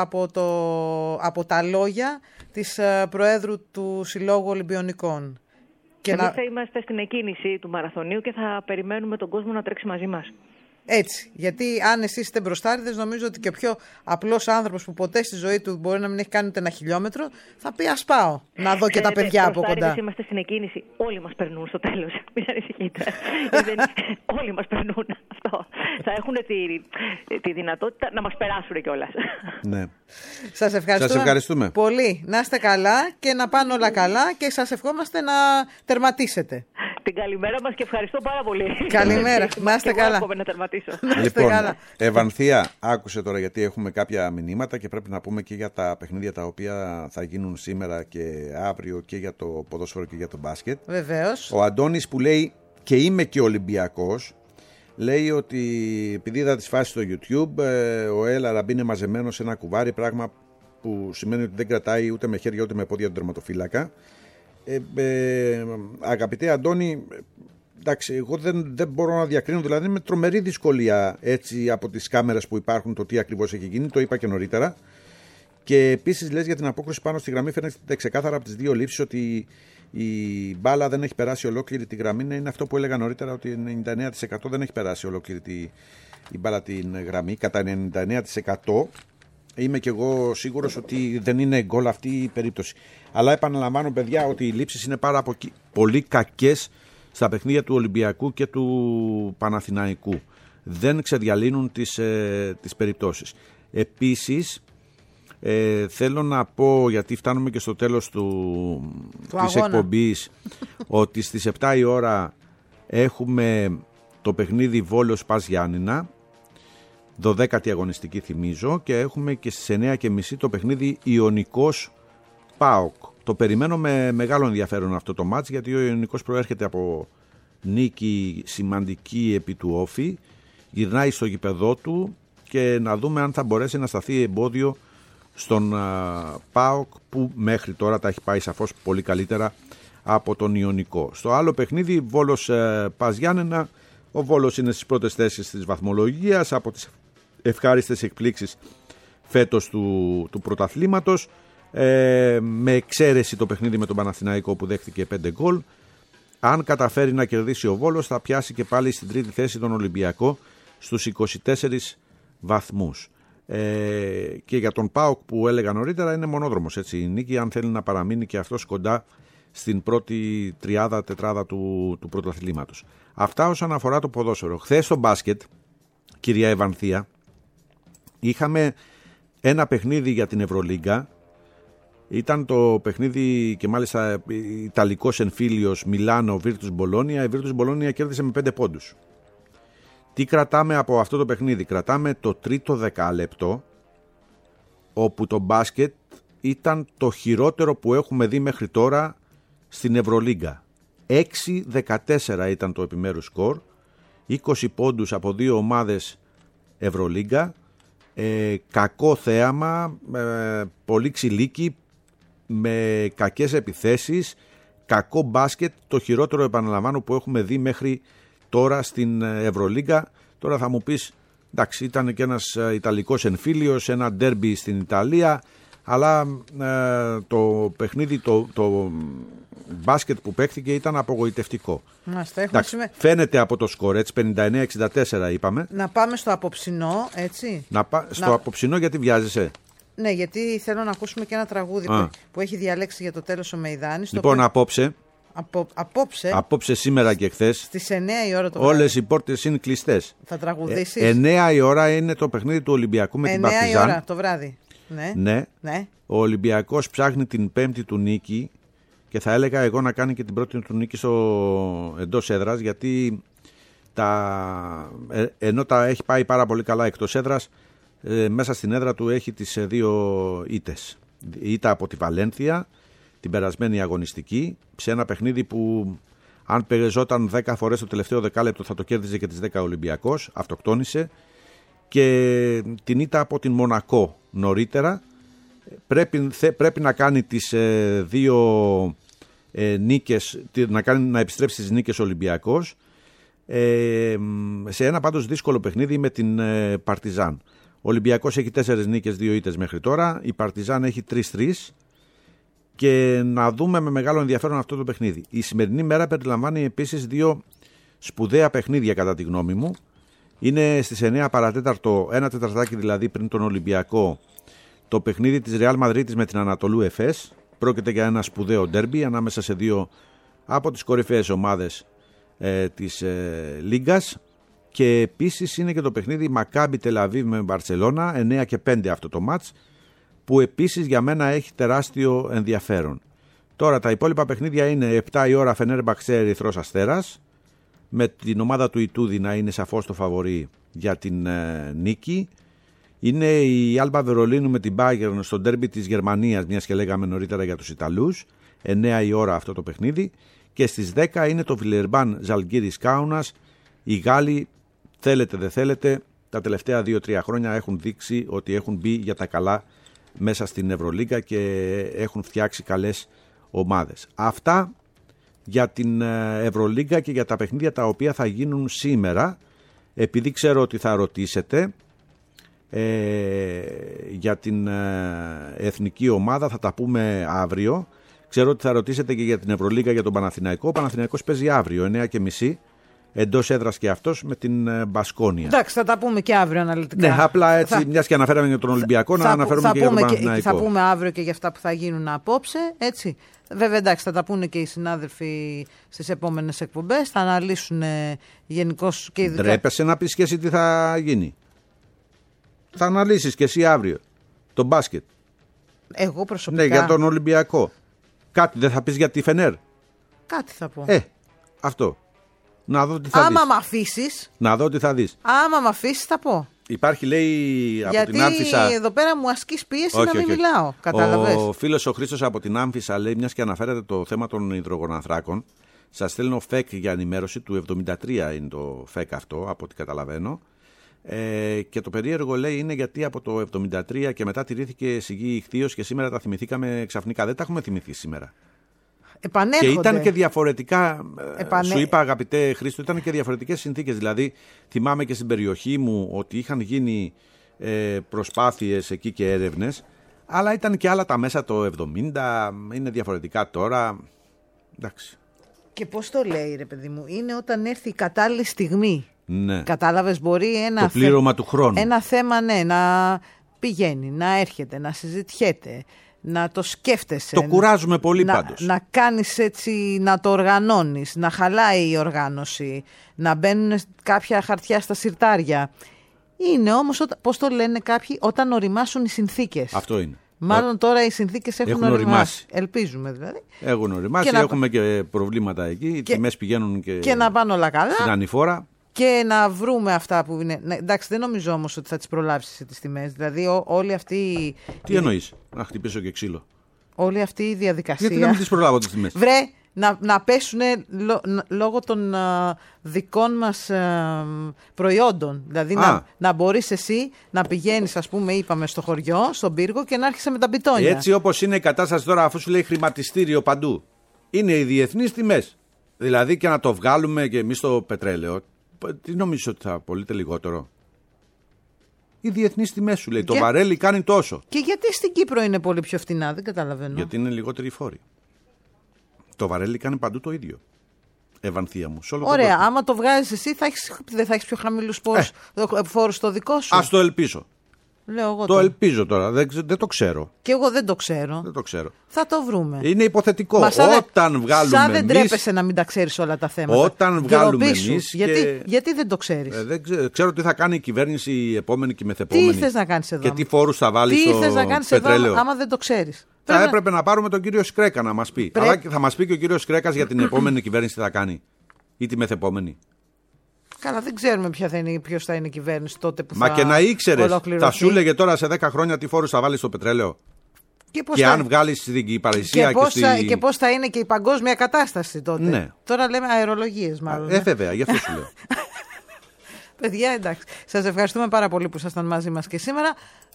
από τα λόγια της Προέδρου του Συλλόγου Ολυμπιονικών. Εμείς θα είμαστε στην εκκίνηση του μαραθωνίου και θα περιμένουμε τον κόσμο να τρέξει μαζί μας. Έτσι, γιατί αν εσείς είστε μπροστάριδες, νομίζω ότι και ο πιο απλός άνθρωπος που ποτέ στη ζωή του μπορεί να μην έχει κάνει ούτε 1 χιλιόμετρο, θα πει ας πάω να δω και τα παιδιά από κοντά. Είμαστε στην εκκίνηση, όλοι μας περνούν στο τέλος, μην ανησυχείτε. Όλοι μας περνούν αυτό. Θα έχουν τη δυνατότητα να μας περάσουν κιόλας. Ναι. Σας ευχαριστούμε πολύ. Να είστε καλά και να πάνε όλα καλά και σας ευχόμαστε να τερματίσετε. Την καλημέρα μας και ευχαριστώ πάρα πολύ. Καλημέρα, να είστε καλά. Να τερματίσω. Λοιπόν, Ευανθία, άκουσε τώρα, γιατί έχουμε κάποια μηνύματα και πρέπει να πούμε και για τα παιχνίδια τα οποία θα γίνουν σήμερα και αύριο και για το ποδόσφαιρο και για το μπάσκετ. Βεβαίως. Ο Αντώνης που λέει και είμαι και Ολυμπιακός, λέει ότι επειδή είδα τις φάσεις στο YouTube, ο El Arabi είναι μαζεμένος σε ένα κουβάρι, πράγμα που σημαίνει ότι δεν κρατάει ούτε με χέρια ούτε με πόδια τον τερματοφύλακα. Αγαπητέ Αντώνη, εντάξει, εγώ δεν μπορώ να διακρίνω, δηλαδή με τρομερή δυσκολία έτσι από τις κάμερες που υπάρχουν το τι ακριβώς έχει γίνει, το είπα και νωρίτερα. Και επίσης λες για την απόκριση πάνω στη γραμμή, φαίνεται ξεκάθαρα από τις 2 λήψεις ότι η μπάλα δεν έχει περάσει ολόκληρη τη γραμμή. Είναι αυτό που έλεγα νωρίτερα, ότι 99% δεν έχει περάσει ολόκληρη η μπάλα την γραμμή, κατά 99%. Είμαι και εγώ σίγουρος ότι δεν είναι γκολ αυτή η περίπτωση. Αλλά επαναλαμβάνω, παιδιά, ότι οι λήψεις είναι πάρα πολύ κακές στα παιχνίδια του Ολυμπιακού και του Παναθηναϊκού. Δεν ξεδιαλύνουν τις περιπτώσεις. Επίσης, θέλω να πω, γιατί φτάνουμε και στο τέλος της εκπομπής, ότι στις 7 η ώρα έχουμε το παιχνίδι Βόλος Πας Γιάννηνα, 12η αγωνιστική θυμίζω, και έχουμε και στις 9:30 το παιχνίδι Ιωνικός ΠΑΟΚ. Το περιμένω με μεγάλο ενδιαφέρον αυτό το μάτς, γιατί ο Ιωνικός προέρχεται από νίκη σημαντική επί του Όφη, γυρνάει στο γηπεδό του και να δούμε αν θα μπορέσει να σταθεί εμπόδιο στον ΠΑΟΚ, που μέχρι τώρα τα έχει πάει σαφώς πολύ καλύτερα από τον Ιωνικό. Στο άλλο παιχνίδι, Βόλος Πας Γιάννενα, ο Βόλος είναι στις πρώτες θέσεις της βαθμολογίας, από τις ευχάριστες εκπλήξεις φέτος του πρωταθλήματος, με εξαίρεση το παιχνίδι με τον Παναθηναϊκό που δέχτηκε 5 γκολ. Αν καταφέρει να κερδίσει ο Βόλος, θα πιάσει και πάλι στην τρίτη θέση τον Ολυμπιακό στους 24 βαθμούς. Και για τον ΠΑΟΚ που έλεγα νωρίτερα, είναι μονόδρομος έτσι η νίκη, αν θέλει να παραμείνει και αυτός κοντά στην πρώτη τετράδα του πρωταθλήματος. Αυτά όσον αφορά το ποδόσφαιρο. Χθες στο μπάσκετ, κυρία Ευανθία, είχαμε ένα παιχνίδι για την Ευρωλίγκα. Ήταν το παιχνίδι και μάλιστα Ιταλικός εμφύλιος Μιλάνο Virtus Bologna. Η Virtus Bologna κέρδισε με 5 πόντους. Τι κρατάμε από αυτό το παιχνίδι? Κρατάμε το τρίτο δεκάλεπτο, όπου το μπάσκετ ήταν το χειρότερο που έχουμε δει μέχρι τώρα στην Ευρωλίγκα. 6-14 ήταν το επιμέρους σκορ, 20 πόντους από δύο ομάδες Ευρωλίγκα, κακό θέαμα, πολύ ξυλίκι, με κακές επιθέσεις, κακό μπάσκετ, το χειρότερο, επαναλαμβάνω, που έχουμε δει μέχρι τώρα στην Ευρωλίγκα. Τώρα θα μου πεις, εντάξει, ήταν και ένας Ιταλικός εμφύλιος, ένα ντέρμπι στην Ιταλία, αλλά το παιχνίδι, το μπάσκετ που παίχθηκε ήταν απογοητευτικό. Εντάξει, φαίνεται από το σκορ, έτσι, 59-64 είπαμε. Να πάμε στο απόψινό, έτσι. Στο απόψινό, γιατί βιάζεσαι? Ναι, γιατί θέλω να ακούσουμε και ένα τραγούδι που έχει διαλέξει για το τέλος ο Μεϊδάνης. Λοιπόν, απόψε. Απόψε, σήμερα και χθες. Στις 9 η ώρα το βράδυ. Όλες οι πόρτες είναι κλειστές. Θα τραγουδήσεις? 9 η ώρα είναι το παιχνίδι του Ολυμπιακού με την Παρτιζάν. 9 η ώρα το βράδυ. Ναι. Ο Ολυμπιακός ψάχνει την πέμπτη του νίκη και θα έλεγα εγώ να κάνει και την πρώτη του νίκη εντός έδρας, γιατί ενώ τα έχει πάει πάρα πολύ καλά εκτός έδρας, μέσα στην έδρα του έχει τις 2 ήττες. Ήττα από τη Βαλένθια την περασμένη αγωνιστική, σε ένα παιχνίδι που αν παίζονταν 10 φορές το τελευταίο δεκάλεπτο θα το κέρδιζε και τις 10 Ολυμπιακός, αυτοκτόνησε, και την ήττα από την Μονακό νωρίτερα. Πρέπει να κάνει τις 2 νίκες, να επιστρέψει στις νίκες Ολυμπιακός, σε ένα πάντως δύσκολο παιχνίδι με την Παρτιζάν. Ο Ολυμπιακός έχει 4 νίκες, 2 ήττες μέχρι τώρα, η Παρτιζάν έχει 3-3, και να δούμε με μεγάλο ενδιαφέρον αυτό το παιχνίδι. Η σημερινή μέρα περιλαμβάνει επίσης 2 σπουδαία παιχνίδια κατά τη γνώμη μου. Είναι στις 9 παρατέταρτο, ένα τεταρτάκι δηλαδή πριν τον Ολυμπιακό, το παιχνίδι της Ρεάλ Μαδρίτης με την Ανατολού Εφές. Πρόκειται για ένα σπουδαίο ντέρμπι ανάμεσα σε 2 από τις κορυφαίες ομάδες της Λίγκας. Και επίσης είναι και το παιχνίδι Μακάμπι Τελαβίβ με Μπαρσελόνα, 9 και 5 αυτό το μάτς, που επίσης για μένα έχει τεράστιο ενδιαφέρον. Τώρα τα υπόλοιπα παιχνίδια είναι 7 η ώρα Φενέρμπαξε Ερυθρός Αστέρας, με την ομάδα του Ιτούδη να είναι σαφώς το φαβορί για την νίκη. Είναι η Άλμπα Βερολίνου με την Bayern στο ντέρμπι της Γερμανίας, μιας και λέγαμε νωρίτερα για τους Ιταλούς, 9 η ώρα αυτό το παιχνίδι. Και στις 10 είναι το Βιλερμπάν Ζαλγκίρις Κάουνας. Οι Γάλλοι, θέλετε δεν θέλετε, τα τελευταία 2-3 χρόνια έχουν δείξει ότι έχουν μπει για τα καλά μέσα στην Ευρωλίγκα και έχουν φτιάξει καλές ομάδες. Αυτά για την Ευρωλίγκα και για τα παιχνίδια τα οποία θα γίνουν σήμερα. Επειδή ξέρω ότι θα ρωτήσετε για την εθνική ομάδα, θα τα πούμε αύριο. Ξέρω ότι θα ρωτήσετε και για την Ευρωλίγκα, για τον Παναθηναϊκό. Ο Παναθηναϊκός παίζει αύριο 9:30 εντός έδρας και αυτός με την Μπασκόνια. Εντάξει, θα τα πούμε και αύριο αναλυτικά. Ναι, απλά έτσι, μιας και αναφέραμε για τον Ολυμπιακό, να αναφέρουμε και για τον Παναθηναϊκό. Θα πούμε αύριο και για αυτά που θα γίνουν απόψε, έτσι. Βέβαια, εντάξει, θα τα πούνε και οι συνάδελφοι στις επόμενες εκπομπές. Θα αναλύσουν γενικώς και ειδικά. Ντρέπεσαι να πεις και εσύ τι θα γίνει? Θα αναλύσεις και εσύ αύριο τον μπάσκετ. Εγώ προσωπικά. Ναι, για τον Ολυμπιακό. Κάτι δεν θα πεις για τη Φενέρ? Κάτι θα πω. Αυτό. Να δω τι θα δεις. Άμα μ' αφήσεις. Να δω τι θα δεις. Άμα μ' αφήσεις θα πω. Υπάρχει, λέει, από την Άμφισσα. Γιατί εδώ πέρα μου ασκείς πίεση να μην μιλάω. Κατάλαβες. Ο φίλος ο Χρήστος από την Άμφισσα λέει, μιας και αναφέρατε το θέμα των υδρογονανθράκων, σας στέλνω ΦΕΚ για ενημέρωση, του 73 είναι το ΦΕΚ αυτό, από ό,τι καταλαβαίνω. Και το περίεργο, λέει, είναι γιατί από το 1973 και μετά τηρήθηκε σιγή ηχθείως και σήμερα τα θυμηθήκαμε ξαφνικά. Δεν τα έχουμε θυμηθεί σήμερα. Επανέρχονται. Και ήταν και διαφορετικά. Σου είπα, αγαπητέ Χρήστο, ήταν και διαφορετικές συνθήκες. Δηλαδή, θυμάμαι και στην περιοχή μου ότι είχαν γίνει προσπάθειες εκεί και έρευνες, αλλά ήταν και άλλα τα μέσα το 70, είναι διαφορετικά τώρα. Εντάξει. Και πώς το λέει, ρε παιδί μου, είναι όταν έρθει η κατάλληλη στιγμή. Ναι. Κατάλαβες, μπορεί το πλήρωμα του χρόνου. Ένα θέμα, ναι, να πηγαίνει, να έρχεται, να συζητιέται, να το σκέφτεσαι. Το κουράζουμε πολύ πάντως. Να κάνεις έτσι, να το οργανώνεις, να χαλάει η οργάνωση, να μπαίνουν κάποια χαρτιά στα συρτάρια. Είναι όμως, πώς το λένε κάποιοι, όταν οριμάσουν οι συνθήκες. Αυτό είναι. Μάλλον τώρα οι συνθήκες έχουν οριμάσει. Ελπίζουμε δηλαδή. Έχουν οριμάσει, έχουμε και προβλήματα εκεί. Οι τιμές πηγαίνουν και να πάνε όλα καλά. Στην ανηφόρα. Και να βρούμε αυτά που είναι. Ναι, εντάξει, δεν νομίζω όμως ότι θα τις προλάβσεις τις τιμές. Δηλαδή, όλη αυτή. Τι εννοείς, να χτυπήσω και ξύλο. Όλη αυτή η διαδικασία. Γιατί να μην τις προλάβω τις τιμές. Βρε, να πέσουν λόγω των δικών μας προϊόντων. Δηλαδή, να μπορείς εσύ να πηγαίνεις, ας πούμε, είπαμε, στο χωριό, στον πύργο και να έρχεσαι με τα μπιτόνια. Έτσι όπως είναι η κατάσταση τώρα, αφού σου λέει χρηματιστήριο παντού, είναι οι διεθνείς τιμές. Δηλαδή, και να το βγάλουμε και εμείς το πετρέλαιο. Τι νομίζεις ότι θα πωλείται λιγότερο? Οι διεθνείς τιμές σου λέει. Το βαρέλι κάνει τόσο. Και γιατί στην Κύπρο είναι πολύ πιο φτηνά, δεν καταλαβαίνω. Γιατί είναι λιγότεροι φόροι. Το βαρέλι κάνει παντού το ίδιο. Ευανθία μου. Ωραία, άμα το βγάζεις εσύ, δεν θα έχεις πιο χαμηλούς φόρους στο δικό σου. Ας το ελπίσω. Λέω εγώ το ελπίζω τώρα, δεν το ξέρω. Και εγώ δεν το ξέρω. Δεν το ξέρω. Θα το βρούμε. Είναι υποθετικό. Όταν βγάλουμε σαν δεν τρέπεσαι να μην τα ξέρεις όλα τα θέματα. Όταν βγάλουμε εμείς. Γιατί δεν το ξέρεις. Δεν ξέρω τι θα κάνει η κυβέρνηση η επόμενη και η μεθεπόμενη. Τι θες να κάνεις εδώ. Και τι φόρους θα βάλει στο πετρέλαιο. Τι θες να κάνεις εδώ, άμα δεν το ξέρεις. Θα έπρεπε να πάρουμε τον κύριο Σκρέκα να μας πει. Αλλά θα μας πει και ο κύριος Σκρέκας για την επόμενη κυβέρνηση τι θα κάνει. Ή τη μεθεπόμενη. Καλά, δεν ξέρουμε ποιος θα είναι η κυβέρνηση τότε που Μα και να ήξερες, θα σου έλεγε τώρα σε 10 χρόνια τι φόρους θα βάλεις στο πετρέλαιο. Και αν βγάλεις την υπηρεσία και πώς θα είναι και η παγκόσμια κατάσταση τότε. Ναι. Τώρα λέμε αερολογίες μάλλον. Βέβαια, γι' αυτό σου λέω. Παιδιά, εντάξει. Σας ευχαριστούμε πάρα πολύ που ήσασταν μαζί μας και σήμερα.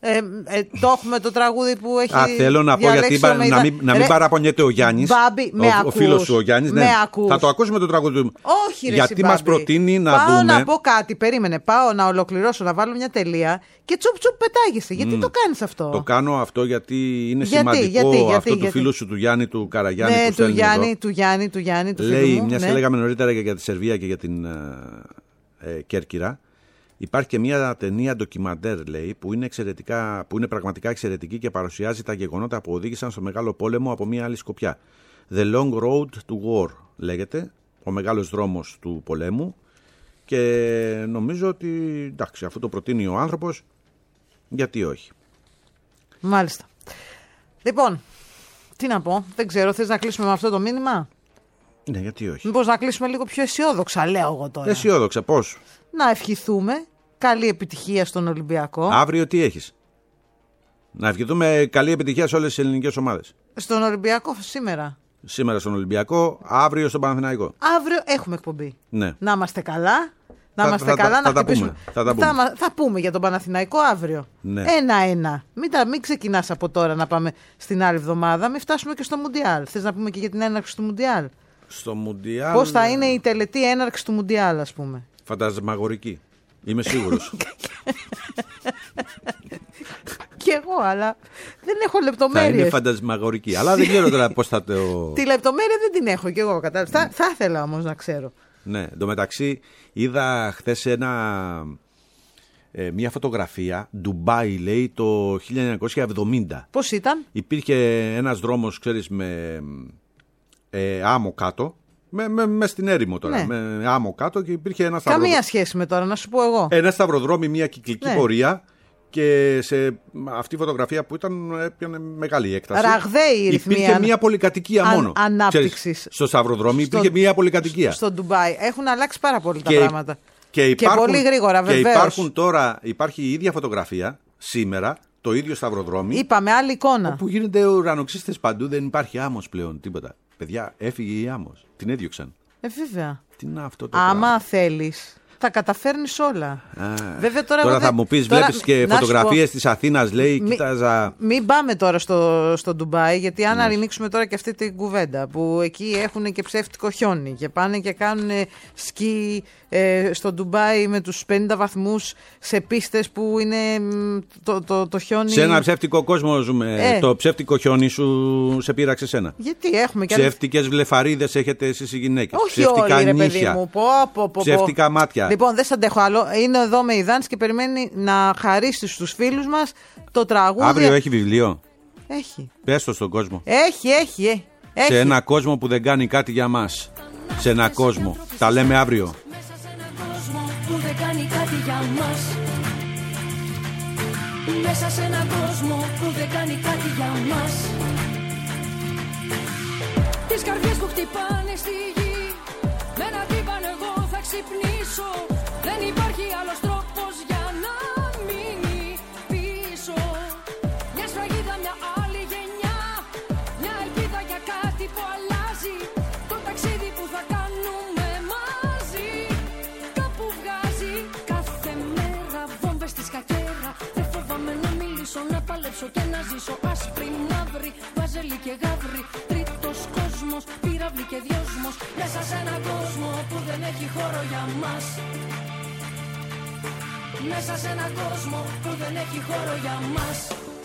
Το έχουμε το τραγούδι που έχει. Θέλω να πω γιατί να μην παραπονιέται ο Γιάννης. Ο φίλος σου ο Γιάννης. Ναι. Θα το ακούσουμε το τραγούδι του. Όχι, ρε, γιατί μας προτείνει να δούμε. Πάω να πω κάτι. Περίμενε. Πάω να ολοκληρώσω, να βάλω μια τελεία και τσουπ τσουπ πετάγεσαι. Γιατί το κάνεις αυτό? Το κάνω αυτό γιατί είναι σημαντικό αυτό του φίλου σου του Γιάννη του Καραγιάννη. Ναι, του Γιάννη. Λέει, μια και λέγαμε νωρίτερα για τη Σερβία και για την Κέρκυρα. Υπάρχει και μια ταινία ντοκιμαντέρ, λέει, που είναι πραγματικά εξαιρετική και παρουσιάζει τα γεγονότα που οδήγησαν στο Μεγάλο Πόλεμο από μια άλλη σκοπιά. The Long Road to War λέγεται, ο μεγάλος δρόμος του πολέμου, και νομίζω ότι εντάξει, αφού το προτείνει ο άνθρωπος, γιατί όχι. Μάλιστα. Λοιπόν, τι να πω, δεν ξέρω, θες να κλείσουμε με αυτό το μήνυμα? Ναι, γιατί όχι. Μήπως να κλείσουμε λίγο πιο αισιόδοξα, λέω εγώ τώρα. Αισιόδοξα, πώς? Να ευχηθούμε καλή επιτυχία στον Ολυμπιακό. Αύριο τι έχεις? Να ευχηθούμε καλή επιτυχία σε όλες τις ελληνικές ομάδες. Στον Ολυμπιακό σήμερα. Σήμερα στον Ολυμπιακό, αύριο στον Παναθηναϊκό. Αύριο έχουμε εκπομπή. Ναι. Να είμαστε καλά. Να είμαστε καλά, να χτυπήσουμε. Θα πούμε για τον Παναθηναϊκό αύριο. Ναι. 1-1. Μην ξεκινάς από τώρα να πάμε στην άλλη εβδομάδα. Μην φτάσουμε και στο Μουντιάλ. Θες να πούμε και για την έναρξη του Μουντιάλ? Στο Μουντιάλ. Πώς θα είναι η τελετή έναρξη του Μουντιάλ, ας πούμε? Φαντασμαγορική. Είμαι σίγουρος. Κι εγώ, αλλά δεν έχω λεπτομέρειες. Θα είναι φαντασμαγορική. Αλλά δεν ξέρω τώρα πώς θα το. Τη λεπτομέρεια δεν την έχω κι εγώ. Θα ήθελα όμως να ξέρω. Ναι, εντωμεταξύ είδα χθες μια φωτογραφία, Ντουμπάι λέει, το 1970. Πώς ήταν? Υπήρχε ένας δρόμος, ξέρεις, με άμμο κάτω. Με στην έρημο τώρα. Ναι. Με άμμο κάτω και υπήρχε ένα σταυροδρόμι. Καμία σχέση με τώρα, να σου πω εγώ. Ένα σταυροδρόμι, μια κυκλική πορεία. Και σε αυτή η φωτογραφία που έπιανε μεγάλη έκταση. Ραγδαίη η ρυθμία. Υπήρχε μια πολυκατοικία μόνο. Ανάπτυξης. Στο σταυροδρόμι υπήρχε μια πολυκατοικία. Στο Ντουμπάι. Έχουν αλλάξει πάρα πολύ τα πράγματα. Και πολύ γρήγορα, βεβαίως. Και υπάρχει η ίδια φωτογραφία σήμερα, το ίδιο σταυροδρόμι. Είπαμε άλλη εικόνα. Όπου γίνονται ουρανοξύστες παντού, δεν υπάρχει άμμος πλέον, τίποτα. Παιδιά, έφυγε η άμμος. Την έδιωξαν. Βέβαια. Τι είναι αυτό το άμα πράγμα? θέλεις. τα καταφέρνεις όλα. Βέβαια, τώρα θα μου πεις, βλέπεις και φωτογραφίες της Αθήνας, λέει, κοίταζα. Μην πάμε τώρα στο Ντουμπάι, γιατί αν ανοίξουμε τώρα και αυτή την κουβέντα, που εκεί έχουν και ψεύτικο χιόνι και πάνε και κάνουν σκι στο Ντουμπάι με τους 50 βαθμούς σε πίστες που είναι το χιόνι. Σε ένα ψεύτικο κόσμο ζούμε. Το ψεύτικο χιόνι σου σε πείραξε σένα. Γιατί έχουμε και ψεύτικες βλεφαρίδες έχετε εσείς οι γυναίκες. Όχι ψεύτικα όλοι, ρε νύχια. παιδί μου. Ψεύτικα μάτια. Λοιπόν, δεν σ' αντέχω άλλο. Είναι εδώ με Ιδάνης και περιμένει να χαρίσει στους φίλους μας το τραγούδι. Αύριο έχει βιβλίο. Έχει. Πες το στον κόσμο. Έχει. Σε ένα κόσμο που δεν κάνει κάτι για μας. Σε ένα κόσμο. Τα λέμε αύριο. Που δεν κάνει κάτι για μας. Μέσα σε έναν κόσμο που δεν κάνει κάτι για μας. Τις καρδιές που χτυπάνε στη γη, με ένα τύπαν εγώ θα ξυπνήσω. Δεν υπάρχει άλλος τρόπος για να μείνει πίσω. Μια σφραγίδα, μια άλλη γενιά, μια ελπίδα για κάτι που αλλάζει. Το ταξίδι που θα κάνουμε μαζί. Κάπου βγάζει κάθε μέρα βόμβες στη σκακέρα. Δεν φοβάμαι να μιλήσω, να παλέψω και να ζήσω. Άσπρη, μαύρη, βαζέλη και γαύρη. Τρίτος κόσμος, πύραυλη και δυόσμος. Μέσα σε έναν κόσμο που δεν έχει χώρο για μας. Μέσα σε έναν κόσμο που δεν έχει χώρο για μας.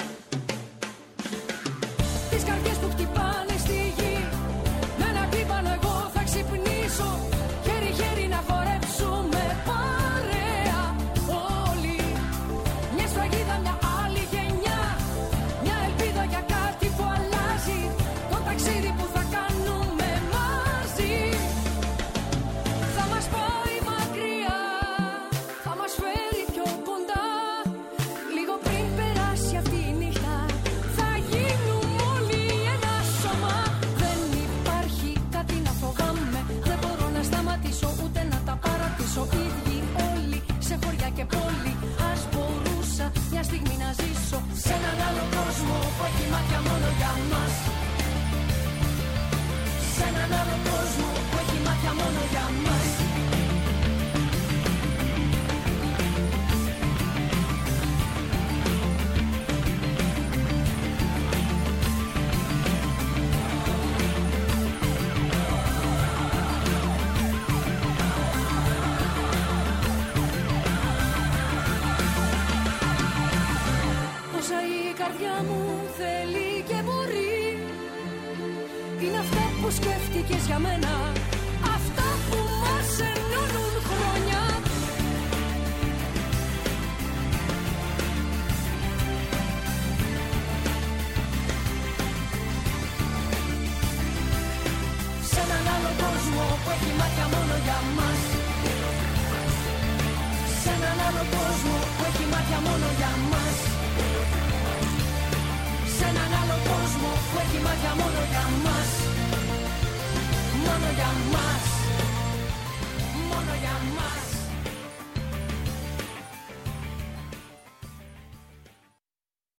Τις καρδιές που χτυπάνε στη γη, με ένα τύπανο εγώ θα ξυπνήσω. Χέρι-χέρι να χορέψουμε παρέα όλοι. Μια σφραγίδα, μια άλλη γενιά, μια ελπίδα για κάτι που αλλάζει. Το ταξίδι που θα κάνουμε μαζί θα μας πάει μακριά, θα μας φέρει πιο κοντά. Λίγο πριν περάσει αυτή η νύχτα, θα γίνουμε όλοι ένα σώμα. Δεν υπάρχει κάτι να φοβάμαι, δεν μπορώ να σταματήσω ούτε να τα παρατήσω. Ίδιοι όλοι σε χωριά και πόλη, ας μπορούσα μια στιγμή να ζήσω σε έναν άλλο κόσμο που έχει μάτια μόνο για μας. Σε έναν άλλο κόσμο που έχει μάτια μόνο για μας. Όσα η καρδιά μου θέλει και μπορεί, είναι αυτά που σκέφτηκες για μένα, αυτά που μας ενώνουν χρόνια. Σε έναν άλλο κόσμο που έχει μάτια μόνο για μας. Σε έναν άλλο κόσμο που έχει μάτια μόνο για μας. Σε έναν άλλο κόσμο που έχει μάτια μόνο για μας. Μόνο για μας.